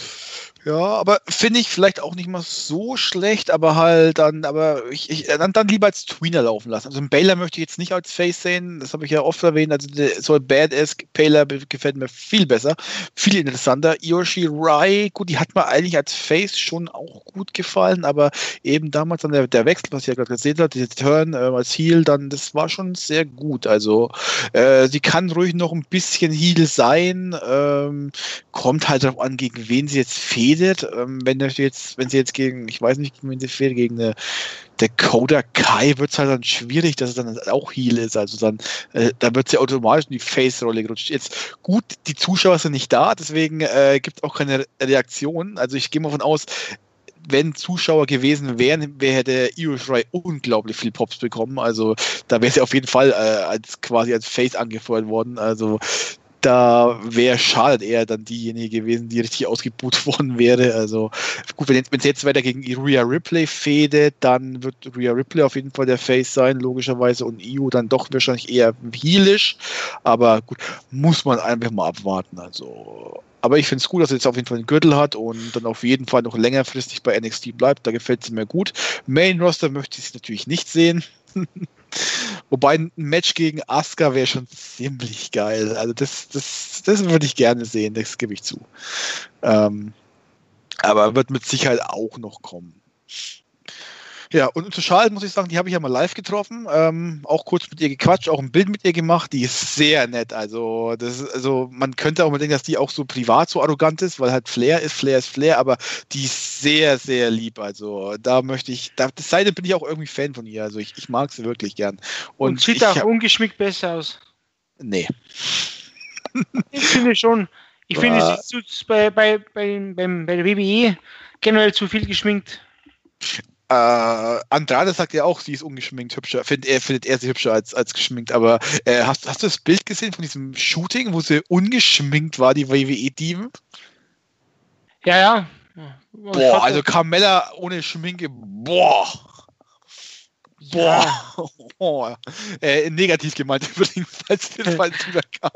Ja, aber finde ich vielleicht auch nicht mal so schlecht, aber halt dann, aber ich, ich dann, dann lieber als Tweener laufen lassen. Also einen Baylor möchte ich jetzt nicht als Face sehen, das habe ich ja oft erwähnt, also der soll Badass Baylor gefällt mir viel besser, viel interessanter. Io Shirai, gut, die hat mir eigentlich als Face schon auch gut gefallen, aber eben damals dann der, der Wechsel, was ich ja gerade gesehen habe, dieser Turn äh, als Heel, dann, das war schon sehr gut. Also äh, sie kann ruhig noch ein bisschen Heel sein, ähm, kommt halt darauf an, gegen wen sie jetzt fehlt. Ähm, wenn, jetzt, wenn sie jetzt gegen, ich weiß nicht, wenn sie fehlt, gegen eine Dakota Kai, wird es halt dann schwierig, dass es dann auch Heel ist. Also dann, äh, da wird sie automatisch in die Face-Rolle gerutscht. Jetzt gut, die Zuschauer sind nicht da, deswegen äh, gibt es auch keine Reaktion. Also ich gehe mal davon aus, wenn Zuschauer gewesen wären, wäre hätte Io Shirai unglaublich viel Pops bekommen. Also da wäre sie auf jeden Fall äh, als quasi als Face angefeuert worden. Also da wäre schade eher dann diejenige gewesen, die richtig ausgebucht worden wäre. Also gut, wenn es jetzt weiter gegen Rhea Ripley fädet, dann wird Rhea Ripley auf jeden Fall der Face sein, logischerweise, und Io dann doch wahrscheinlich eher heelisch. Aber gut, muss man einfach mal abwarten. Also, aber ich finde es gut, dass er jetzt auf jeden Fall einen Gürtel hat und dann auf jeden Fall noch längerfristig bei N X T bleibt. Da gefällt es mir gut. Main Roster möchte ich natürlich nicht sehen. Wobei ein Match gegen Asuka wäre schon ziemlich geil. Also das, das, das würde ich gerne sehen, das gebe ich zu. Ähm, aber wird mit Sicherheit auch noch kommen. Ja, und zu Charlotte muss ich sagen, die habe ich ja mal live getroffen, ähm, auch kurz mit ihr gequatscht, auch ein Bild mit ihr gemacht, die ist sehr nett, also das ist, also man könnte auch mal denken, dass die auch so privat so arrogant ist, weil halt Flair ist, Flair ist Flair, aber die ist sehr, sehr lieb, also da möchte ich, da, das Seite bin ich auch irgendwie Fan von ihr, also ich, ich mag sie wirklich gern. Und, und sieht ich auch hab, ungeschminkt besser aus. Nee. Ich finde schon, ich finde, Ah. sie ist bei, bei, bei, beim, bei der W W E generell zu viel geschminkt. Äh, Andrade sagt ja auch, sie ist ungeschminkt hübscher. Find, er findet er sie hübscher als, als geschminkt. Aber äh, hast, hast du das Bild gesehen von diesem Shooting, wo sie ungeschminkt war, die W W E-Diven? Ja, ja. Boah, also Carmella ohne Schminke, boah. Boah. Ja. boah. Äh, negativ gemeint übrigens, falls dir das falsch rüberkam.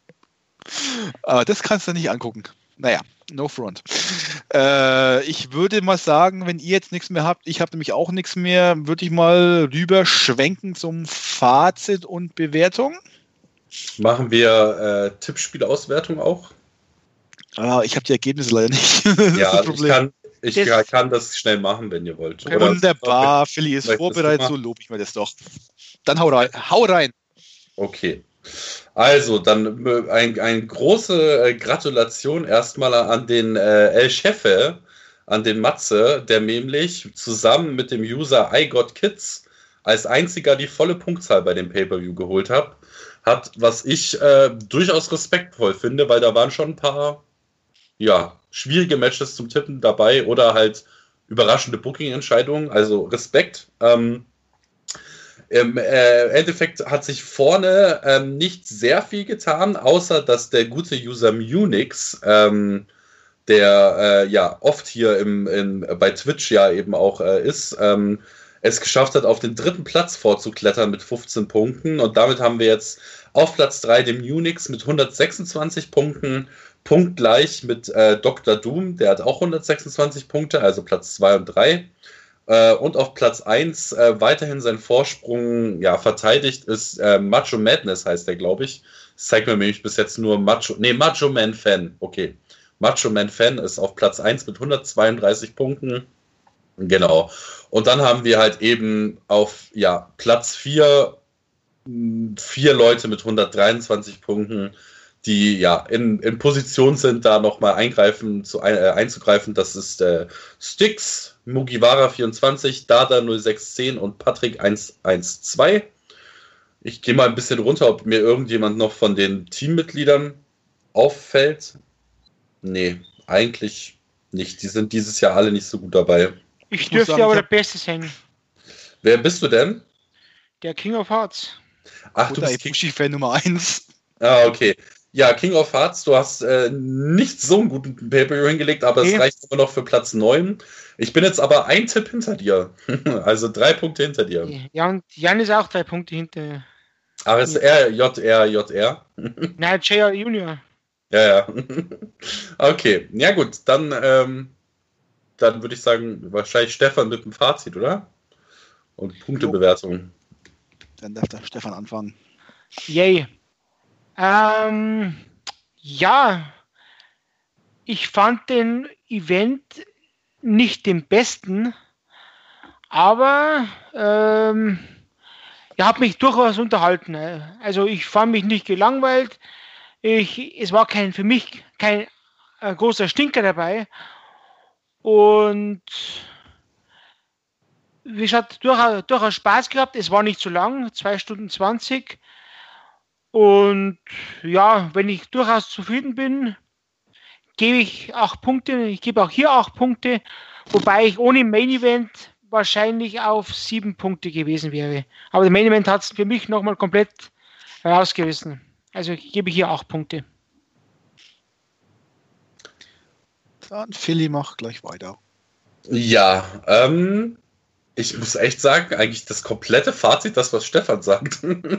Aber das kannst du nicht angucken. Naja, no front. Äh, ich würde mal sagen, wenn ihr jetzt nichts mehr habt, ich habe nämlich auch nichts mehr, würde ich mal rüber schwenken zum Fazit und Bewertung. Machen wir äh, Tippspielauswertung auch? Ah, ich habe die Ergebnisse leider nicht. Ja, ich kann, ich Das- kann das schnell machen, wenn ihr wollt. Oder- Wunderbar, Philly ist Möchtest du vorbereitet, machen? so lobe ich mir das doch. Dann hau rein. Hau rein. Okay. Also, dann äh, ein, ein große äh, Gratulation erstmal an den äh, El Chefe, an den Matze, der nämlich zusammen mit dem User I Got Kids als einziger die volle Punktzahl bei dem Pay-Per-View geholt hat, hat, was ich äh, durchaus respektvoll finde, weil da waren schon ein paar ja, schwierige Matches zum Tippen dabei oder halt überraschende Booking-Entscheidungen, also Respekt. Ähm, Im äh, Endeffekt hat sich vorne ähm, nicht sehr viel getan, außer dass der gute User Munix, ähm, der äh, ja oft hier im, in, bei Twitch ja eben auch äh, ist, ähm, es geschafft hat, auf den dritten Platz vorzuklettern mit fünfzehn Punkten. Und damit haben wir jetzt auf Platz drei den Munix mit hundertsechsundzwanzig Punkten, punktgleich mit äh, Doktor Doom, der hat auch hundertsechsundzwanzig Punkte, also Platz zwei und drei. Äh, und auf Platz eins äh, weiterhin seinen Vorsprung ja, verteidigt ist äh, Macho Madness, heißt der, glaube ich. Das zeigt mir nämlich bis jetzt nur Macho, nee, Macho Man Fan, okay. Macho Man Fan ist auf Platz eins mit hundertzweiunddreißig Punkten. Genau. Und dann haben wir halt eben auf ja, Platz vier vier Leute mit hundertdreiundzwanzig Punkten, die ja in, in Position sind, da nochmal eingreifen, zu, äh, einzugreifen. Das ist äh, Styx, Mugiwara vierundzwanzig, Dada null sechs zehn und Patrick eins eins zwei. Ich gehe mal ein bisschen runter, ob mir irgendjemand noch von den Teammitgliedern auffällt. Nee, eigentlich nicht. Die sind dieses Jahr alle nicht so gut dabei. Ich dürfte sagen, aber der Beste sein. Wer bist du denn? Der King of Hearts. Ach, Oder du bist Ibushi-Fan Nummer eins. Ah, okay. Ja, King of Hearts, du hast äh, nicht so einen guten Pay-Per-View hingelegt, aber okay. Es reicht immer noch für Platz neun. Ich bin jetzt aber ein Tipp hinter dir. Also drei Punkte hinter dir. Ja, und Jan ist auch drei Punkte hinter. Ach, ist R, J R, J R? Nein, J R Junior. Ja, ja. Okay, ja gut, dann, ähm, dann würde ich sagen, wahrscheinlich Stefan mit dem Fazit, oder? Und Punktebewertung. Dann darf der Stefan anfangen. Yay. Ähm, ja, ich fand den Event nicht den besten, aber ähm, er hat mich durchaus unterhalten. Also ich fand mich nicht gelangweilt. Ich, es war kein für mich kein äh, großer Stinker dabei und wie gesagt, durchaus, durchaus Spaß gehabt. Es war nicht zu lang, zwei Stunden zwanzig. Und ja, wenn ich durchaus zufrieden bin, gebe ich acht Punkte. Ich gebe auch hier acht Punkte, wobei ich ohne Main Event wahrscheinlich auf sieben Punkte gewesen wäre. Aber der Main Event hat es für mich nochmal komplett rausgerissen. Also ich gebe hier acht Punkte. Dann Philly macht gleich weiter. Ja, ähm, ich muss echt sagen, eigentlich das komplette Fazit, das, was Stefan sagt.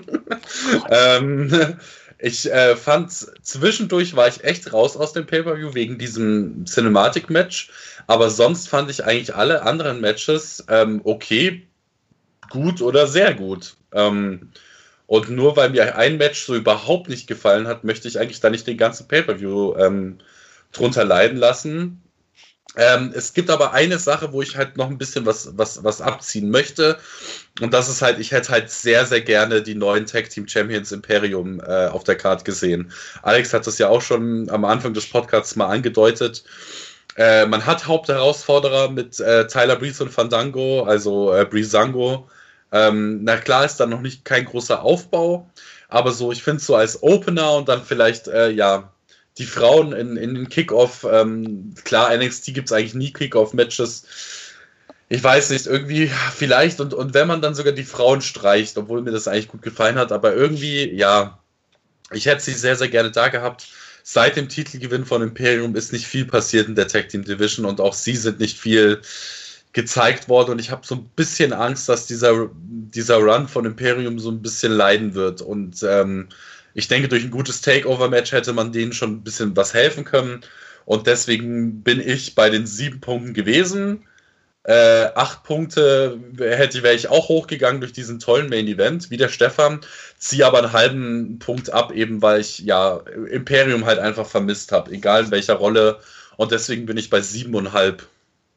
ähm, ich äh, fand, zwischendurch war ich echt raus aus dem Pay-Per-View wegen diesem Cinematic-Match, aber sonst fand ich eigentlich alle anderen Matches ähm, okay, gut oder sehr gut. Ähm, und nur weil mir ein Match so überhaupt nicht gefallen hat, möchte ich eigentlich da nicht den ganzen Pay-Per-View ähm, drunter leiden lassen. Ähm, es gibt aber eine Sache, wo ich halt noch ein bisschen was, was, was abziehen möchte. Und das ist halt, ich hätte halt sehr, sehr gerne die neuen Tag Team Champions Imperium äh, auf der Card gesehen. Alex hat das ja auch schon am Anfang des Podcasts mal angedeutet. Äh, man hat Hauptherausforderer mit äh, Tyler Breeze und Fandango, also äh, Breezango. Ähm, na klar ist da noch nicht kein großer Aufbau, aber so, ich finde es so als Opener und dann vielleicht, äh, ja, die Frauen in, in den Kickoff, ähm, klar, N X T gibt es eigentlich nie Kickoff-Matches. Ich weiß nicht, irgendwie vielleicht, und, und wenn man dann sogar die Frauen streicht, obwohl mir das eigentlich gut gefallen hat, aber irgendwie, ja, ich hätte sie sehr, sehr gerne da gehabt. Seit dem Titelgewinn von Imperium ist nicht viel passiert in der Tag Team Division und auch sie sind nicht viel gezeigt worden und ich habe so ein bisschen Angst, dass dieser, dieser Run von Imperium so ein bisschen leiden wird und ähm, ich denke, durch ein gutes Takeover-Match hätte man denen schon ein bisschen was helfen können. Und deswegen bin ich bei den sieben Punkten gewesen. Äh, acht Punkte hätte, wäre ich auch hochgegangen durch diesen tollen Main-Event, wie der Stefan. Ziehe aber einen halben Punkt ab, eben weil ich ja Imperium halt einfach vermisst habe, egal in welcher Rolle. Und deswegen bin ich bei siebeneinhalb.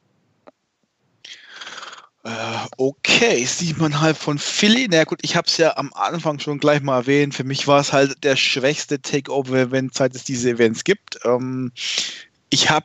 Okay, siebeneinhalb von Philly. Na gut, ich habe es ja am Anfang schon gleich mal erwähnt. Für mich war es halt der schwächste Takeover-Event, seit es diese Events gibt. Ähm, ich habe mich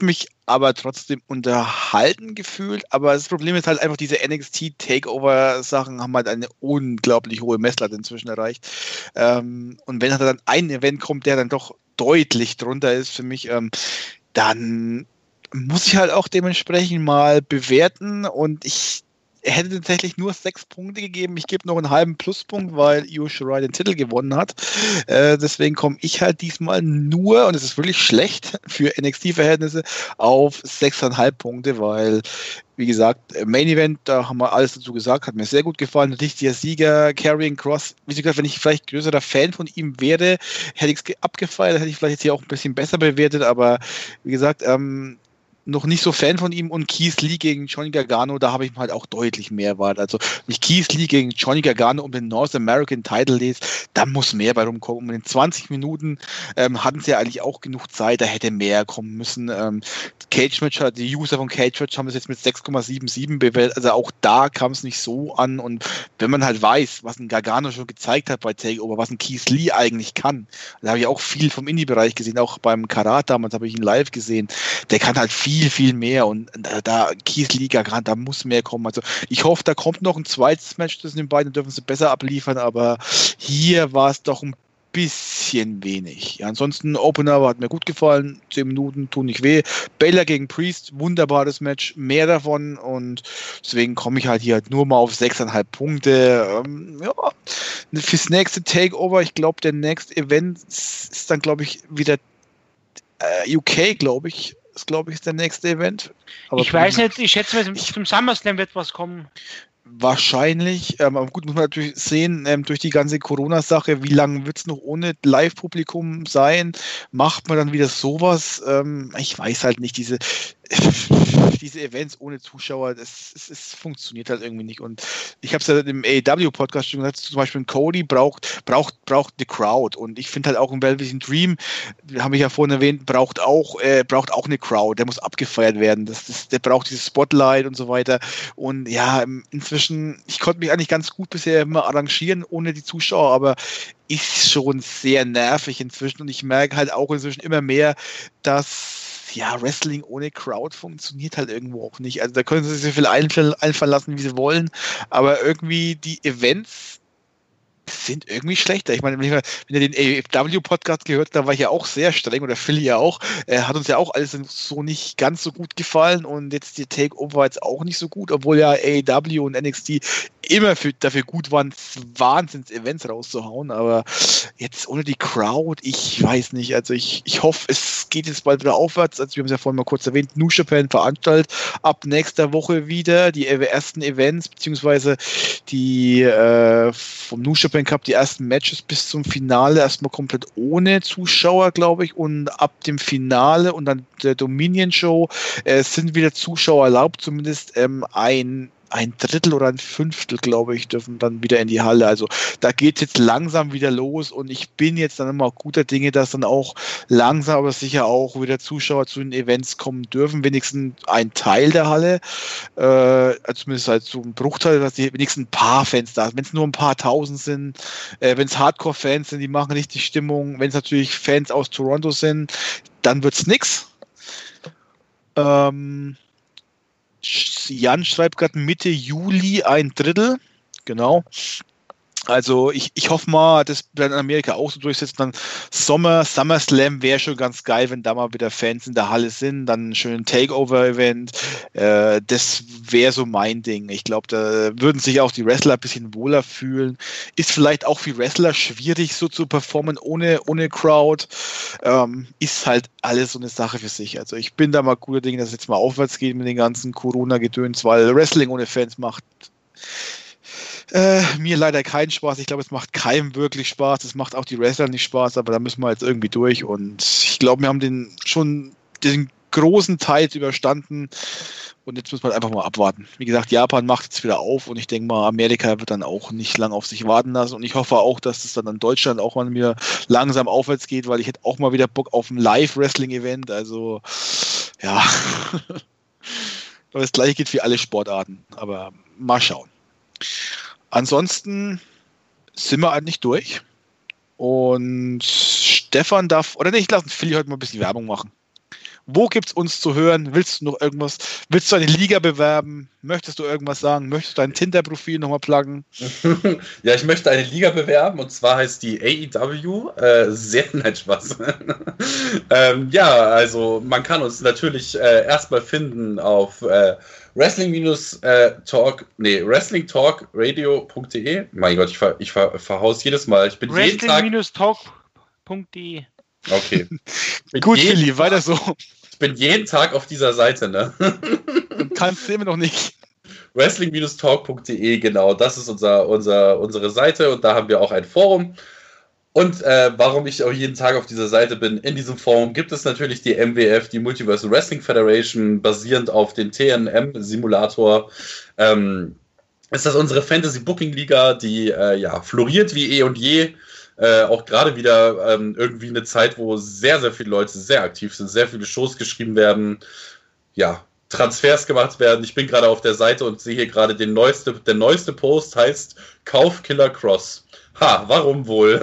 aber trotzdem unterhalten gefühlt. Aber das Problem ist halt einfach, diese N X T-Takeover-Sachen haben halt eine unglaublich hohe Messlatte inzwischen erreicht. Ähm, und wenn halt dann ein Event kommt, der dann doch deutlich drunter ist für mich, ähm, dann muss ich halt auch dementsprechend mal bewerten und ich hätte tatsächlich nur sechs Punkte gegeben. Ich gebe noch einen halben Pluspunkt, weil Io Shirai den Titel gewonnen hat. Äh, deswegen komme ich halt diesmal nur, und es ist wirklich schlecht für N X T-Verhältnisse, auf sechs Komma fünf Punkte, weil, wie gesagt, Main Event, da haben wir alles dazu gesagt, hat mir sehr gut gefallen. Natürlich der Sieger, Karrion Kross. Wie gesagt, wenn ich vielleicht größerer Fan von ihm wäre, hätte ich es abgefeiert, hätte ich vielleicht jetzt hier auch ein bisschen besser bewertet, aber wie gesagt, ähm, noch nicht so Fan von ihm, und Keith Lee gegen Johnny Gargano, da habe ich halt auch deutlich mehr erwartet. Also, wenn ich Keith Lee gegen Johnny Gargano um den North American Title lese, da muss mehr bei rumkommen. Und in zwanzig Minuten ähm, hatten sie ja eigentlich auch genug Zeit, da hätte mehr kommen müssen. Ähm, Cage Match, die User von Cage Match haben es jetzt mit sechs Komma siebenundsiebzig bewertet, also auch da kam es nicht so an, und wenn man halt weiß, was ein Gargano schon gezeigt hat bei Takeover, was ein Keith Lee eigentlich kann, da habe ich auch viel vom Indie-Bereich gesehen, auch beim Karat damals habe ich ihn live gesehen, der kann halt viel viel, viel mehr, und da Keith Lee, da muss mehr kommen. Also ich hoffe, da kommt noch ein zweites Match zwischen den beiden, dürfen sie besser abliefern, aber hier war es doch ein bisschen wenig. Ja, ansonsten Opener hat mir gut gefallen, zehn Minuten tun nicht weh. Baylor gegen Priest, wunderbares Match, mehr davon, und deswegen komme ich halt hier halt nur mal auf sechs Komma fünf Punkte. Ähm, ja, fürs nächste Takeover, ich glaube, der nächste Event ist dann, glaube ich, wieder äh, U K, glaube ich, ist, glaube ich, ist der nächste Event. Aber ich weiß nicht, ich schätze mal, zum SummerSlam wird was kommen. Wahrscheinlich, ähm, aber gut, muss man natürlich sehen, ähm, durch die ganze Corona-Sache, wie lange wird es noch ohne Live-Publikum sein? Macht man dann wieder sowas? Ähm, ich weiß halt nicht, diese diese Events ohne Zuschauer, das, das, das funktioniert halt irgendwie nicht. Und ich habe es ja im A E W-Podcast schon gesagt, zum Beispiel ein Cody braucht, braucht, braucht eine Crowd. Und ich finde halt auch ein Velveteen Dream, habe ich ja vorhin erwähnt, braucht auch, äh, braucht auch eine Crowd. Der muss abgefeiert werden. Das, das, der braucht dieses Spotlight und so weiter. Und ja, inzwischen, ich konnte mich eigentlich ganz gut bisher immer arrangieren ohne die Zuschauer, aber ist schon sehr nervig inzwischen. Und ich merke halt auch inzwischen immer mehr, dass ja, Wrestling ohne Crowd funktioniert halt irgendwo auch nicht. Also da können sie sich so viel einfallen, einfallen lassen, wie sie wollen, aber irgendwie die Events sind irgendwie schlechter. Ich meine, wenn ihr den A E W-Podcast gehört habt, da war ich ja auch sehr streng, oder Philly ja auch, äh, hat uns ja auch alles so nicht ganz so gut gefallen, und jetzt die Takeover war jetzt auch nicht so gut, obwohl ja A E W und N X T immer für, dafür gut waren, Wahnsinns-Events rauszuhauen, aber jetzt ohne die Crowd, ich weiß nicht, also ich, ich hoffe, es geht jetzt bald wieder aufwärts, also wir haben es ja vorhin mal kurz erwähnt, New Japan veranstaltet ab nächster Woche wieder die ersten Events, beziehungsweise die äh, vom New Japan Cup, die ersten Matches bis zum Finale erstmal komplett ohne Zuschauer, glaube ich, und ab dem Finale und dann der Dominion Show äh, sind wieder Zuschauer erlaubt, zumindest ähm, ein ein Drittel oder ein Fünftel, glaube ich, dürfen dann wieder in die Halle. Also da geht es jetzt langsam wieder los, und ich bin jetzt dann immer guter Dinge, dass dann auch langsam, aber sicher auch wieder Zuschauer zu den Events kommen dürfen, wenigstens ein Teil der Halle, äh, also zumindest halt so ein Bruchteil, dass die wenigstens ein paar Fans da sind. Wenn es nur ein paar tausend sind, äh, wenn es Hardcore-Fans sind, die machen richtig Stimmung. Wenn es natürlich Fans aus Toronto sind, dann wird es nix. Ähm, Jan schreibt gerade Mitte Juli ein Drittel. Genau. Also ich, ich hoffe mal, das wird in Amerika auch so durchsetzen. Dann Sommer, SummerSlam wäre schon ganz geil, wenn da mal wieder Fans in der Halle sind. Dann ein schönes Takeover-Event. Äh, das wäre so mein Ding. Ich glaube, da würden sich auch die Wrestler ein bisschen wohler fühlen. Ist vielleicht auch für Wrestler schwierig, so zu performen ohne, ohne Crowd. Ähm, ist halt alles so eine Sache für sich. Also ich bin da mal guter Dinge, dass es jetzt mal aufwärts geht mit den ganzen Corona-Gedöns, weil Wrestling ohne Fans macht Äh, mir leider keinen Spaß. Ich glaube, es macht keinem wirklich Spaß. Es macht auch die Wrestler nicht Spaß, aber da müssen wir jetzt irgendwie durch. Und ich glaube, wir haben den schon den großen Teil überstanden. Und jetzt müssen wir einfach mal abwarten. Wie gesagt, Japan macht jetzt wieder auf, und ich denke mal, Amerika wird dann auch nicht lang auf sich warten lassen. Und ich hoffe auch, dass es dann in Deutschland auch mal wieder langsam aufwärts geht, weil ich hätte auch mal wieder Bock auf ein Live-Wrestling-Event. Also, ja. Aber das gleiche geht für alle Sportarten. Aber mal schauen. Ansonsten sind wir eigentlich durch. Und Stefan darf, oder nicht, lassen Philly heute mal ein bisschen Werbung machen. Wo gibt's uns zu hören? Willst du noch irgendwas? Willst du eine Liga bewerben? Möchtest du irgendwas sagen? Möchtest du dein Tinder-Profil nochmal pluggen? Ja, ich möchte eine Liga bewerben und zwar heißt die A E W. Äh, sehr nett Spaß. ähm, ja, also man kann uns natürlich äh, erstmal finden auf äh, Wrestling-Talk, nee, Wrestling Talk Radio punkt de. Mein Gott, ich, ver, ich ver, verhaus jedes Mal. Ich bin jeden Tag. Wrestling-Talk punkt de. Okay. Gut, Philly, weiter so. Ich bin jeden Tag auf dieser Seite, ne? Und kannst du immer noch nicht. Wrestling-Talk punkt de, genau, das ist unser, unser, unsere Seite und da haben wir auch ein Forum. Und äh, warum ich auch jeden Tag auf dieser Seite bin, in diesem Forum gibt es natürlich die M W F, die Multiversal Wrestling Federation, basierend auf dem T N M-Simulator. Ähm, ist das unsere Fantasy-Booking-Liga, die äh, ja floriert wie eh und je. Äh, auch gerade wieder ähm, irgendwie eine Zeit, wo sehr, sehr viele Leute sehr aktiv sind, sehr viele Shows geschrieben werden, ja, Transfers gemacht werden. Ich bin gerade auf der Seite und sehe hier gerade den neueste, der neueste Post heißt Kauf Killer Cross. Ha, warum wohl?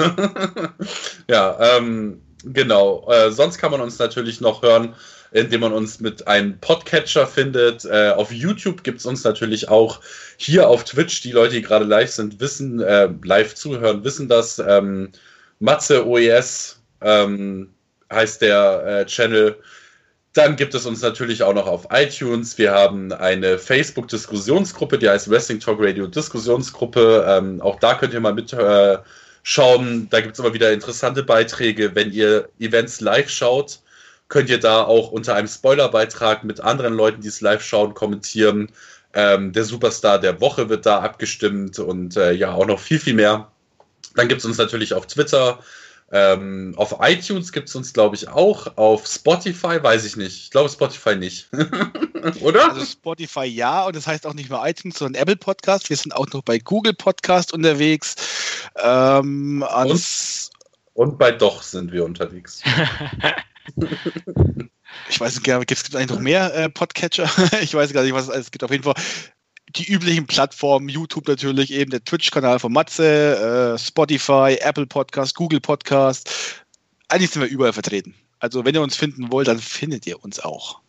ja, ähm, genau. Äh, sonst kann man uns natürlich noch hören, indem man uns mit einem Podcatcher findet. Äh, auf YouTube gibt es uns natürlich auch. Hier auf Twitch, die Leute, die gerade live sind, wissen, äh, live zuhören, wissen das. Ähm, Matze O E S ähm, heißt der äh, Channel. Dann gibt es uns natürlich auch noch auf iTunes. Wir haben eine Facebook-Diskussionsgruppe, die heißt Wrestling Talk Radio Diskussionsgruppe. Ähm, auch da könnt ihr mal mitschauen. Äh, da gibt es immer wieder interessante Beiträge. Wenn ihr Events live schaut, könnt ihr da auch unter einem Spoilerbeitrag mit anderen Leuten, die es live schauen, kommentieren. Ähm, der Superstar der Woche wird da abgestimmt und äh, ja, auch noch viel, viel mehr. Dann gibt es uns natürlich auf Twitter. Ähm, auf iTunes gibt es uns, glaube ich, auch. Auf Spotify weiß ich nicht. Ich glaube Spotify nicht. Oder? Also Spotify ja, und das heißt auch nicht nur iTunes, sondern Apple Podcast. Wir sind auch noch bei Google Podcast unterwegs. Ähm, und, und bei Doch sind wir unterwegs. Ich weiß nicht, gibt es eigentlich noch mehr äh, Podcatcher? Ich weiß gar nicht, was es alles gibt. Auf jeden Fall die üblichen Plattformen, YouTube natürlich, eben der Twitch-Kanal von Matze, äh, Spotify, Apple Podcast, Google Podcast. Eigentlich sind wir überall vertreten. Also wenn ihr uns finden wollt, dann findet ihr uns auch.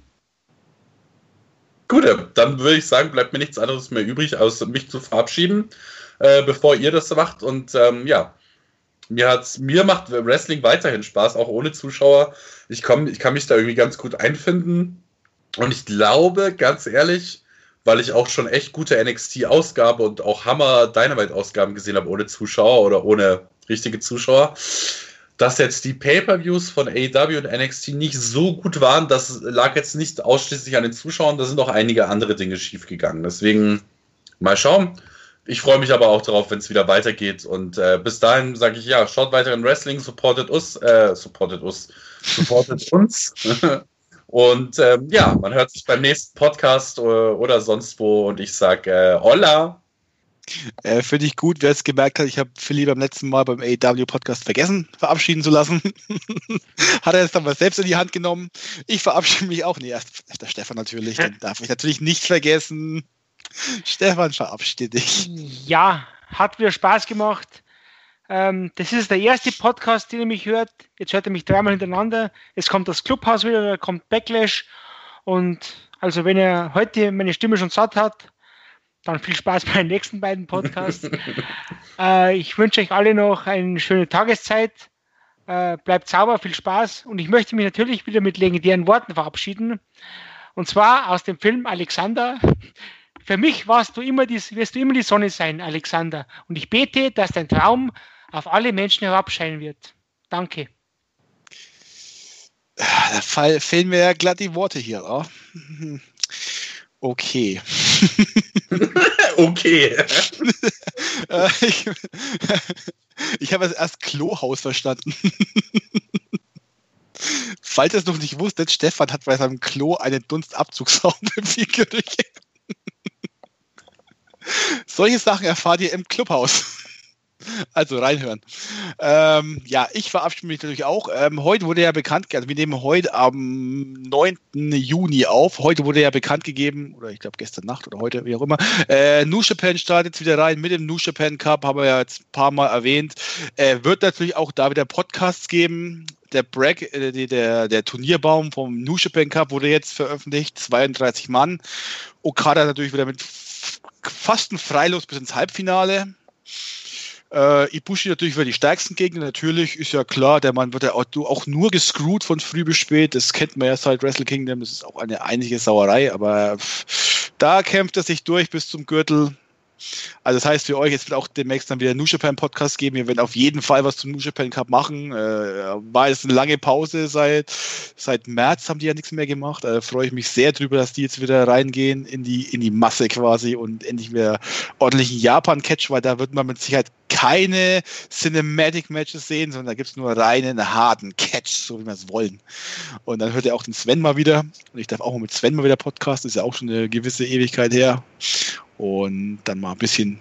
Gut, dann würde ich sagen, bleibt mir nichts anderes mehr übrig, als mich zu verabschieden, äh, bevor ihr das macht. Und ähm, ja, mir, hat's, mir macht Wrestling weiterhin Spaß, auch ohne Zuschauer. Ich, komm, ich kann mich da irgendwie ganz gut einfinden. Und ich glaube, ganz ehrlich, weil ich auch schon echt gute N X T-Ausgabe und auch Hammer-Dynamite-Ausgaben gesehen habe, ohne Zuschauer oder ohne richtige Zuschauer, dass jetzt die Pay-Per-Views von A E W und N X T nicht so gut waren. Das lag jetzt nicht ausschließlich an den Zuschauern, da sind auch einige andere Dinge schiefgegangen. Deswegen mal schauen. Ich freue mich aber auch darauf, wenn es wieder weitergeht. Und äh, bis dahin sage ich, ja, schaut weiter in Wrestling, supportet uns, äh, supportet uns, supportet uns. Und ähm, ja, man hört sich beim nächsten Podcast oder, oder sonst wo. Und ich sage, äh, holla. Äh, Finde ich gut, wer es gemerkt hat, ich habe Philly beim letzten Mal beim A E W-Podcast vergessen, verabschieden zu lassen. Hat er es dann mal selbst in die Hand genommen. Ich verabschiede mich auch. Nee, erst der Stefan natürlich, den darf ich natürlich nicht vergessen. Stefan, verabschiede dich. Ja, hat wieder Spaß gemacht. Ähm, das ist der erste Podcast, den ihr mich hört. Jetzt hört ihr mich dreimal hintereinander. Es kommt das Clubhouse wieder, da kommt Backlash. Und also wenn ihr heute meine Stimme schon satt hat, dann viel Spaß bei den nächsten beiden Podcasts. äh, ich wünsche euch alle noch eine schöne Tageszeit. Äh, bleibt sauber, viel Spaß. Und ich möchte mich natürlich wieder mit legendären Worten verabschieden. Und zwar aus dem Film Alexander. Für mich warst du immer die, wirst du immer die Sonne sein, Alexander. Und ich bete, dass dein Traum auf alle Menschen herabscheinen wird. Danke. Da fall, fehlen mir ja glatt die Worte hier. Oh. Okay. Okay. ich ich habe erst Klohaus verstanden. Falls ihr es noch nicht wusstet, Stefan hat bei seinem Klo einen Dunstabzugsraum für viel Gerüche. Solche Sachen erfahrt ihr im Clubhaus. Also reinhören. Ähm, ja, ich verabschiede mich natürlich auch. Ähm, heute wurde ja bekannt, also wir nehmen heute am neunten Juni auf. Heute wurde ja bekannt gegeben, oder ich glaube gestern Nacht oder heute, wie auch immer. Äh, New Japan startet jetzt wieder rein mit dem New Japan Cup, haben wir ja jetzt ein paar Mal erwähnt. Äh, wird natürlich auch da wieder Podcasts geben. der Break, äh, der, der Turnierbaum vom New Japan Cup wurde jetzt veröffentlicht, zweiunddreißig Mann. Okada natürlich wieder mit f- fast ein Freilos bis ins Halbfinale. Äh, Ibushi natürlich für die stärksten Gegner, natürlich, ist ja klar, der Mann wird ja auch, auch nur gescrewt von früh bis spät, das kennt man ja seit Wrestle Kingdom, das ist auch eine einzige Sauerei, aber pff, da kämpft er sich durch bis zum Gürtel. Also das heißt für euch, es wird auch demnächst dann wieder einen New Japan Podcast geben, wir werden auf jeden Fall was zum New Japan Cup machen, äh, war jetzt eine lange Pause, seit, seit März haben die ja nichts mehr gemacht, da freue ich mich sehr drüber, dass die jetzt wieder reingehen in die, in die Masse quasi und endlich wieder ordentlichen Japan-Catch, weil da wird man mit Sicherheit keine Cinematic-Matches sehen, sondern da gibt es nur reinen, harten Catch, so wie wir es wollen. Und dann hört ihr auch den Sven mal wieder und ich darf auch mal mit Sven mal wieder Podcast, ist ja auch schon eine gewisse Ewigkeit her. Und dann mal ein bisschen.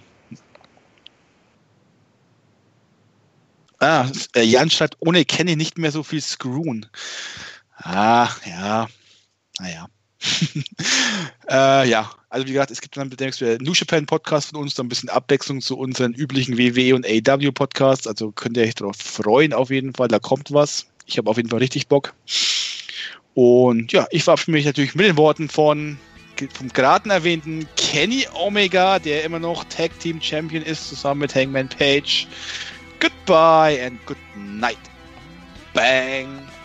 Ah, Jan schreibt, ohne Kenny nicht mehr so viel screwen. Ah, ja. Naja. äh, ja, also wie gesagt, es gibt dann demnächst wieder einen New Japan Podcast von uns, dann ein bisschen Abwechslung zu unseren üblichen W W E und A E W Podcasts. Also könnt ihr euch darauf freuen, auf jeden Fall. Da kommt was. Ich habe auf jeden Fall richtig Bock. Und ja, ich verabschiede mich natürlich mit den Worten von vom gerade erwähnten Kenny Omega, der immer noch Tag Team Champion ist, zusammen mit Hangman Page. Goodbye and good night. Bang.